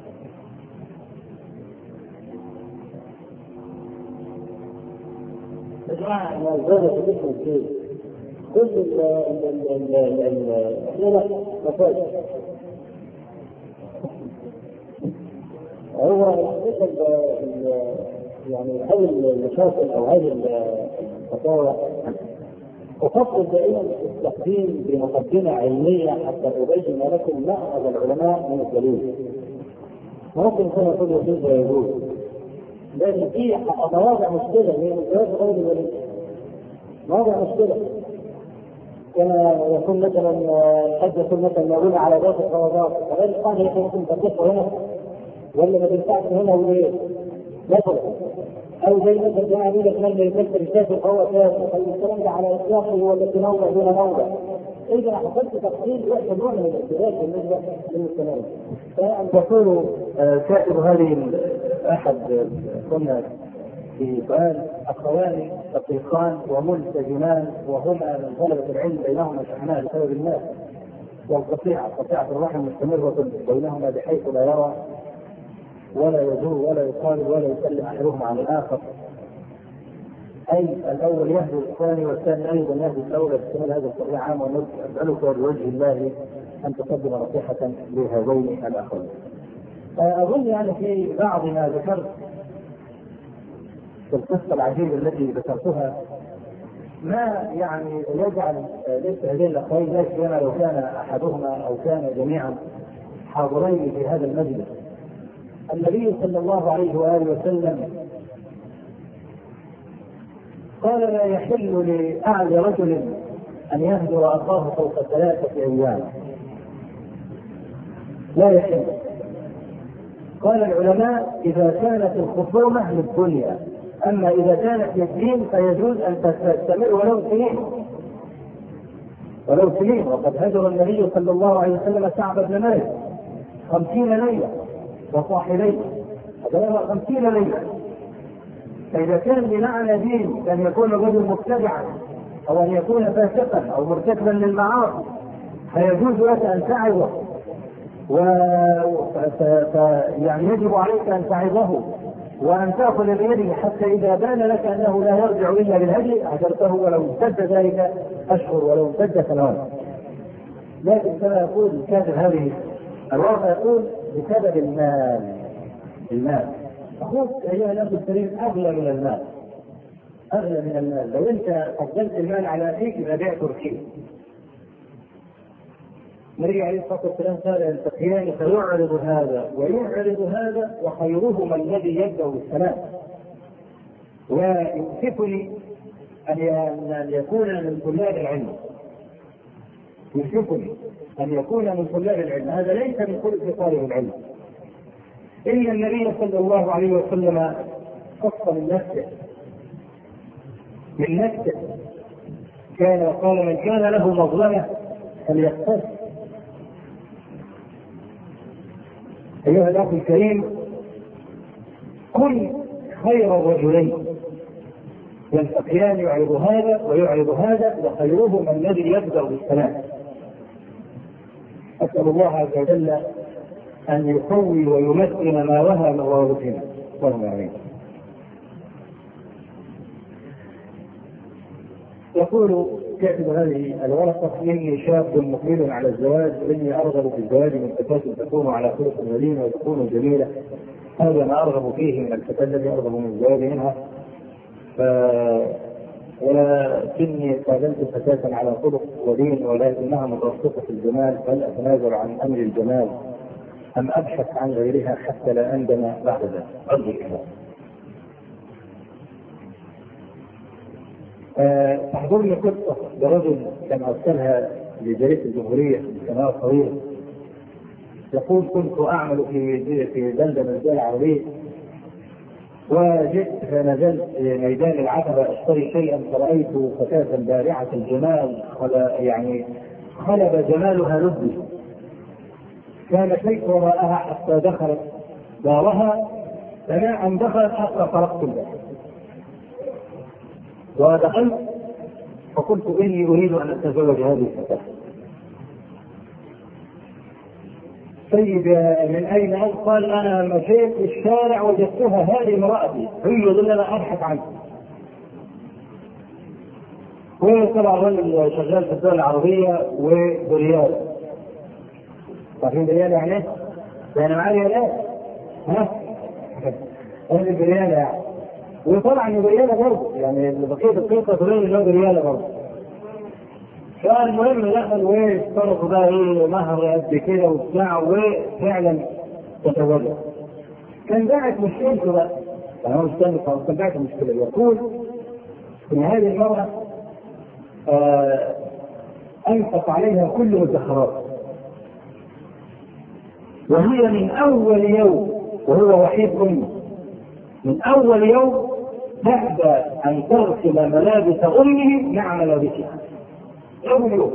اسمع ما زاد في اسم الشيء كل الأسئلة مساجد. هو الحقيقة يعني هذه المشاكل أو هذه الفتاوى أفضل دائما التقديم بمقدمة علمية حتى أبين لكم مأخذ العلماء من الدليل. ممكن كان يقول يجوز ويجوز، لكن في مواضع مشكلة هي الجواز غير الولي، مواضع مشكلة كما يكون مثلا قد يكون مثلا يقول على ذات الخوضات غير الصحيح يمكن تصح هنا ولا ما تنفعش هنا وليه؟ مثلا او زي مثلا جماعه يقول لك من يفسر الشافعي فهو كافر، الكلام ده على اطلاقه ولا تنوع دون موضع. اذا حصلت تفصيل يحصل نوع من الارتباك بالنسبه للكلام. فان تقول كاتب هذه احد قلنا في سؤال اخوان شقيقان وملتزمان وهما من طلبه العلم بينهما شحناء بسبب الناس والقطيعه قطيعه الرحم مستمره بينهما بحيث لا يرى ولا يزور ولا يقال ولا يسلم احدهما على الاخر، اي الاول يهدي الثاني والثاني ايضا يهدي الاول باستعمال هذا الشرع عام. ونسالك بوجه الله ان تقدم نصيحه لهذين الاخوين. اظن يعني في بعض ما ذكرت في القصه العجيبه التي ذكرتها ما يعني يجعل ليس هذين الاخوين لا سيما لو كان احدهما او كان جميعا حاضرين في هذا المجلس. النبي صلى الله عليه واله وسلم قال لا يحل لاعلى رجل ان يهجر اخاه فوق ثلاثه ايام، لا يحل. قال العلماء اذا كانت الخصومه للدنيا، اما اذا كانت للدين فيجوز ان تستمر ولو سنين ولو سنين وقد هجر النبي صلى الله عليه وسلم كعب بن مالك خمسين ليله وصاحبيه، هذا خمسين ليله. فاذا كان بمعنى دين ان يكون الرجل مبتدعا او ان يكون فاسقا او مرتكبا للمعاصي فيجوز لك ان تعظه و... ف... ف... يعني يجب عليك ان تعظه وان تاخذ بيده حتى اذا بان لك انه لا يرجع الا بالهدي هجرته ولو امتد ذلك اشهر ولو امتد سنوات. لكن كما يقول الكاتب هذه الورقه يقول بسبب المال. المال اخوك ايها الاخ الكريم اغلى من المال، اغلى من المال. لو انت فضلت المال على اخيك يبقى بعته رخيص. النبي عليه الصلاه والسلام قال التقيان فيعرض هذا ويعرض هذا وخيرهما الذي يبدا بالسلام. ويوشكني ان يكون من طلاب العلم، يوشكني ان يكون من طلاب العلم، هذا ليس من خلق طالب العلم. ان النبي صلى الله عليه وسلم خص من نفسه من نفسه كان قال من كان له مظلمه فليقتص. أيها الأخ الكريم كن خير الرجلين يلتقيان يعرض هذا ويعرض هذا وخيرهما الذي يبدأ بالسلام. أسأل الله عز وجل أن يقوي ويمكن ما وهى موارثنا اللهم آمين. يقول كاتب هذه الورقة إني شاب مقبل على الزواج وإني أرغب في الزواج من فتاة تكون على خلق ولين وتكون جميلة. هذا ما أرغب فيه من الفتاة الذي أرغب من الزواج منها. ف... ولكني قابلت فتاة على خلق ودين ولكنها متوسطة في الجمال، فهل أتنازل عن أمر الجمال أم أبحث عن غيرها حتى لا أندم بعد ذلك؟ أرجو الإجابة. تحضرني قصة برجل كان أرسلها لجريدة الجمهورية من سنوات طويلة. يقول كنت أعمل في في بلدة من الدول العربية وجئت فنزلت ميدان العتبة أشتري شيئا فرأيت فتاة بارعة الجمال يعني خلب جمالها لبي. كان شيء وراءها حتى دخلت دارها فما أن دخلت حتى طرقت الباب ودخلت فقلت إني أريد أن أتزوج هذه الفتاة. طيب من أين أنت؟ قال أنا مشيت في الشارع وجدتها هذه امرأتي، هي اللي أنا أبحث عنها. وطبعا الرجل شغال في الدول العربية وبريال. عارفين بريال يعني ايه؟ يعني معاه ريالات. ها؟ هذه بريالة يعني. وطبعا بريالة برضه، يعني بقية القصة تبين ان هو بريالة برضه. فالمهم دخل واشترطوا بقى ايه مهر قد كده وبتاع، وفعلا تزوجوا. كان باعت مشكلته بقى. يعني هو مستني كان باعت المشكلة. يقول ان هذه المرأة آه أنفق عليها كل مدخرات، وهي من أول يوم وهو وحيد أمه، من أول يوم تبدأ أن تغسل ملابس أمه مع ملابسها. أول يوم.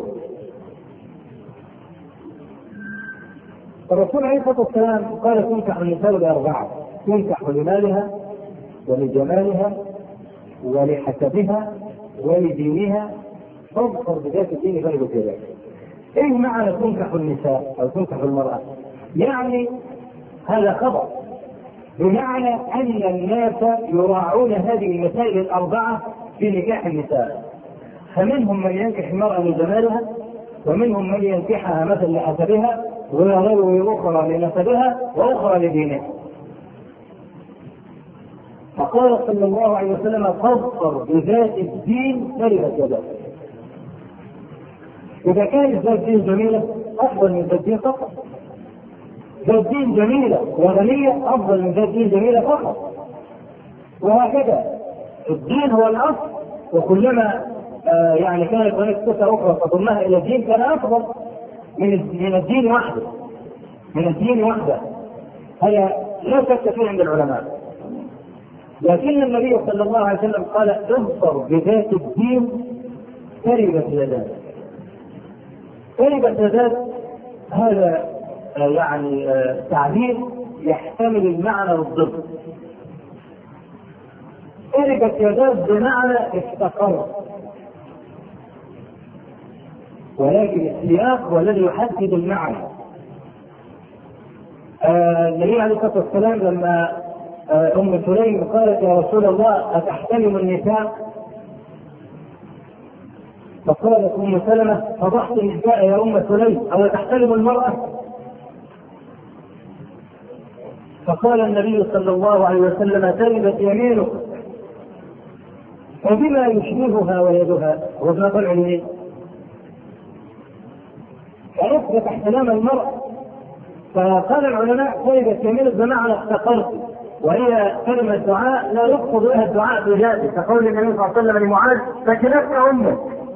الرسول عليه الصلاة والسلام قال تنكح النساء لأربعة: تنكح لمالها ولجمالها ولحسبها ولدينها، فاظفر بذات الدين غير ذلك. ايه معنى تنكح النساء او تنكح المرأة؟ يعني هذا خبر، بمعنى ان الناس يراعون هذه المسائل الاربعة في نكاح النساء. فمنهم من ينكح المرأة لجمالها، ومنهم من ينكحها مثلا لحسبها، ويروي اخرى لنسبها، واخرى لدينها. فقال صلى الله عليه وسلم: فاظفر بذات الدين تربت يداك. إذا كانت ذات دين جميلة أفضل من ذات دين فقط. ذات دين جميلة وغنية أفضل من ذات دين جميلة فقط. وهكذا الدين هو الأصل، وكلما آه يعني كانت هناك صفة أخرى تضمها إلى الدين كان أفضل من من الدين وحده. من الدين وحده هذا لا شك فيه عند العلماء. لكن النبي صلى الله عليه وسلم قال: اظفر بذات الدين تربت يداك. تربت يداك هذا يعني تعبير يحتمل المعنى والضد. تربت يداك بمعنى استقر، ولكن السياق هو الذي يحدد المعنى. النبي عليه الصلاه والسلام لما أم سليم قالت: يا رسول الله أتحتلم النساء؟ فقالت أم سلمة: فضحت النساء يا أم سليم، أو تحتلم المرأة؟ فقال النبي صلى الله عليه وسلم: تربت يمينك. وبما يشبهها ويدها؟ وما طلع اليمين. فأثبت احتلام المرأة. فقال العلماء: تربت يمينك بمعنى استقرت، وهي كلمة دعاء لا يقصد بها الدعاء بذاته، كقول النبي صلى الله عليه وسلم لمعاذ: فكلت أمك.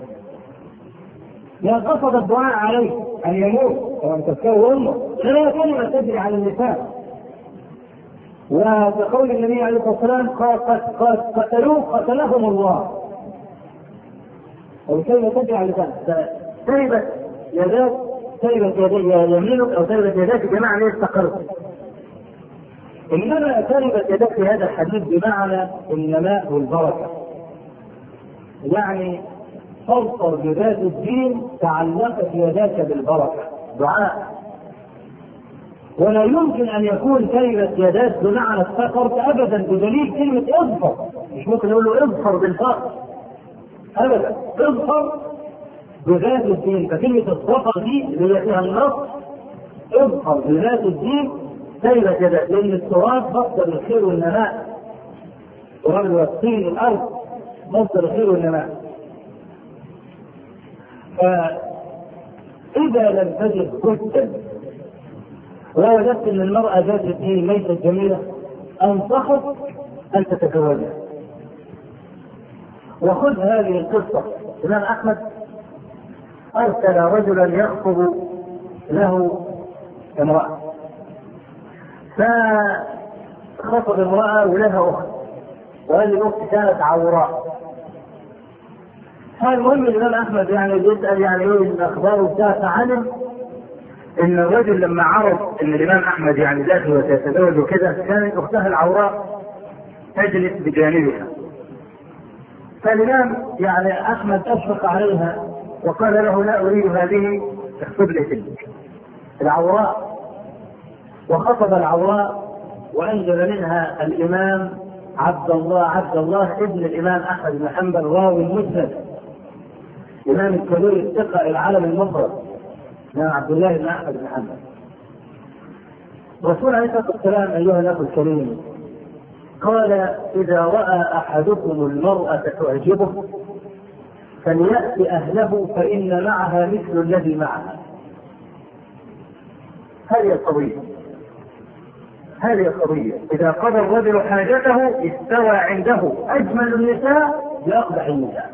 لا قصد الدعاء عليه أن يموت وأن تذكره أمه، لا كلمة تجري على اللسان. وكقول النبي عليه الصلاة والسلام: قد قتلوه قتلهم الله. أو كلمة تجري على اللسان. تربت يداك، تربت يمينك أو تربت يداك بمعنى استقرت. إنما تربت يداك في هذا الحديث بمعنى النماء والبركة. يعني فاظفر بذات الدين تعلقت يداك بالبركة، دعاء. ولا يمكن أن يكون تربت يداك بمعنى استقرت أبدا، بدليل كلمة اظفر. مش ممكن يقول له اظفر بالفقر أبدا، اظفر بذات الدين. فكلمة الظفر دي اللي فيها النص: اظفر بذات الدين تربت يداك، لأن التراب مصدر الخير والنماء. التراب والطين الأرض مصدر الخير والنماء. فإذا لم تجد كتب ووجدت أن المرأة ذات الدين ليست جميلة، أنصحك أن تتزوجها. وخذ هذه القصة. الإمام أحمد أرسل رجلا يخطب له امرأة، فخطب امرأة ولها أخت، وهذه الأخت كانت عوراء. فالمهم الإمام أحمد يعني بيسأل يعني إيه الأخبار وبتاع، فعلم إن الرجل لما عرف إن الإمام أحمد يعني داخل وسيتزوج وكذا، كانت أختها العوراء تجلس بجانبها. فالإمام يعني أحمد أشفق عليها وقال له لا أريد هذه، اكتب لي تلك العوراء. وخطب العوراء وأنزل منها الإمام عبد الله عبد الله ابن الإمام أحمد بن حنبل راوي المسند، إمام الكبير الثقة العالم المفرد، إمام عبد الله بن أحمد بن حنبل. الرسول عليه الصلاة والسلام أيها الأخ الكريم قال: إذا رأى أحدكم المرأة تعجبه فليأتي أهله فإن معها مثل الذي معها. هذه القضية، هذه القضية. إذا قضى الرجل حاجته استوى عنده أجمل النساء بأقبح النساء.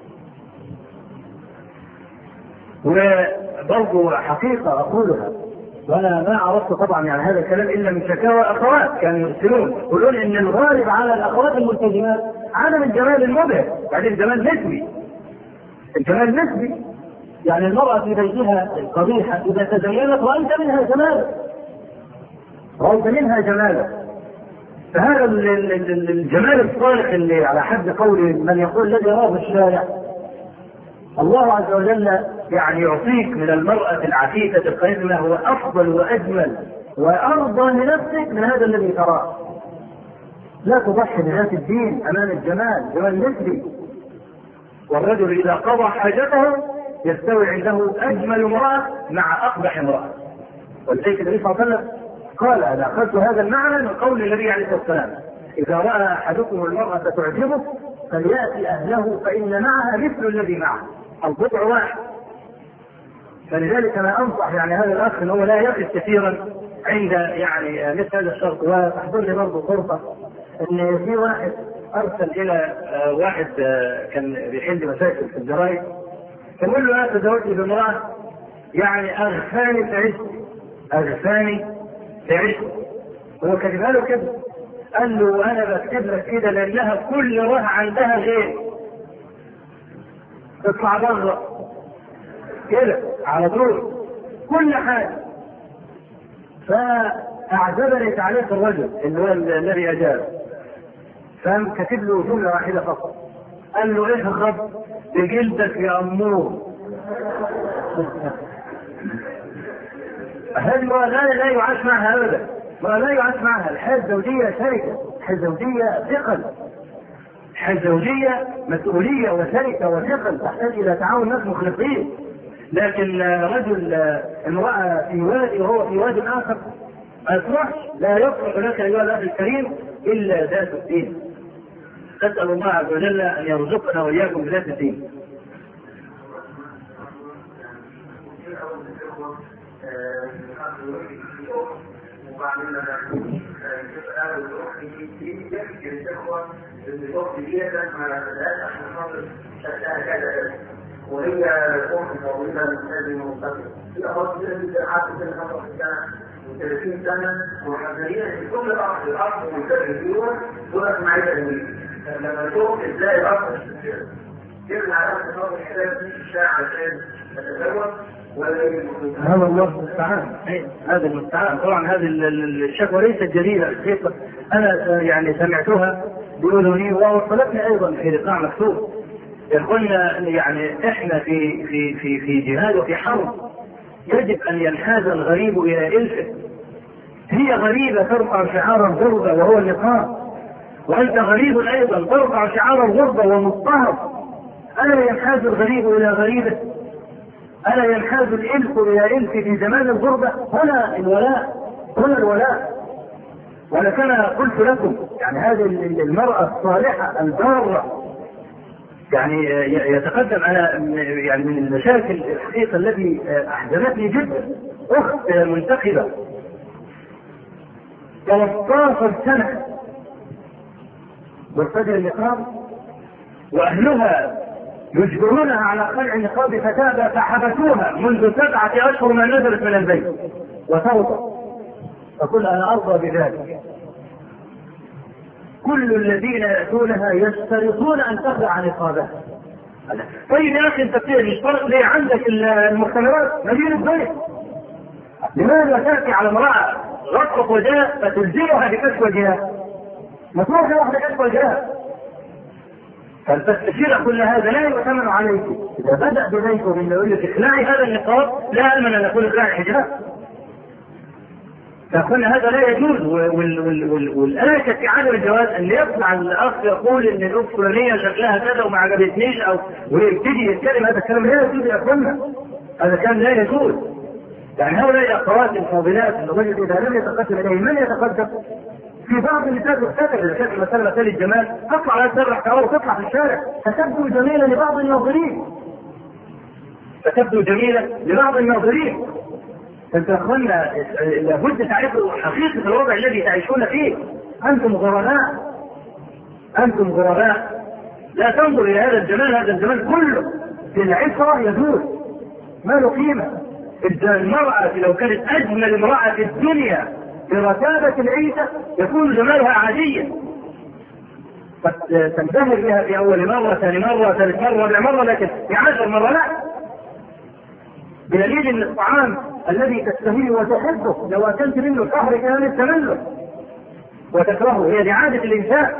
وبرضو حقيقة أقولها، وأنا ما عرفت طبعا يعني هذا الكلام إلا من شكاوى أخوات كانوا يرسلون يقولون إن الغالب على الأخوات الملتزمات عدم الجمال المبهر، بعدين الجمال نسبي. الجمال نسبي، يعني المرأة في بيتها القبيحة إذا تزينت رأيت منها جمالا، رأيت منها جمالا. فهذا الجمال الصالح اللي على حد قول من يقول الذي يراه في الشارع، الله عز وجل يعني يعطيك من المرأة العفيفة القيمة هو أفضل وأجمل وأرضى لنفسك من هذا الذي تراه. لا تضحي بذات الدين أمام الجمال، جمال نسبي. والرجل إذا قضى حاجته يستوي عنده أجمل امرأة مع أقبح امرأة. ولذلك النبي صلى الله عليه وسلم قال: أنا أخذت هذا المعنى من قول النبي عليه الصلاة والسلام: إذا رأى أحدكم المرأة تعجبه فليأتي أهله فإن معها مثل الذي معه، البضع واحد. فلذلك أنا أنصح يعني هذا الأخ أنه لا يقف كثيرا عند يعني مثل هذا الشرط. وتحضر لي برضه فرصة أن في واحد أرسل إلى واحد كان بيحل مشاكل في الجرايد، فقال له: أنا تزوجت بامرأة يعني أغفاني في عشقي، أغفاني في عشقي. هو كتبها له كده، قال له: أنا بكتب لك كده لأنها كل راه عندها غير، تطلع بره كده على طول كل حاجة. فأعجبني تعليق الرجل اللي هو الذي أجاب، فقام كاتب له جملة واحدة فقط، قال له: إيه الرب بجلدك يا أمور. هذه لا لا يعاش معها أبدا، لا يعاش معها. الحياة الزوجية شركة، الحياة الزوجية ثقل، الحياة الزوجية مسؤولية وشركة وثقل تحتاج إلى تعاون ناس مخلصين. لكن رجل امرأة في وادي وهو في وادي آخر ما يصلحش، لا يصلح لك أيها الأخ الكريم إلا ذات الدين. نسأل الله عز وجل أن يرزقنا وإياكم بذات الدين. وهي أم طويلة لازم منتظمة في أخوات كده جدا حتى سنة خمسة وعشرين سنة وثلاثين سنة وحذرين في كل الأرض الأرض ومنتظم فيها دولت معي تأمين. لما تشوف إزاي الأرض يبنى على أرض الأرض الحساب في الشارع عشان تتزوج هذا الله المستعان. هذا المستعان. طبعا هذه الشكوى ليست جديدة الحقيقة، أنا يعني سمعتها بأذني ووصلتني أيضا في لقاء مكتوب. قلنا يعني احنا في في في في جهاد وفي حرب، يجب ان ينحاز الغريب الى الفه. هي غريبه ترفع شعار الغربه وهو النقاب، وانت غريب ايضا ترفع شعار الغربه ومضطهد. الا ينحاز الغريب الى غريبه؟ الا ينحاز الالف الى الف في زمان الغربه؟ هنا الولاء، هنا الولاء. وانا كما قلت لكم يعني هذه المراه الصالحه الباره يعني يتقدم على يعني من المشاكل الحقيقة التي أحزنتني جدا. أخت منتخبة ثلاث عشرة سنة مرتدية النقاب، وأهلها يجبرونها على خلع النقاب فتابة، فحبسوها منذ سبعة أشهر ما نزلت من البيت وتوضأ. فقل أنا أرضى بذلك. كل الذين يأتونها يشترطون أن تخلع نقابها. طيب يا أخي أنت تشترط ليه؟ عندك المختبرات مدينة بيت، لماذا تأتي على امرأة غطت وجهها فتلزمها بكشف وجهها؟ ما تروح واحدة كشف وجهها. فالتفسير كل هذا لا يؤتمن عليك. إذا بدأ بذلك من يقول لك اخلعي هذا النقاب لا أمن أن يكون اخلعي حجاب، فكل هذا لا يجوز. والآية في عدم الجواز أن يطلع الأخ يقول إن الأخت الفلانية شكلها كذا وما عجبتنيش أو ويبتدي يتكلم، هذا الكلام لا يجوز يا أخوانا، هذا كان لا يجوز. يعني هؤلاء الأخوات الفاضلات الرجل إذا لم يتقدم إليه من يتقدم؟ في بعض النساء تختلف، إذا كانت مثلا مثال الجمال تطلع على تسرح كأو تطلع في الشارع فتبدو جميلة لبعض الناظرين، فتبدو جميلة لبعض الناظرين. فانت اخوانا لابد تعرفوا حقيقة الوضع الذي تعيشون فيه. انتم غرباء، انتم غرباء، لا تنظر الى هذا الجمال، هذا الجمال كله في العفرة يدور ما له قيمة. المرأة لو كانت اجمل امرأة في الدنيا برتابة العيشة يكون جمالها عاديا، قد تنبهر بها في اول مرة، ثاني مرة، ثالث مرة، رابع مرة، لكن في عشر مرة لا. بدليل ان الطعام الذي تشتهيه وتحبه لو اكلت منه الشهر كان تمله وتكرهه، هي دي عادة الانسان.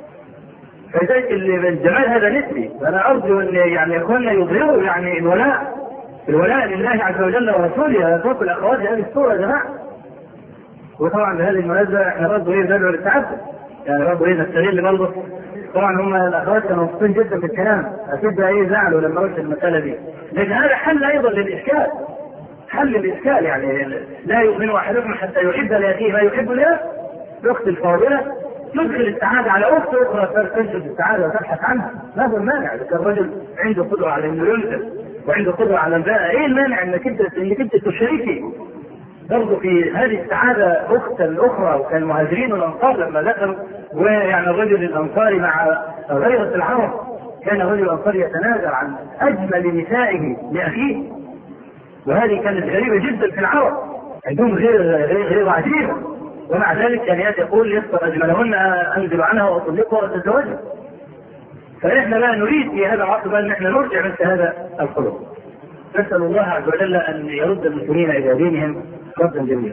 فلذلك الجمال هذا نسبي. فانا ارجو ان يعني اخواننا يظهروا يعني الولاء، الولاء لله عز وجل ورسوله. اتركوا الاخوات هذه الصورة يا جماعة. وطبعا بهذه المناسبة احنا برضه ايه ندعو للتعبد، يعني برضه ايه نستغل برضه. طبعا هم الاخوات كانوا مبسوطين جدا في الكلام، اكيد بقى ايه زعلوا لما قلت المسألة دي، لكن هذا حل ايضا للاشكال، حل الإشكال. يعني لا يؤمن أحدكم حتى يحب لأخيه ما يحب له. الأخت الفاضلة تدخل السعادة على أخت أخرى تنشد السعادة وتبحث عنها، ما هو المانع؟ إذا كان الرجل عنده قدرة على إنه ينزل وعنده قدرة على الباء، إيه المانع إنك أنت إنك أنت تشاركي برضه في هذه السعادة أخت الأخرى؟ وكان المهاجرين والأنصار لما دخلوا، ويعني الرجل الأنصاري مع غيرة العرب، كان الرجل الأنصاري يتنازل عن أجمل نسائه لأخيه، وهذه كانت غريبة جدا في العرب، عندهم غير غير, غير عجيبة، ومع ذلك كان يقول يختار أجملهن أنزل عنها وأطلقها وأتزوجها. فإحنا لا نريد في هذا العصر أن احنا نرجع مثل هذا الخلق. نسأل الله عز وجل أن يرد المسلمين إلى دينهم ردا جميلا.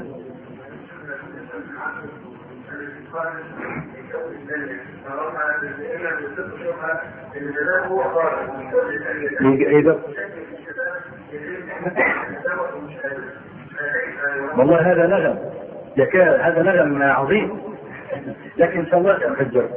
والله هذا نغم، هذا نغم عظيم، لكن ان شاء الله سأفجر.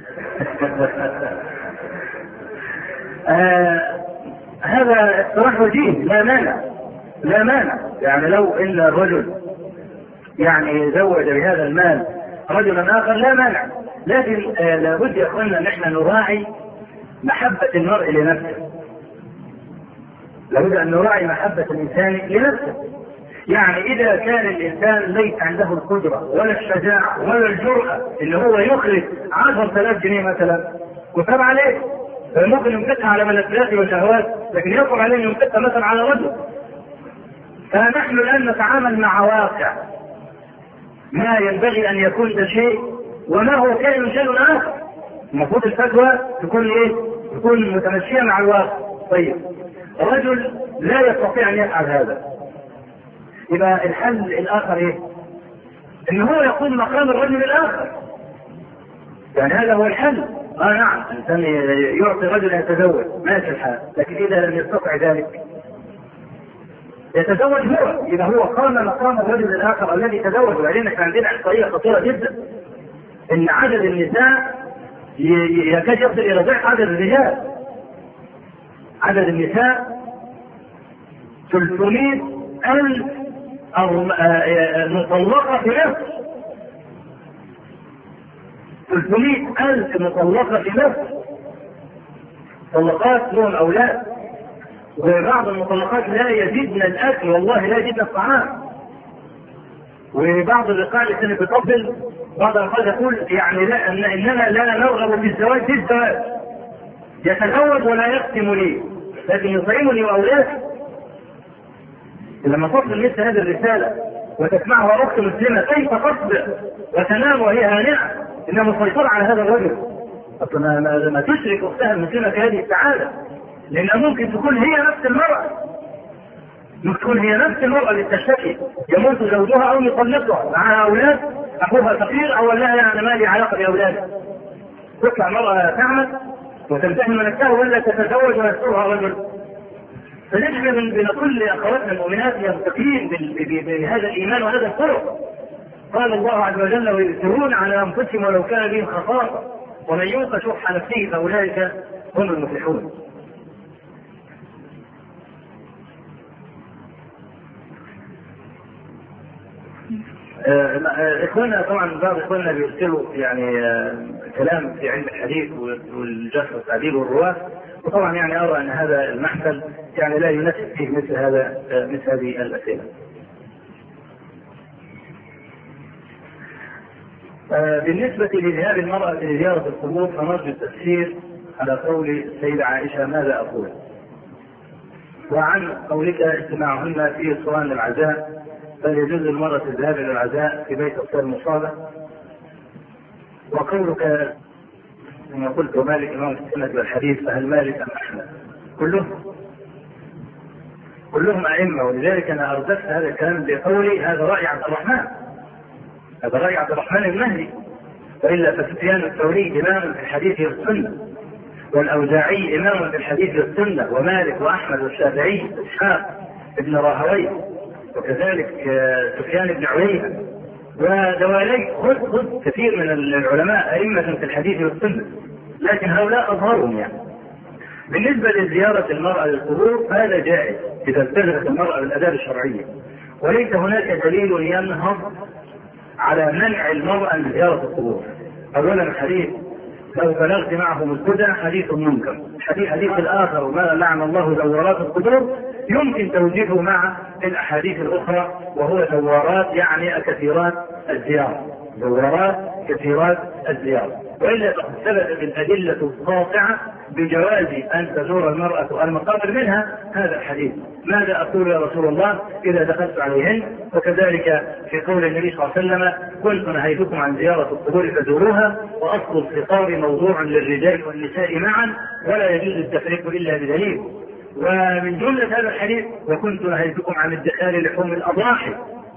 آه هذا اقتراح وجيه، لا مانع، لا مانع. يعني لو ان الرجل يعني زوج بهذا المال رجلا اخر لا مانع، لكن آه لابد يا اخوانا ان احنا نراعي محبة المرء لنفسه، لابد ان نراعي محبة الانسان لنفسه. يعني اذا كان الانسان ليس عنده القدرة ولا الشجاعة ولا الجرأة اللي هو يخرج عشرة آلاف جنيه مثلا، وتاب عليه ممكن يمسكها على ملذات وشهوات، لكن يقول عليه ان يمسكها مثلا على رجل. فنحن الان نتعامل مع واقع ما ينبغي ان يكون ده شيء وما هو كائن شيء اخر. المفروض الفتوى تكون ايه؟ تكون متمشية مع الواقع. طيب الرجل لا يستطيع ان يفعل هذا، يبقى الحل الاخر ايه؟ ان هو يقوم مقام الرجل الاخر. يعني هذا هو الحل. اه نعم، الانسان يعطي رجل يتزوج ماشي الحال، لكن اذا لم يستطع ذلك يتزوج هو، اذا هو قام مقام الرجل الاخر الذي تزوج. وبعدين كان عندنا احصائيه خطيره جدا ان عدد النساء يكاد يصل الى ضعف عدد الرجال. عدد النساء ثلاثمائة ألف مطلقة في مصر، ثلاثمائة ألف مطلقة في مصر، مطلقات لهم أولاد، وبعض المطلقات لا يزيدن الأكل، والله لا يزيدن الطعام. وبعض الرقاع اللي كانت بتطبل بعض الأخوات يقول يعني لا إن إننا لا نرغب في الزواج في الزواج، يتزوج ولا يختم لي لكن يطعمني وأولادي. لما تصل مثل هذه الرسالة وتسمعها أخت مسلمة كيف تصبر وتنام وهي هانئة إنها مسيطرة على هذا الرجل، أصلا ما, ما تشرك أختها المسلمة في هذه السعادة، لأنها ممكن تكون هي نفس المرأة، ممكن تكون هي نفس المرأة اللي تشتكي يموت زوجها أو يطلقها معها أولاد، أخوها فقير أو لها يعني ما لي علاقة بأولادها، تطلع مرأة تعمل وتمتحن نفسها ولا تتزوج ويسترها رجل. فنحن بنقول لاخواتنا المؤمنات يرتقين بهذا الايمان وهذا الخلق. قال الله عز وجل: ويؤثرون على انفسهم ولو كان بهم خصاصه ومن يوق شح نفسه فاولئك هم المفلحون. اخواننا طبعا بعض اخواننا بيرسلوا يعني كلام في علم الحديث والجرح والتعديل والرواه، وطبعا يعني ارى ان هذا المحفل يعني لا يناسب فيه مثل هذا مثل هذه الاسئله. بالنسبه لذهاب المراه لزياره القبور فنرجو التفسير على قول السيده عائشه ماذا اقول، وعن قولك استماعهن في صوان العزاء بل يجوز للمرأة الذهاب إلى العزاء في بيت أطفال المصابة، وقولك كما قلت مالك إمام السنة والحديث فهل مالك أم أحمد؟ كلهم كلهم أئمة، ولذلك أنا أردفت هذا الكلام بقولي هذا رأي عبد الرحمن هذا رأي عبد الرحمن المهدي، وإلا فسفيان الثوري إمام في الحديث والسنة، والأوزاعي إمام في الحديث والسنة، ومالك وأحمد والشافعي إسحاق ابن راهويه، وكذلك سفيان بن عيينة ودوالي خذ خذ كثير من العلماء أئمة في الحديث والسنة، لكن هؤلاء أظهرهم. يعني بالنسبة لزيارة المرأة للقبور فهذا جائز إذا التزمت المرأة بالآداب الشرعية، وليس هناك دليل ينهض على منع المرأة من زيارة القبور. أولا الحديث لو بلغت معهم الهدى حديث منكر، الحديث حديث الآخر وما لعن الله زوارات القبور يمكن توجيهه مع الأحاديث الأخرى، وهو زوارات يعني كثيرات الزيارة، زوارات كثيرات الزيارة، وإلا فقد ثبتت الأدلة القاطعة بجواز أن تزور المرأة المقابر، منها هذا الحديث ماذا أقول يا رسول الله إذا دخلت عليهن، وكذلك في قول النبي صلى الله عليه وسلم كنت نهيتكم عن زيارة القبور فزوروها، وأصل الخطاب موضوع للرجال والنساء معا ولا يجوز التفريق إلا بدليل. ومن جملة هذا الحديث وكنت نهيتكم عن ادخار لحوم الأضاحي،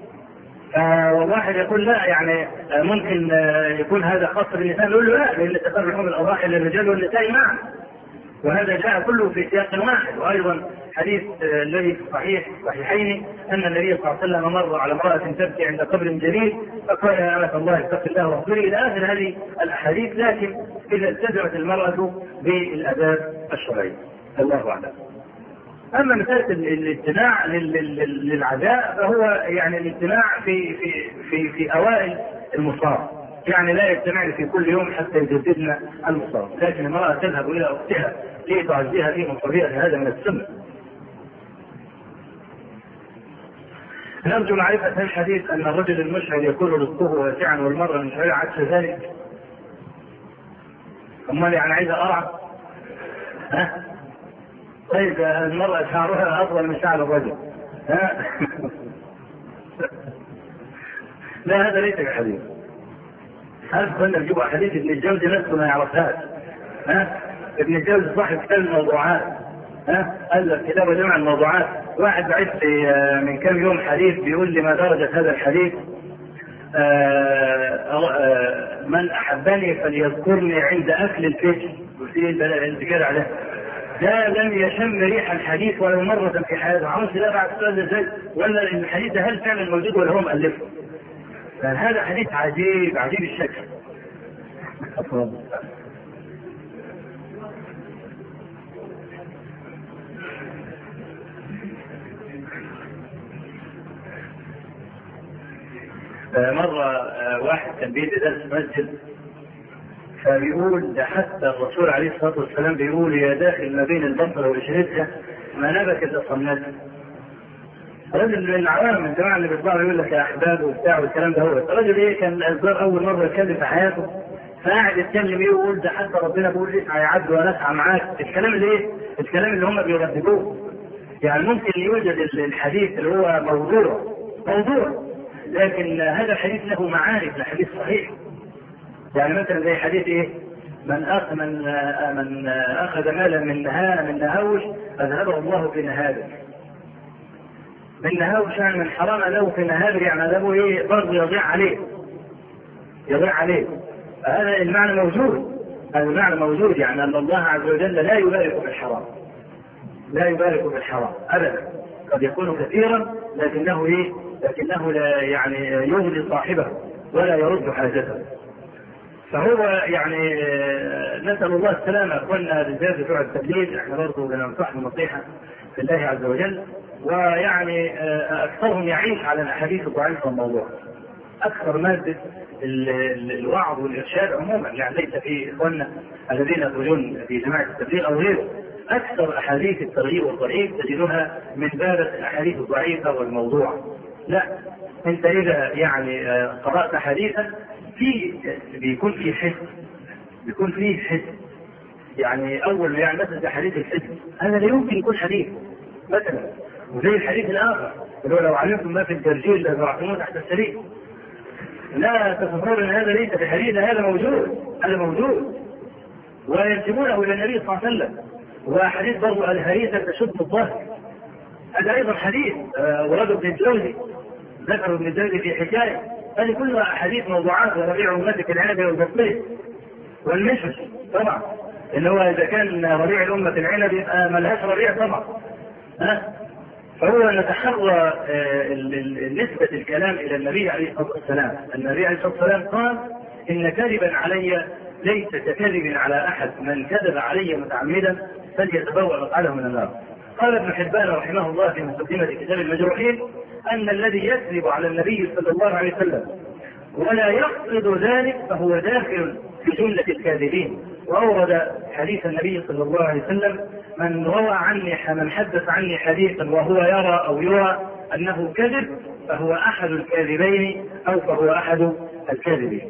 والواحد يقول لا يعني ممكن يكون هذا خاص بالنساء، نقول له لا، لأن ادخار لحوم الأضاحي للرجال والنساء معا، وهذا جاء كله في سياق واحد. وأيضا حديث الذي في صحيح صحيحين أن النبي صلى الله عليه وسلم مر على امرأة تبكي عند قبر جليل فقال يا أمة الله اتق الله واصبري إلى آخر هذه الأحاديث، لكن إذا التزمت المرأة بالآداب الشرعية الله أعلم. أما مسألة الاجتماع للعزاء فهو يعني الاجتماع في في في في أوائل المصاب، يعني لا يجتمعن في كل يوم حتى يجددن المصاب، لكن المرأة تذهب إلى أختها لتعزيها في مصابها، هذا من السنة. نرجو معرفة هذا الحديث أن الرجل المشعر يكون رزقه واسعا والمرأة المشعرة عكس ذلك. أمال يعني عايز أرعى؟ ها؟ طيب المرأة شعرها أطول من شعر الرجل. ها؟ لا هذا ليس بحديث. هل كنا نجيب حديث ابن الجوزي نفسه ما يعرفهاش؟ ها؟ ابن الجوزي صاحب كتاب الموضوعات، ها؟ ألف كتاب جمع الموضوعات. واحد بعث من كم يوم حديث بيقول لي ما درجة هذا الحديث؟ آآ آآ من أحبني فليذكرني عند أكل الفجر، قلت كده عليه. ده لم يشم ريح الحديث ولو مرة في حياته، عاوز لا بعد سؤال ازاي ولا الحديث ده هل فعلا موجود ولا هو مؤلفه؟ فهذا حديث عجيب عجيب الشكل. مرة واحد كان بيدي درس مسجد فبيقول ده حتى الرسول عليه الصلاة والسلام بيقول يا داخل ما بين البصر وإشرتها ما نبكت أصمنتها. رجل من العوام من الجماعة اللي بيطلعوا يقول لك يا أحباب وبتاع والكلام ده، هو الرجل إيه كان الأزدار أول مرة يتكلم في حياته، فقاعد يتكلم إيه ويقول ده حتى ربنا بيقول اسعى يا عبد وأنا أسعى معاك. الكلام اللي إيه؟ الكلام اللي هم بيرددوه. يعني ممكن يوجد الحديث اللي هو موضوع موضوع لكن هذا الحديث له معارف، الحديث صحيح. يعني مثلا زي حديث ايه؟ من أخ من من اخذ مالا من نها من نهاوش اذهبه الله في نهابه. من نهاوش يعني من حرام له في نهابه، يعني له ايه؟ برضه يضيع عليه يضيع عليه. هذا المعنى موجود، هذا المعنى موجود، يعني أن الله عز وجل لا يبارك بالحرام، لا يبارك بالحرام أبدا، قد يكون كثيرا لكنه إيه؟ لكنه لا يعني يغني صاحبه ولا يرد حاجته. فهو يعني نسأل الله السلامة. أخواننا بالذات بتوع التبليغ احنا برضه بننصحهم نصيحة في الله عز وجل، ويعني أكثرهم يعيش على الأحاديث الضعيفة في الموضوع، أكثر مادة الوعظ والإرشاد عموما، يعني ليس في إخواننا الذين يخرجون في جماعة التبليغ أو غيره، أكثر أحاديث الترغيب والترهيب تجدها من باب الأحاديث الضعيفة والموضوع. لا، أنت إذا يعني قرأت حديثا في بيكون في حس، بيكون فيه حس، يعني أول يعني مثلا حديث الحس هذا لا يمكن يكون حديث مثلا، وزي الحديث الآخر اللي هو لو علمتم ما في الترجيل لزرعتموه تحت السرير. لا تتصور ان هذا ليس بحديث، هذا موجود، هذا موجود وينسبونه الى النبي صلى الله عليه وسلم. وحديث برضه الهريسه تشد الظهر، هذا ايضا حديث ورد ابن الجوزي ذكر ابن الجوزي في حكايه، هذه كلها احاديث موضوعات. وربيع امتك العنب والبطيخ والمشمش طبعا، اللي هو اذا كان ربيع الامه العنب يبقى ما لهاش ربيع طبعا. ها فهو نتحرى نسبة الكلام إلى النبي عليه الصلاة والسلام. النبي عليه الصلاة والسلام قال إن كذبا علي ليس ككذب على أحد، من كذب علي متعمدا فليتبوأ مقعده من النار. قال ابن حبان رحمه الله في مقدمة كتاب المجروحين أن الذي يكذب على النبي صلى الله عليه وسلم ولا يقصد ذلك فهو داخل في جملة الكاذبين. وأورد حديث النبي صلى الله عليه وسلم من روى عني من حدث عني حديثا وهو يرى أو يرى أنه كذب فهو أحد الكاذبين أو فهو أحد الكاذبين.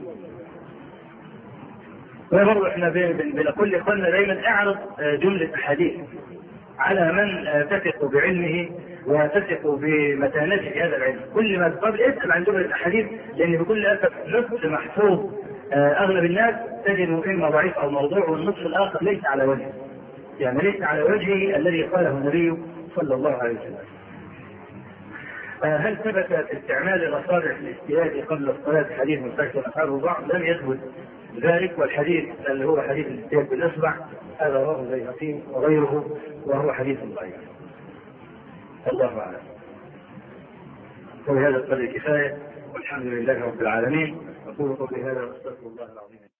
وبرضه احنا بنقول لإخواننا دايما اعرض جملة أحاديث على من تثق بعلمه وتثق بمتانته في هذا العلم. كل ما تقابل اسأل عن جملة أحاديث، لأن بكل أسف نصف محفوظ أغلب الناس تجد إما ضعيف أو موضوع، والنصف الآخر ليس على وجهه، يعني ليس على وجهه الذي قاله النبي صلى الله عليه وسلم. هل ثبت استعمال الأصابع في الاستياء قبل الصلاة حديث مستكثر أفعاله بعض؟ لم يثبت ذلك، والحديث اللي هو حديث الاستياء بالإصبع هذا رواه البيهقي وغيره وهو حديث ضعيف. الله أعلم. وبهذا القدر كفاية، والحمد لله رب العالمين. أقول قولي هذا وأستغفر الله العظيم.